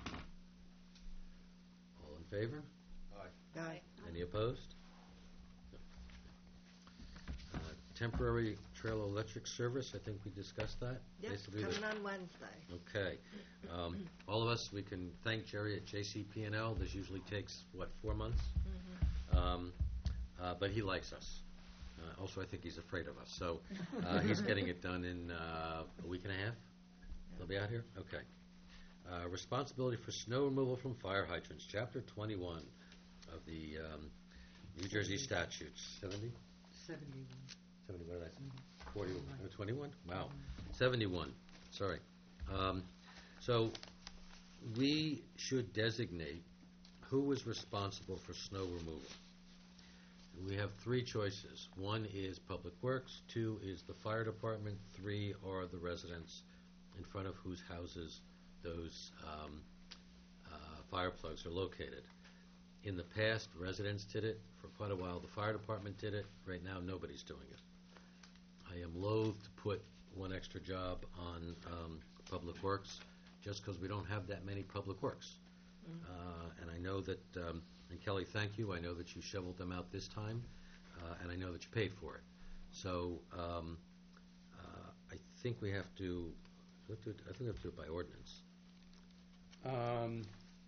All in favor? Aye. Aye. Any opposed? No. Uh, Temporary trail electric service, I think we discussed that. Yep, Basically the- coming on Wednesday. Okay. Um, all of us, we can thank Jerry at J C P and L. This usually takes, what, four months? Um, uh, but he likes us. Uh, Also, I think he's afraid of us, so uh, he's getting it done in uh, a week and a half. They'll be out here? Okay. Uh, Responsibility for snow removal from fire hydrants, Chapter twenty-one of the um, New Jersey statutes. seventy? Seventy-one. seventy, what did I say? forty, uh, twenty-one? Wow. seventy-one, sorry. Um, So we should designate who is responsible for snow removal. We have three choices. One is Public Works, two is the fire department, three are the residents in front of whose houses those um, uh, fire plugs are located. In the past, residents did it. For quite a while, the fire department did it. Right now, nobody's doing it. I am loath to put one extra job on um, Public Works just because we don't have that many Public Works. Uh, and I know that, um, and Kelly, thank you, I know that you shoveled them out this time, uh, and I know that you paid for it. So um, uh, I think we have to, I think we have to do it by ordinance. Um,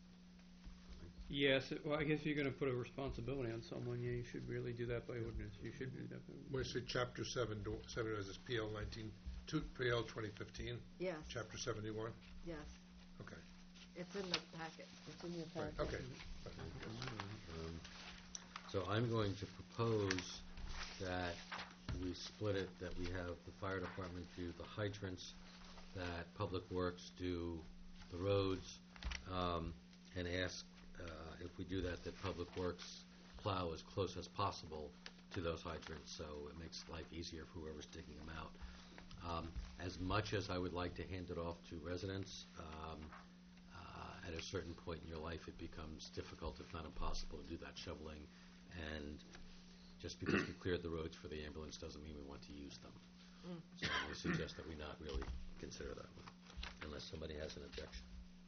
Yes, it- well, I guess if you're going to put a responsibility on someone, yeah, you should really do that by ordinance. You should do that by When you say chapter seven, do- seven is this P L nineteen, two, P L twenty fifteen, Yes, chapter seventy-one? yes. Okay, It's in the packet. It's in your right, packet. okay. Um, So I'm going to propose that we split it, that we have the fire department do the hydrants, that Public Works do the roads, um, and ask uh, if we do that, that Public Works plow as close as possible to those hydrants, so it makes life easier for whoever's digging them out. Um, As much as I would like to hand it off to residents, um, uh, at a certain point in your life, it becomes difficult, if not impossible, to do that shoveling. And just because we cleared the roads for the ambulance doesn't mean we want to use them. So I suggest that we not really consider that one, unless somebody has an objection.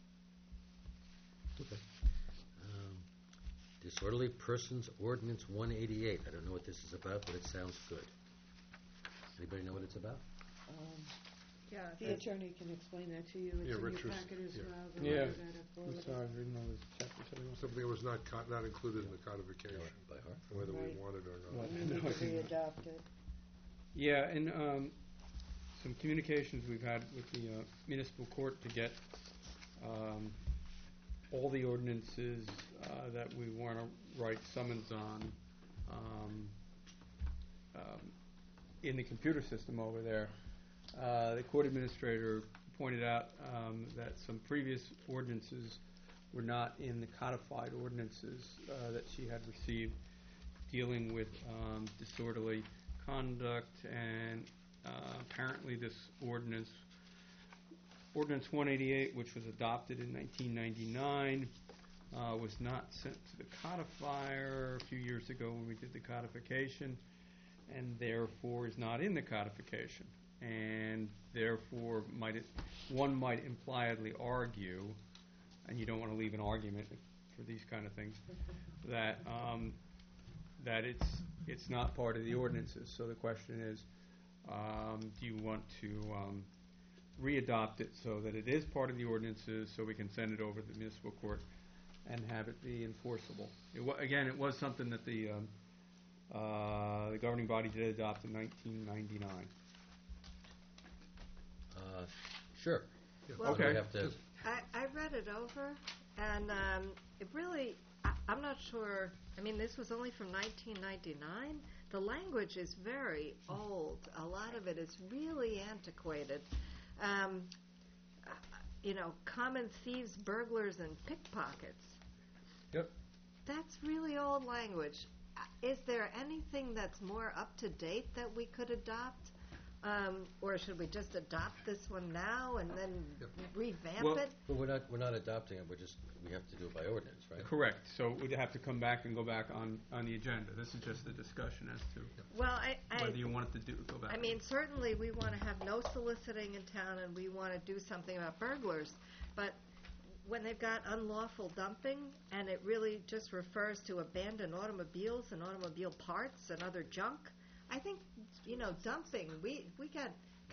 Okay. Um, Disorderly Persons Ordinance one eighty-eight. I don't know what this is about, but it sounds good. Anybody know what it's about? Um, Yeah, The it's- attorney can explain that to you. It's Yeah, in your Richard's- packet as yeah. well. the Yeah. letter that I forwarded. I'm sorry, I was reading all this chapter seventy-one. Something that was not, co- not included in the codification, By heart? whether we Right. want it or Well, not. We need No, I to didn't. re-adopt it. Yeah, and um, some communications we've had with the uh, municipal court to get um, all the ordinances uh, that we want to write summons on um, um, in the computer system over there. Uh, The court administrator pointed out um, that some previous ordinances were not in the codified ordinances uh, that she had received dealing with um, disorderly conduct, and uh, apparently this ordinance, Ordinance one eighty-eight, which was adopted in nineteen ninety-nine, uh, was not sent to the codifier a few years ago when we did the codification, and therefore is not in the codification. And therefore, might it, one might impliedly argue, and you don't want to leave an argument for these kind of things, that um, that it's it's not part of the ordinances. So the question is, um, do you want to um, re-adopt it so that it is part of the ordinances, so we can send it over to the municipal court and have it be enforceable? It wa- again, it was something that the um, uh, the governing body did adopt in nineteen ninety-nine. Uh, Sure. Yeah. Well, What do we Okay. have to, I, I read it over, and um, it really, I, I'm not sure, I mean, this was only from nineteen ninety-nine. The language is very old. A lot of it is really antiquated. Um, uh, you know, common thieves, burglars, and pickpockets. Yep. That's really old language. Uh, Is there anything that's more up to date that we could adopt? Um, or should we just adopt this one now and then Yep. revamp Well- it? well, we're not, we're not adopting it, we're just, we have to do it by ordinance, right? Correct. So we'd have to come back and go back on, on the agenda. This is just a discussion as to Well, I, I, whether you want it to do, go back. I mean, certainly we want to have no soliciting in town and we want to do something about burglars. But when they've got unlawful dumping and it really just refers to abandoned automobiles and automobile parts and other junk, I think, you know, dumping, we, we got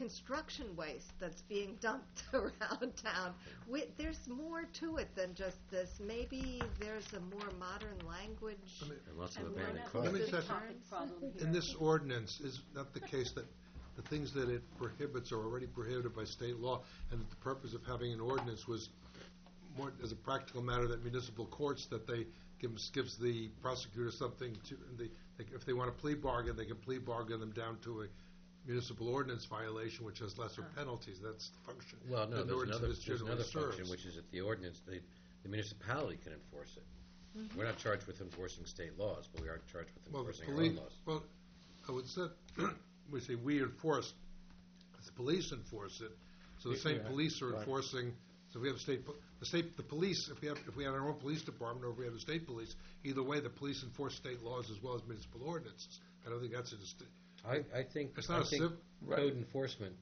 construction waste that's being dumped around town. We, there's more to it than just this. Maybe there's a more modern language. I mean, And lots of and abandoned more cars. Let me inclusive check- terms. Problem here. In this ordinance, is not the case that the things that it prohibits are already prohibited by state law, and that the purpose of having an ordinance was more as a practical matter that municipal courts, that they gives, gives the prosecutor something to, they, they- if they want to plea bargain, they can plea bargain them down to a municipal ordinance violation, which has lesser penalties. That's the function. Well, no, that an there's ordinance another, is there's generally another function, serves. which is that the ordinance, the, the municipality can enforce it. We're not charged with enforcing state laws, but we are charged with Well, the enforcing our police, own laws. well, I would say, we say we enforce, the police enforce it, so the same Yeah, police are right. enforcing, so if we have state, po- the state, the police, if we have, if we have our own police department, or if we have the state police, either way, the police enforce state laws as well as municipal ordinances. I don't think that's a distinct, I, I think, It's I not a think civ- code enforcement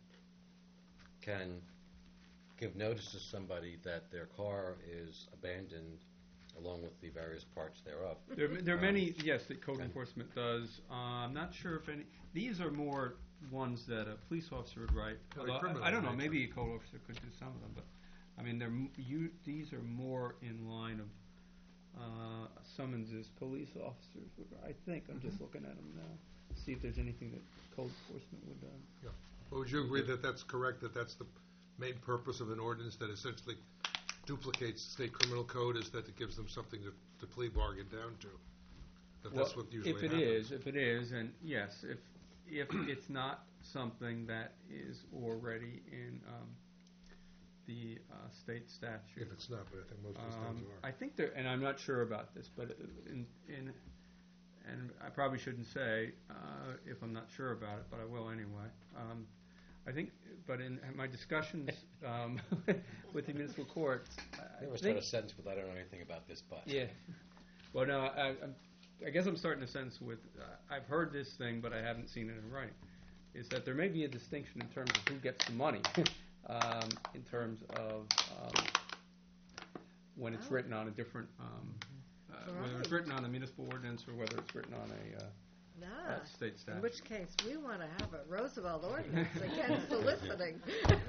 can give notice to somebody that their car is abandoned along with the various parts thereof. There, there are Um, many, yes, that code and- enforcement does. Uh, I'm not sure if any, these are more ones that a police officer would write. Yeah, Although, like criminal I I don't know, nature. maybe a code officer could do some of them, but, I mean, they're, m- you, these are more in line of uh, summonses police officers would, I think, I'm just looking at them now, see if there's anything that code enforcement would, uh, but would you agree that that's correct, that that's the main purpose of an ordinance, that essentially duplicates the state criminal code, is that it gives them something to, to plea bargain down to? That that's Well, what usually if it happens. is, if it is, and yes, if, if it's not something that is already in um, the uh, state statute. If it's not, but I think most of these Um, things are. I think there, and I'm not sure about this, but in, in, and I probably shouldn't say uh, if I'm not sure about it, but I will anyway. Um, I think, but in my discussions um, with the municipal court, I I never think start a sentence with, I don't know anything about this, but. yeah. Well, no, I, I'm, I guess I'm starting a sentence with, uh, I've heard this thing, but I haven't seen it in writing, is that there may be a distinction in terms of who gets the money, um, in terms of um, when it's Oh. written on a different, um, uh, whether it's Right. written on a municipal ordinance or whether it's written on a uh, Nah. uh, state In statute. which case, we want to have a Roosevelt ordinance against soliciting.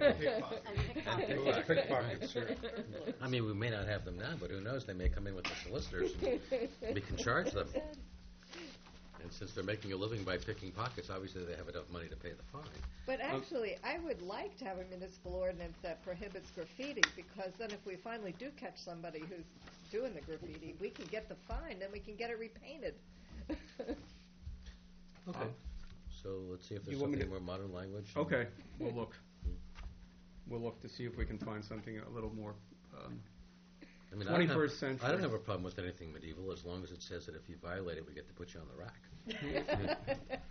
Pickpocket. Pickpockets, sure. I mean, we may not have them now, but who knows, they may come in with the solicitors and we can charge them. And since they're making a living by picking pockets, obviously they have enough money to pay the fine. But actually, I would like to have a municipal ordinance that prohibits graffiti, because then if we finally do catch somebody who's doing the graffiti, we can get the fine, then we can get it repainted. Okay. So let's see if there's You want me something to- more modern language. Okay, we'll look. We'll look to see if we can find something a little more, um, I mean, I don't have- twenty-first century. I don't have a problem with anything medieval, as long as it says that if you violate it, we get to put you on the rack.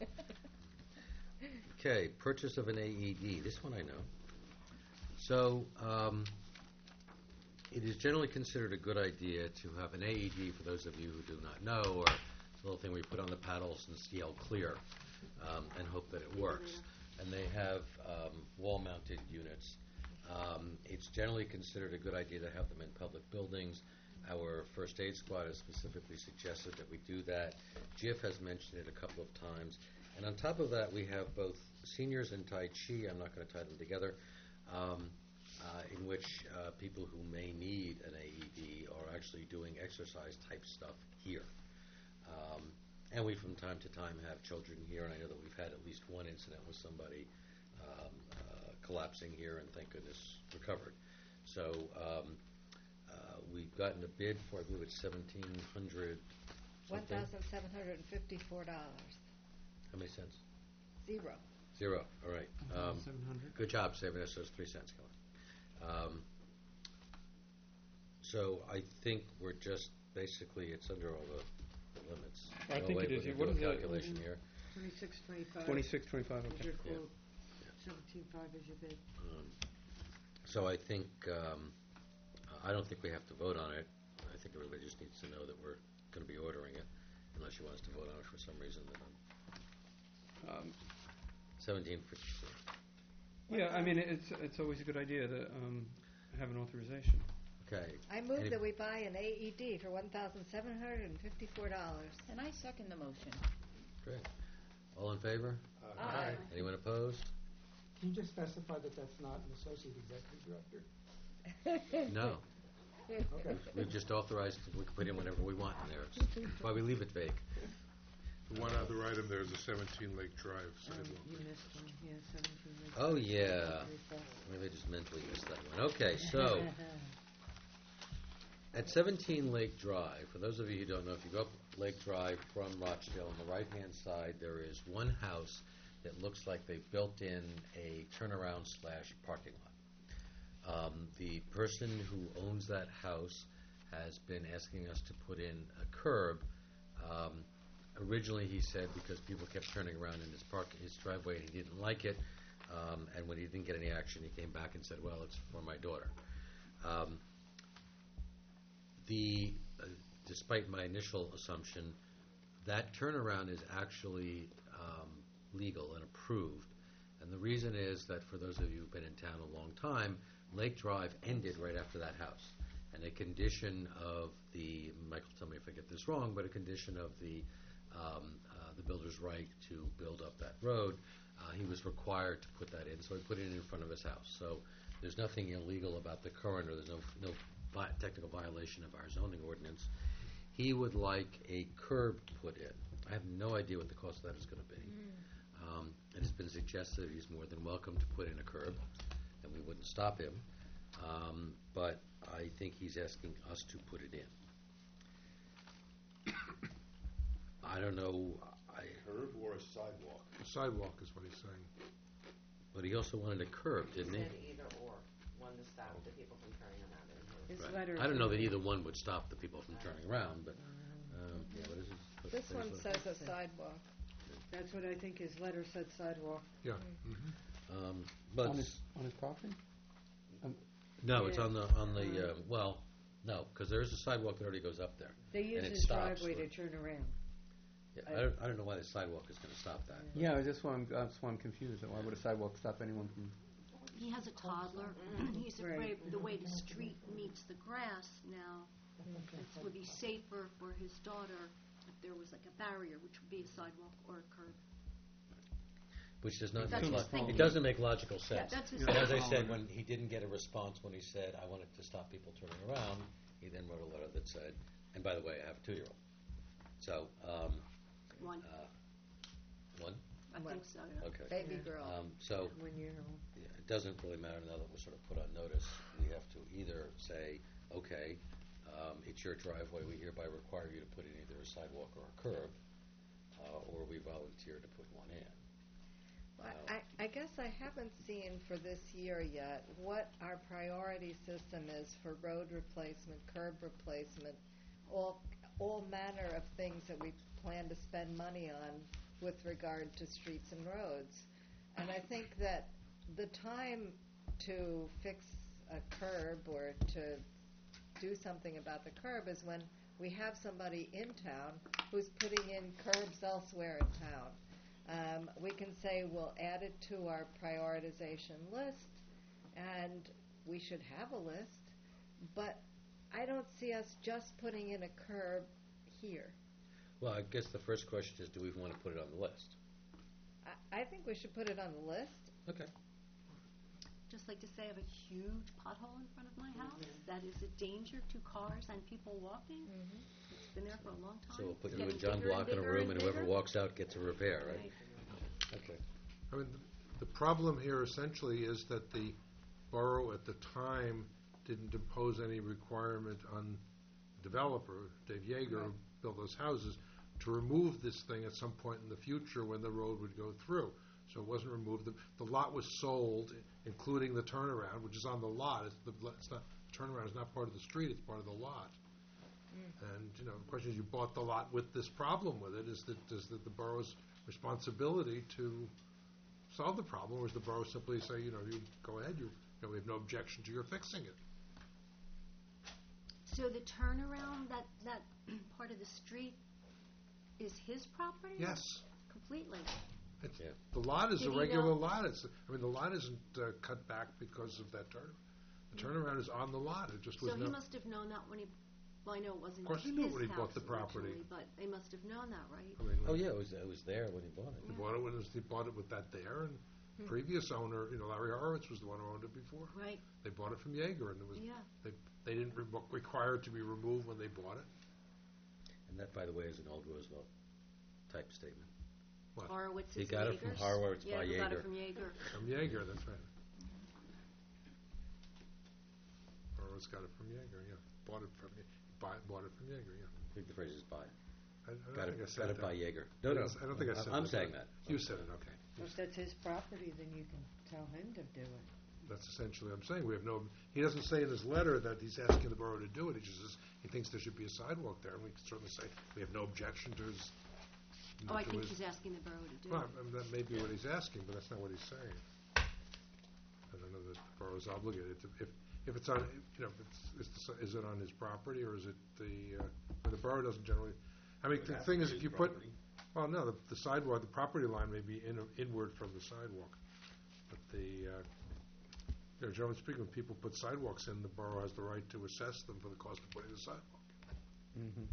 Okay, purchase of an A E D. This one I know. So, um, it is generally considered a good idea to have an A E D, for those of you who do not know, or a little thing we put on the paddles and yell clear, um, and hope that it works. And they have um, wall-mounted units. Um, it's generally considered a good idea to have them in public buildings. Our first aid squad has specifically suggested that we do that. J I F has mentioned it a couple of times. And on top of that, we have both seniors and Tai Chi, I'm not going to tie them together, um, uh, in which uh, people who may need an A E D are actually doing exercise-type stuff here. Um, and we, from time to time, have children here, and I know that we've had at least one incident with somebody um, uh, collapsing here, and thank goodness recovered. So um, uh, we've gotten a bid for, I believe it's seventeen hundred One something. thousand seven hundred and fifty-four dollars. How many cents? Zero. Zero, all right. Um, seven hundred. Good job saving us those three cents, Kelly. Um, so I think we're just, basically, it's under all the limits. I Oh, think wait, it we is. can What do is a it? calculation here. Twenty-six, twenty-five. Twenty-six, twenty-five, Is okay. your Yeah. quote. Seventeen-five is your bid. Um, So I think, um, I don't think we have to vote on it. I think everybody just needs to know that we're going to be ordering it, unless you want us to vote on it for some reason. Then Um, seventeen fifty-four. Yeah, I mean, it's, it's always a good idea to um, have an authorization. Okay. I move Any- that we buy an A E D for one thousand seven hundred and fifty-four dollars. And I second the motion. Great. All in favor? Aye. Anyone opposed? Can you just specify that that's not an associate executive director? No. Okay. We've just authorized, we can put in whatever we want in there. It's- That's why we leave it vague. The one other item there is a seventeen Lake Drive Um, sidewalk. you missed one, yeah, seventeen. Lake Oh, Street, yeah. request. Maybe I just mentally missed that one. Okay, so, at seventeen Lake Drive, for those of you who don't know, if you go up Lake Drive from Rochdale, on the right-hand side, there is one house that looks like they've built in a turnaround slash parking lot. Um, the person who owns that house has been asking us to put in a curb. Um, originally, he said because people kept turning around in his park, his driveway, and he didn't like it. Um, and when he didn't get any action, he came back and said, "Well, it's for my daughter." Um, the uh, despite my initial assumption, that turnaround is actually um, legal and approved. And the reason is that for those of you who've been in town a long time, Lake Drive ended right after that house. And a condition of the, Michael, tell me if I get this wrong, but a condition of the um, uh, the builder's right to build up that road, uh, he was required to put that in, so he put it in front of his house. So there's nothing illegal about the current, or there's no no vi- technical violation of our zoning ordinance. He would like a curb put in. I have no idea what the cost of that is going to be. Um, it has been suggested he's more than welcome to put in a curb, and we wouldn't stop him. Um, but I think he's asking us to put it in. I don't know. I, Curb or a sidewalk? A sidewalk is what he's saying. but he also wanted a curb, didn't he? Said either or, one to stop the people from turning around in his. His Right. letter I don't know said- that either one would stop the people from turning around, but um, yeah, what is it? What This page one was it? says a sidewalk. That's what I think his letter said, sidewalk. Yeah. Mm. mhm. Um, but On his, on his property? no, it's Yeah. on the on the uh, well, no, because there is a sidewalk that already goes up there. They use And it his stops, driveway or- to turn around. Yeah, I- I don't I don't know why the sidewalk is going to stop that. but- Yeah, that's why I'm, that's why I'm confused. Why would a sidewalk stop anyone from? He has a toddler. He's Right. afraid the way the street meets the grass now, it would be safer for his daughter if there was like a barrier, which would be a sidewalk or a curb. Which does not That's make his lo- thinking. it doesn't make logical Yeah, sense. that's his And as I thinking. said, when he didn't get a response when he said, I wanted to stop people turning around, he then wrote a letter that said, and by the way, I have a two-year-old. So, um, One, uh, one? I think so, yeah. Okay. Baby Yeah. girl. Um, so, One year old. yeah, it doesn't really matter now that we're sort of put on notice. We have to either say, okay, um, it's your driveway, we hereby require you to put in either a sidewalk or a curb, uh, or we volunteer to put one in. Well, I, I guess I haven't seen for this year yet what our priority system is for road replacement, curb replacement, all, all manner of things that we plan to spend money on with regard to streets and roads. And I think that the time to fix a curb or to do something about the curb is when we have somebody in town who's putting in curbs elsewhere in town. Um, we can say we'll add it to our prioritization list, and we should have a list, but I don't see us just putting in a curb here. Well, I guess the first question is, do we want to put it on the list? I, I think we should put it on the list. Okay. Just like to say I have a huge pothole in front of my house that is a danger to cars and people walking. It's been there for a long time. So we'll put It's you and getting John bigger Block in a bigger room, and whoever bigger. walks out gets a repair, right? Right. Okay. I mean, the, the problem here essentially is that the borough at the time didn't impose any requirement on the developer, Dave Yeager, who built those houses, to remove this thing at some point in the future when the road would go through. So it wasn't removed. The, the lot was sold, including the turnaround, which is on the lot. It's, the, it's not, the turnaround is not part of the street, it's part of the lot. And, you know, the question is, you bought the lot with this problem with it. Is that is that the borough's responsibility to solve the problem, or is the borough simply say, you know, you go ahead, you, you know, we have no objection to your fixing it? So the turnaround, that, that part of the street is his property? Yes. Completely? It's, Yeah. The lot is Did a he regular know- lot. It's, I mean, the lot isn't uh, cut back because of that turn. The turnaround is on the lot. It just was So he never. must have known that when he, well, I know it wasn't Of course he his knew when he bought house the property. originally, but they must have known that, right? I mean, Oh, yeah, it was, it was there when he bought He it. bought it when it was, he bought it with that there, and Previous owner, you know, Larry Horowitz was the one who owned it before. Right, They bought it from Jaeger, and it was, yeah. they, they didn't re- require it to be removed when they bought it. And that, by the way, is an old Roosevelt type statement. What? Horowitz He is got it from Jaeger's? Horowitz Yeah, by we got Jaeger. it from Jaeger. From Jaeger, that's right. Horowitz got it from Jaeger, yeah. Bought it from, buy, bought it from Jaeger, yeah. I think the phrase is buy. I, I don't Got think I it, said got it by that. Jaeger. I No, no. didn't- I don't think I said I'm that. saying that. You said it, okay. Well, if that's his property, then you can tell him to do it. That's essentially what I'm saying. We have no, he doesn't say in his letter that he's asking the borough to do it. He just says he thinks there should be a sidewalk there, and we can certainly say we have no objection to his. Oh, I to think his- he's asking the borough to do Well, it. I mean, that may be what he's asking, but that's not what he's saying. I don't know that the borough's obligated to, if, if it's on, you know, if it's, is the si- is it on his property, or is it the, uh, well, the borough doesn't generally, I mean, It the has thing to is, be if you his put, property. well, no, the, the sidewalk, the property line may be in, inward from the sidewalk, but the, uh, you know, generally speaking, when people put sidewalks in, the borough has the right to assess them for the cost of putting the sidewalk. Mm-hmm.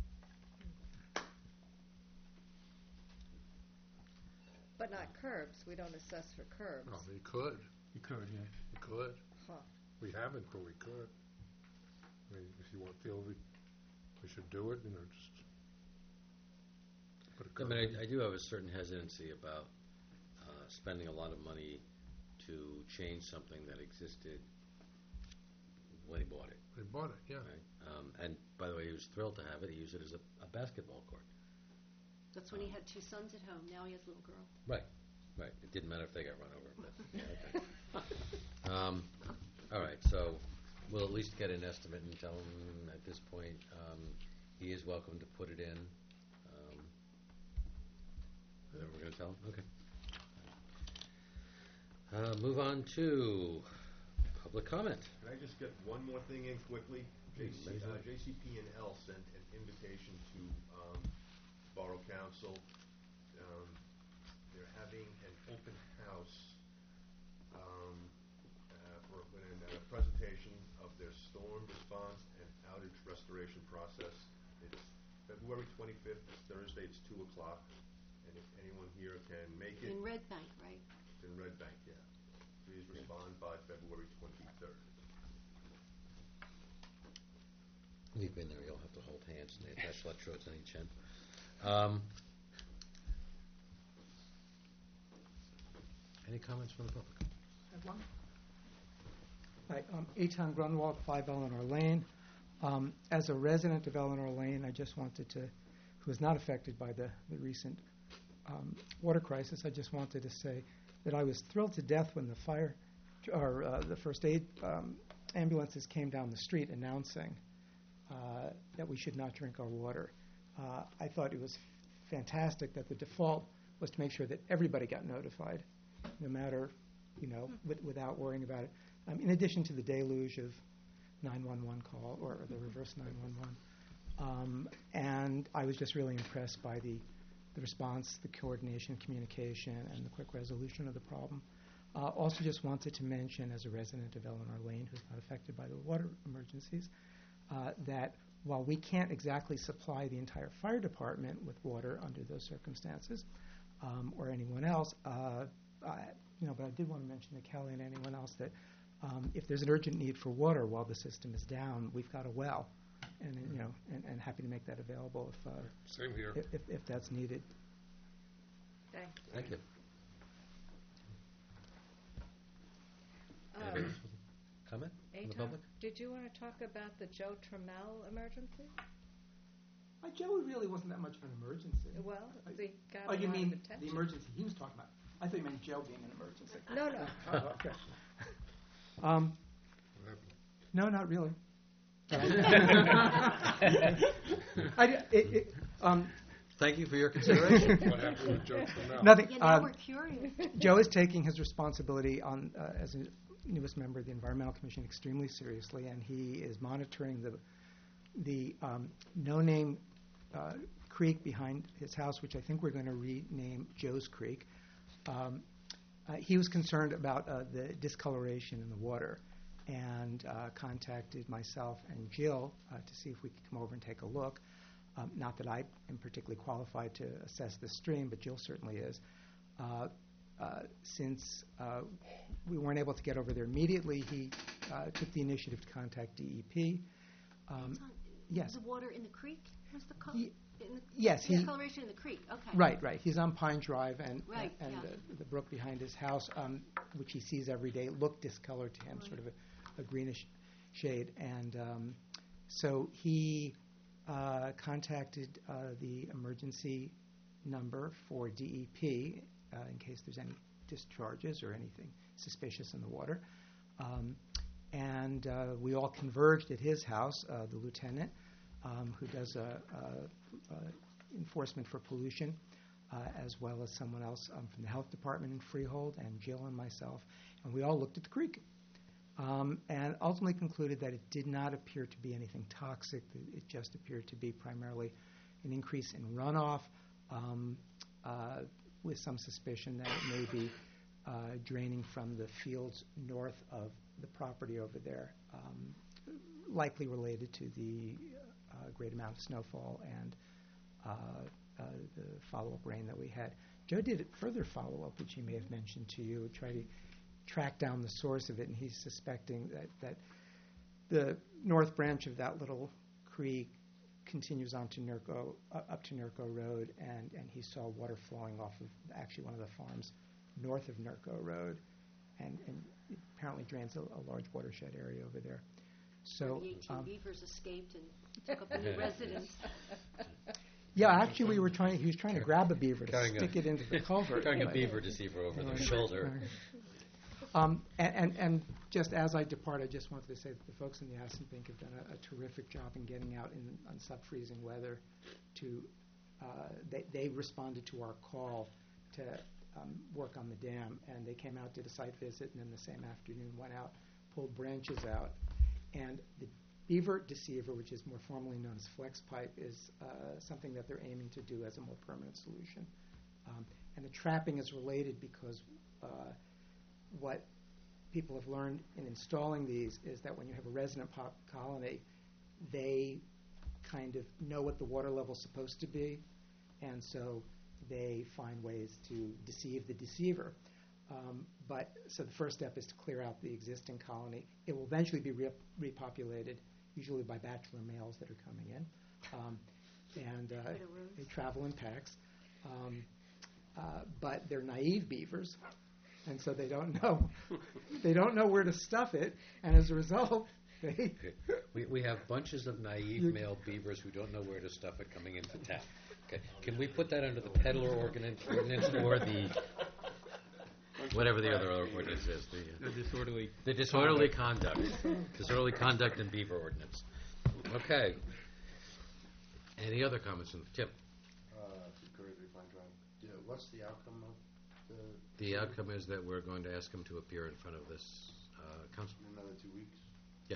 But not curbs. We don't assess for curbs. Oh, you could, You could, yeah. you could. Huh. We haven't, but we could. I mean, if you want, feel we, we should do it, you know, just put a I curb mean, in. I, I do have a certain hesitancy about uh, spending a lot of money to change something that existed when he bought it. They bought it, yeah. Right? Um, and by the way, he was thrilled to have it. He used it as a, a basketball court. That's when he had two sons at home. Now he has a little girl. Right, right. It didn't matter if they got run over. But, yeah, okay. um, all right, so we'll at least get an estimate and tell him at this point um, he is welcome to put it in. Um, is that what we're going to tell him? Okay. Uh, move on to public comment. Can I just get one more thing in quickly? J C, Amazing. uh, J C P and L sent an invitation to um, Borough Council. Um, they're having an open house um, uh, for an, a presentation of their storm response and outage restoration process. It's February twenty-fifth, it's Thursday, it's two o'clock. And if anyone here can make it, In Red Bank, right? it's in Red Bank, yeah. Please respond by February twenty-third. We've been there. You'll have to hold hands and they attach electrodes on each end. Um, any comments from the public? Have one? Hi, um, Eitan Grunwald, five Eleanor Lane. Um, as a resident of Eleanor Lane, I just wanted to, who is not affected by the, the recent um, water crisis, I just wanted to say that I was thrilled to death when the fire, or uh, the first aid um, ambulances came down the street announcing uh, that we should not drink our water. Uh, I thought it was fantastic that the default was to make sure that everybody got notified, no matter, you know, with, without worrying about it. Um, in addition to the deluge of nine one one call, or the reverse nine one one. Um, and I was just really impressed by the, the response, the coordination, communication, and the quick resolution of the problem. Uh, also just wanted to mention, as a resident of Eleanor Lane, who's not affected by the water emergencies, uh, that while we can't exactly supply the entire fire department with water under those circumstances, um, or anyone else, uh, I, you know, but I did want to mention to Kelly and anyone else that um, if there's an urgent need for water while the system is down, we've got a well, and you know, and, and happy to make that available if, uh, Same here. if, if if that's needed. Thanks. Thank you. Um, Anybody else with a comment from the Eitan, public? did you want to talk about the Joe Trammell emergency? Uh, Joe really wasn't that much of an emergency. Well, they got Oh, a you lot mean of attention. the emergency he was talking about? I thought you meant Joe being an emergency. No, no. Oh, okay. Um, no, not really. I, di- it, it, um, Thank you for your consideration. What happened with Joe Trammell? Nothing. Yeah, now uh, we're curious. Joe is taking his responsibility on uh, as a newest member of the Environmental Commission extremely seriously, and he is monitoring the the um, no-name uh, creek behind his house, which I think we're going to rename Joe's Creek. Um, uh, he was concerned about uh, the discoloration in the water, and uh, contacted myself and Jill uh, to see if we could come over and take a look. Um, not that I am particularly qualified to assess the stream, but Jill certainly is. Uh, uh, since uh, we weren't able to get over there immediately, he uh, took the initiative to contact D E P. Um, It's on- yes. The water in the creek? What's the color? Ye- In the yes, he- discoloration in the creek, okay. Right, right. He's on Pine Drive, and Right, and yeah. the, the brook behind his house, um, which he sees every day, looked discolored to him, Right. sort of a, a greenish shade. And um, so he uh, contacted uh, the emergency number for D E P uh, in case there's any discharges or anything suspicious in the water. Um, and uh, we all converged at his house, uh, the lieutenant, um, who does a, a, a enforcement for pollution, uh, as well as someone else um, from the health department in Freehold, and Jill and myself, and we all looked at the creek, um, and ultimately concluded that it did not appear to be anything toxic. It just appeared to be primarily an increase in runoff, um, uh, with some suspicion that it may be uh, draining from the fields north of the property over there, um, likely related to the uh, great amount of snowfall and uh, uh, the follow-up rain that we had. Joe did further follow-up, which he may have mentioned to you, try to track down the source of it, and he's suspecting that, that the north branch of that little creek continues on to Nurko, uh, up to Nurko Road, and, and he saw water flowing off of actually one of the farms north of Nurko Road, and, and it apparently drains a, a large watershed area over there. So, The eighteen um, beavers escaped and took up a new residence. yeah, actually, we were trying. He was trying to grab a beaver to Carrying a- stick it into the culvert. Carrying a but- beaver deceiver over their Right. shoulder. Um, and, and, and just as I depart, I just wanted to say that the folks in the Assenpink have done a, a terrific job in getting out in on sub-freezing weather. To uh, they, they responded to our call to um, work on the dam, and they came out, did a site visit, and then the same afternoon went out, pulled branches out, and the beaver deceiver, which is more formally known as flex pipe, is uh, something that they're aiming to do as a more permanent solution. Um, and the trapping is related because uh, what people have learned in installing these is that when you have a resident pop colony, they kind of know what the water level is supposed to be, and so they find ways to deceive the deceiver. Um, but so the first step is to clear out the existing colony. It will eventually be re- repopulated, usually by bachelor males that are coming in, um, and uh, they travel in packs. Um, uh, but they're naive beavers, and so they don't know they don't know where to stuff it, and as a result, they We, we have bunches of naive male beavers who don't know where to stuff it coming into town. Okay, can we put that under the peddler ordinance, ordinance or the whatever the other ordinance is? The, uh, The disorderly. the disorderly conduct, disorderly conduct and beaver ordinance. Okay. Any other comments from Tim? Uh, Gregory Pine Drive. Yeah, what's the outcome of the? The outcome is that we're going to ask him to appear in front of this uh, council. In another two weeks? Yeah.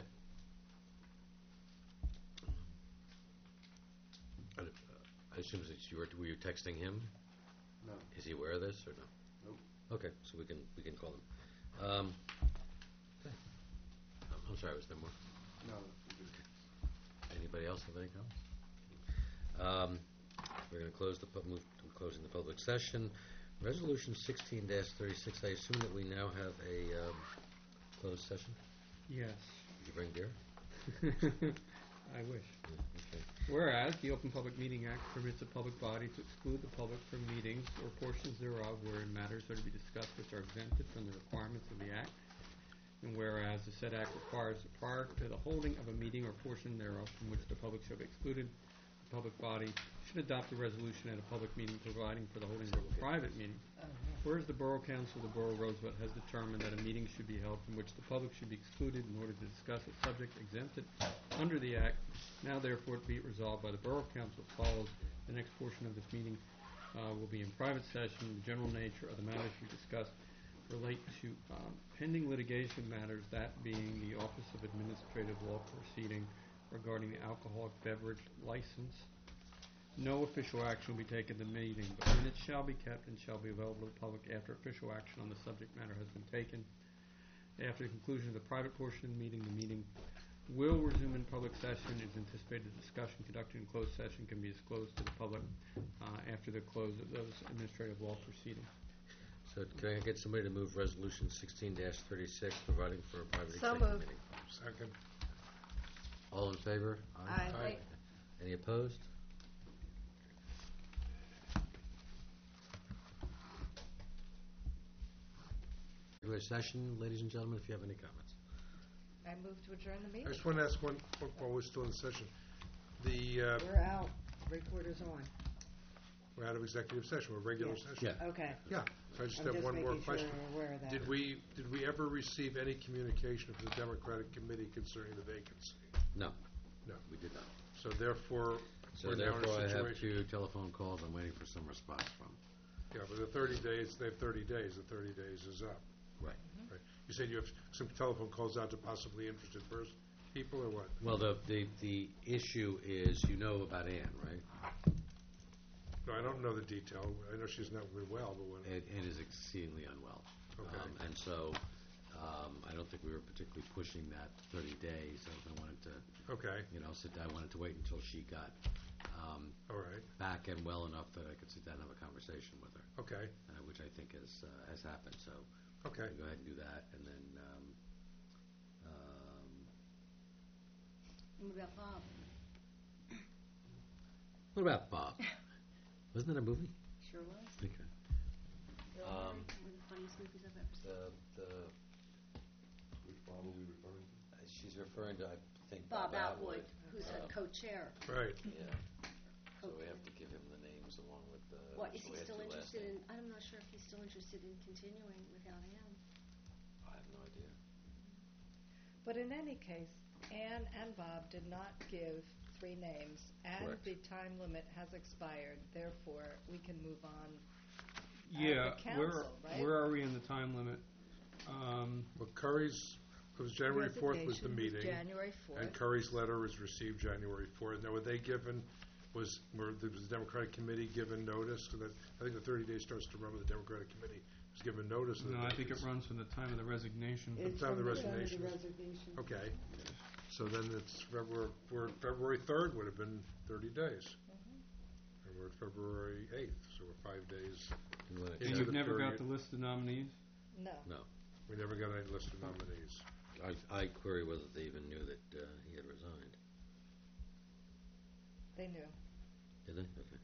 Uh, I assume it's you were, were you texting him? No. Is he aware of this or no? Nope. Okay, so we can we can call him. Um, okay. I'm, I'm sorry, was there more? No. Anybody else have any comments? Um, we're going to close the pu- move to closing the public session. Resolution sixteen thirty-six. I assume that we now have a um, closed session. Yes. You bring beer? I wish. Okay. Whereas the Open Public Meeting Act permits a public body to exclude the public from meetings or portions thereof wherein matters are to be discussed which are exempted from the requirements of the Act. And whereas the said Act requires that prior to the holding of a meeting or portion thereof from which the public shall be excluded, the public body should adopt a resolution at a public meeting providing for the holding of a private meeting. Whereas the Borough Council of the Borough of Rosebud has determined that a meeting should be held from which the public should be excluded in order to discuss a subject exempted under the Act, now therefore be it resolved by the Borough Council as follows. The next portion of this meeting uh, will be in private session. The general nature of the matters we discuss relate to um, pending litigation matters, that being the Office of Administrative Law proceeding regarding the alcoholic beverage license. No official action will be taken at the meeting, but minutes shall be kept and shall be available to the public after official action on the subject matter has been taken. After the conclusion of the private portion of the meeting, the meeting will resume in public session. It is anticipated discussion conducted in closed session can be disclosed to the public uh, after the close of those administrative law proceedings. So can I get somebody to move Resolution sixteen thirty-six, providing for a private So executive moved. meeting? Second. All in favor? Aye. Aye. Any opposed? Regular session, ladies and gentlemen, if you have any comments. I move to adjourn the I meeting. just want to ask one, while we're still in session. The, uh, We're out, recorder's on. we're out of executive session, we're regular Yeah. session. Yeah. Okay. Yeah, so I just I'm have just one more making sure question. we're aware of that. Did we, did we ever receive any communication from the Democratic Committee concerning the vacancy? No. No. We did not. So therefore, So we're now in therefore, a I have situation. two telephone calls I'm waiting for some response from. Yeah, but the thirty days, they have thirty days, the thirty days is up. Right. Right. You said you have some telephone calls out to possibly interested pers- people, or what? Well, the, the, the issue is, you know about Ann, right? No, I don't know the detail. I know she's not very well, but what? Ed, Ed is exceedingly unwell. Okay. Um, And so, um, I don't think we were particularly pushing that thirty days. I I wanted to, Okay, you know, sit down, I wanted to wait until she got um, all right, back and well enough that I could sit down and have a conversation with her, okay, uh, which I think has, uh, has happened, so. okay. Go ahead and do that, and then, um, um, What about Bob? what about Bob? Wasn't that a movie? Sure was. Okay. Bill Um, Murray, one of the funniest movies I've ever seen. The, the, Which Bob are we referring to? uh, she's referring to, I think, Bob Bob Atwood, Atwood. who's a Uh, co-chair. Right. Yeah, so we have to give him the names along with the. What, is so he we have still two last interested in, names. I'm not sure if he's still interested in continuing without Ann. I have no idea. But in any case, Ann and Bob did not give three names, and Correct. the time limit has expired. Therefore, we can move on. Yeah, the where, council, right? where are we in the time limit? Um, Well, Curry's, it was January fourth was the Resignation meeting. January And fourth. Curry's letter was received January fourth. Now, were they given, was, were, the- was the Democratic Committee given notice? 'Cause that, I think the thirty days starts to run when the Democratic Committee was given notice of the no, I think it vacancy. runs from the time of the resignation. It's time of the from time of resignation. resignation. Okay, so then it's February, we're, February third would have been thirty days. Mm-hmm. And we're at February eighth, so we're five days. You wanna And Into you've the never got period. the list of nominees? No. No. We never got any list of nominees. I, I query whether they even knew that uh, he had resigned. They knew. Did they? Okay.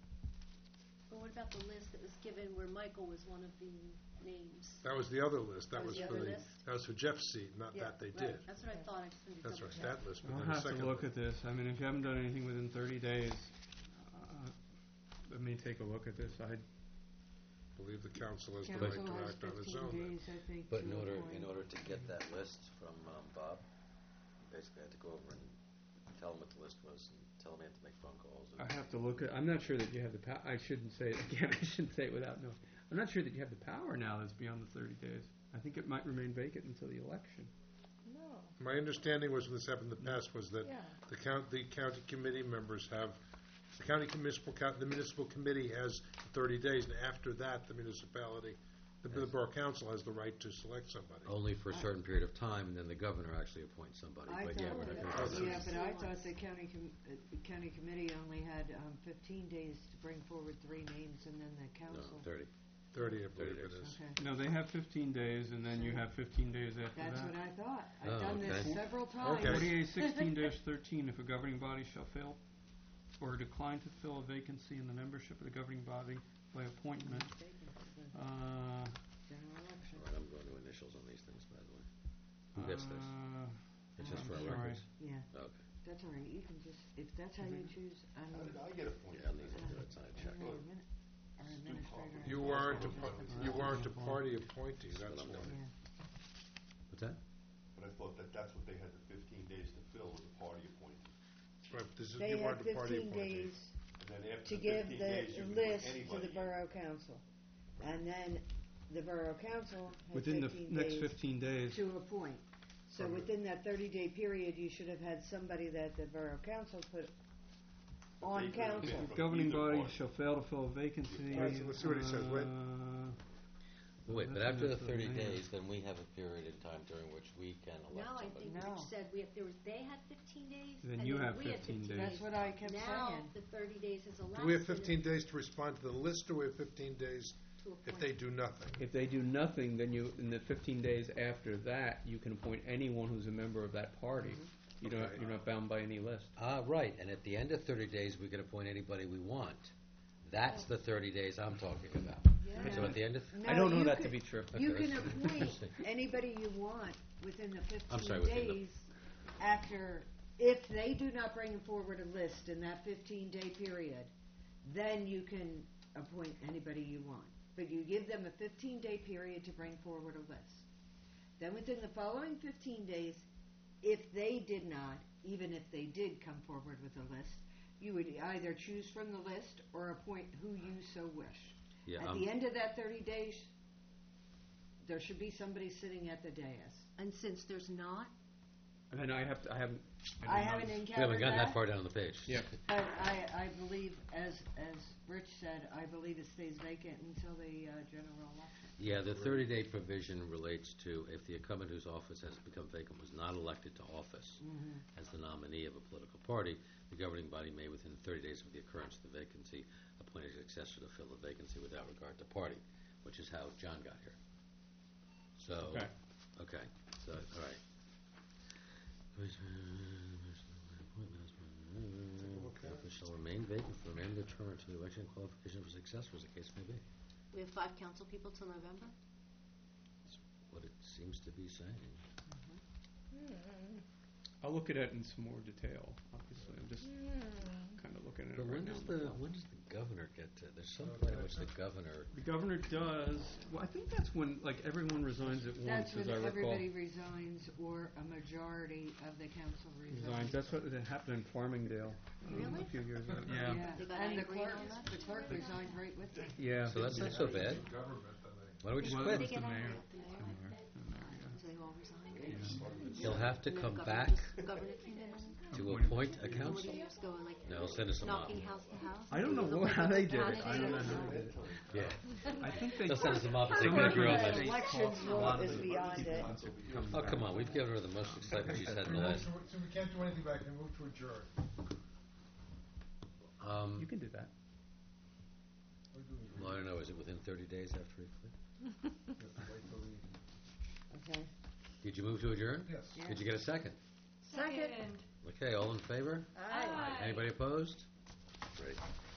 But what about the list that was given where Michael was one of the names? That was the other list. That That was was the for other the, list? that was for Jeff's seat, not Yeah, that they right. did. That's what I thought, I just wanted to That's double right, check. that list, but I'll then the have to second look list. at this. I mean, if you haven't done anything within thirty days, uh, let me take a look at this. I, I believe the council has the Council right to has act on its fifteen own. then. days, I think, But in to order, appoint. in order to get that list from um, Bob, basically I had to go over and tell him what the list was and tell him he had to make phone calls. and- I have to look at, I'm not sure that you have the power, I shouldn't say it again, I shouldn't say it without knowing. I'm not sure that you have the power now that's beyond the thirty days. I think it might remain vacant until the election. No. My understanding was when this happened in the past was that Yeah. the count, the county committee members have, the county municipal, coun- the municipal committee has thirty days, and after that, the municipality, the the borough council has the right to select somebody. Only for a certain period of time, and then the governor actually appoints somebody. I But yeah, thought, we're not that- gonna do Oh, yeah, that. but I thought the county com- uh, the county committee only had um, fifteen days to bring forward three names, and then the No, council. thirty. Thirty, I thirty believe it days. is. Okay, No, they have fifteen days, and then you have fifteen days after that's that. what I thought. Oh, I've done this okay. several times. Okay. Forty-eight sixteen thirteen, if a governing body shall fail or decline to fill a vacancy in the membership of the governing body by appointment, uh, General election. All right, I'm going to initials on these things, by the way. Who gets this? uh, It's just I'm for our sorry. records? Yeah, Okay. that's all right. You can just, if that's how you choose, I How mean, did I get appointed? Yeah, I'll need to do it, sign a check. or admin- or administrator. You weren't a, par- you weren't a party appointee, that's what I'm why. doing. Yeah. What's that? But I thought that that's what they had the fifteen days to fill, was a party appointee. Right, this is, They you have weren't a party fifteen appointee. days And then after to the give fifteen the days, you can put list to anybody the in. borough council. And then the borough council has Within the fifteen next days fifteen days. to appoint. So From the- within that thirty-day period, you should have had somebody that the borough council put on They- council. If From the governing either body party. shall fail to fill a vacancy. Right, so let's see what he says. Wait. uh, Wait, but That's after the enough for the thirty mayor. days, then we have a period in time during which we can elect Now I somebody. think No. Rich said we, there was, they had fifteen days. Then and you then have we had fifteen days. That's what I kept Now, saying. the thirty days has elapsed. Do we have and fifteen days to respond to the list, or we have fifteen days to appoint. If they do nothing. If they do nothing, then you, in the fifteen days after that, you can appoint anyone who's a member of that party. You don't, Okay. you're not bound by any list. Ah, right, and at the end of thirty days, we can appoint anybody we want. That's the thirty days I'm talking about. Yeah. So at the end of, No, I don't know you that can- to be true. You Okay, can that's- appoint interesting. anybody you want within the I'm sorry, fifteen within the- days after, if they do not bring forward a list in that fifteen-day period, then you can appoint anybody you want. But you give them a fifteen-day period to bring forward a list. Then within the following fifteen days, if they did not, even if they did come forward with a list, you would either choose from the list or appoint who you so wish. yeah, At I'm- the end of that thirty days, there should be somebody sitting at the dais. And since there's not, And then I have to, I haven't. I didn't haven't notice. we haven't encountered gotten that that, far down the page. Yeah. but I, I believe, as, as Rich said, I believe it stays vacant until the uh, general election. Yeah, the thirty-day provision relates to if the incumbent whose office has become vacant was not elected to office as the nominee of a political party, the governing body may, within thirty days of the occurrence of the vacancy, appoint a successor to fill the vacancy without regard to party, which is how John got here. So, Okay. okay, so, all right. Office shall remain vacant for the remainder of the term until the election and qualification of a successor, as the case may be. we have five council people till November. What it seems to be saying. I'll look at it in some more detail, obviously. I'm just kind of looking at it But right when now. does on the the, phone. when does the governor get to, there's some point at which the governor, The governor does, well, I think that's when, like, everyone resigns at once, That's as when I recall. everybody resigns, or a majority of the council Resigns. resigns. That's what that happened in Farmingdale um, Really? a few years ago. Yeah, Yeah. They got and the angry clerk, on that? the clerk resigned right with them. Yeah. so that's not so bad. Government, then they. Why don't we just Well, quit? it was the They get mayor. angry at the mayor. Somewhere in there, yeah. So they all resigned. He'll have to And then come the back governor just- the governor came in and to appoint a and what council? do you just go and like No, he'll send us a mob. knocking house to house? I don't know Does it look what- how like they it's did it. counted I don't know as- how they did it. Yeah. I think they. They'll send us a mob to take Some care of of your the office. states Elections call- a law lot of is the beyond people it. want to come Oh, back. come on, we've given her the most excitement she's had in the last. So we can't do anything back, and move to adjourn. Um, You can do that. well, I don't know, is it within thirty days after we quit? Okay. Did you move to adjourn? Yes. Yeah. Did you get a second? Second. Okay, all in favor? Aye. Anybody opposed? Great.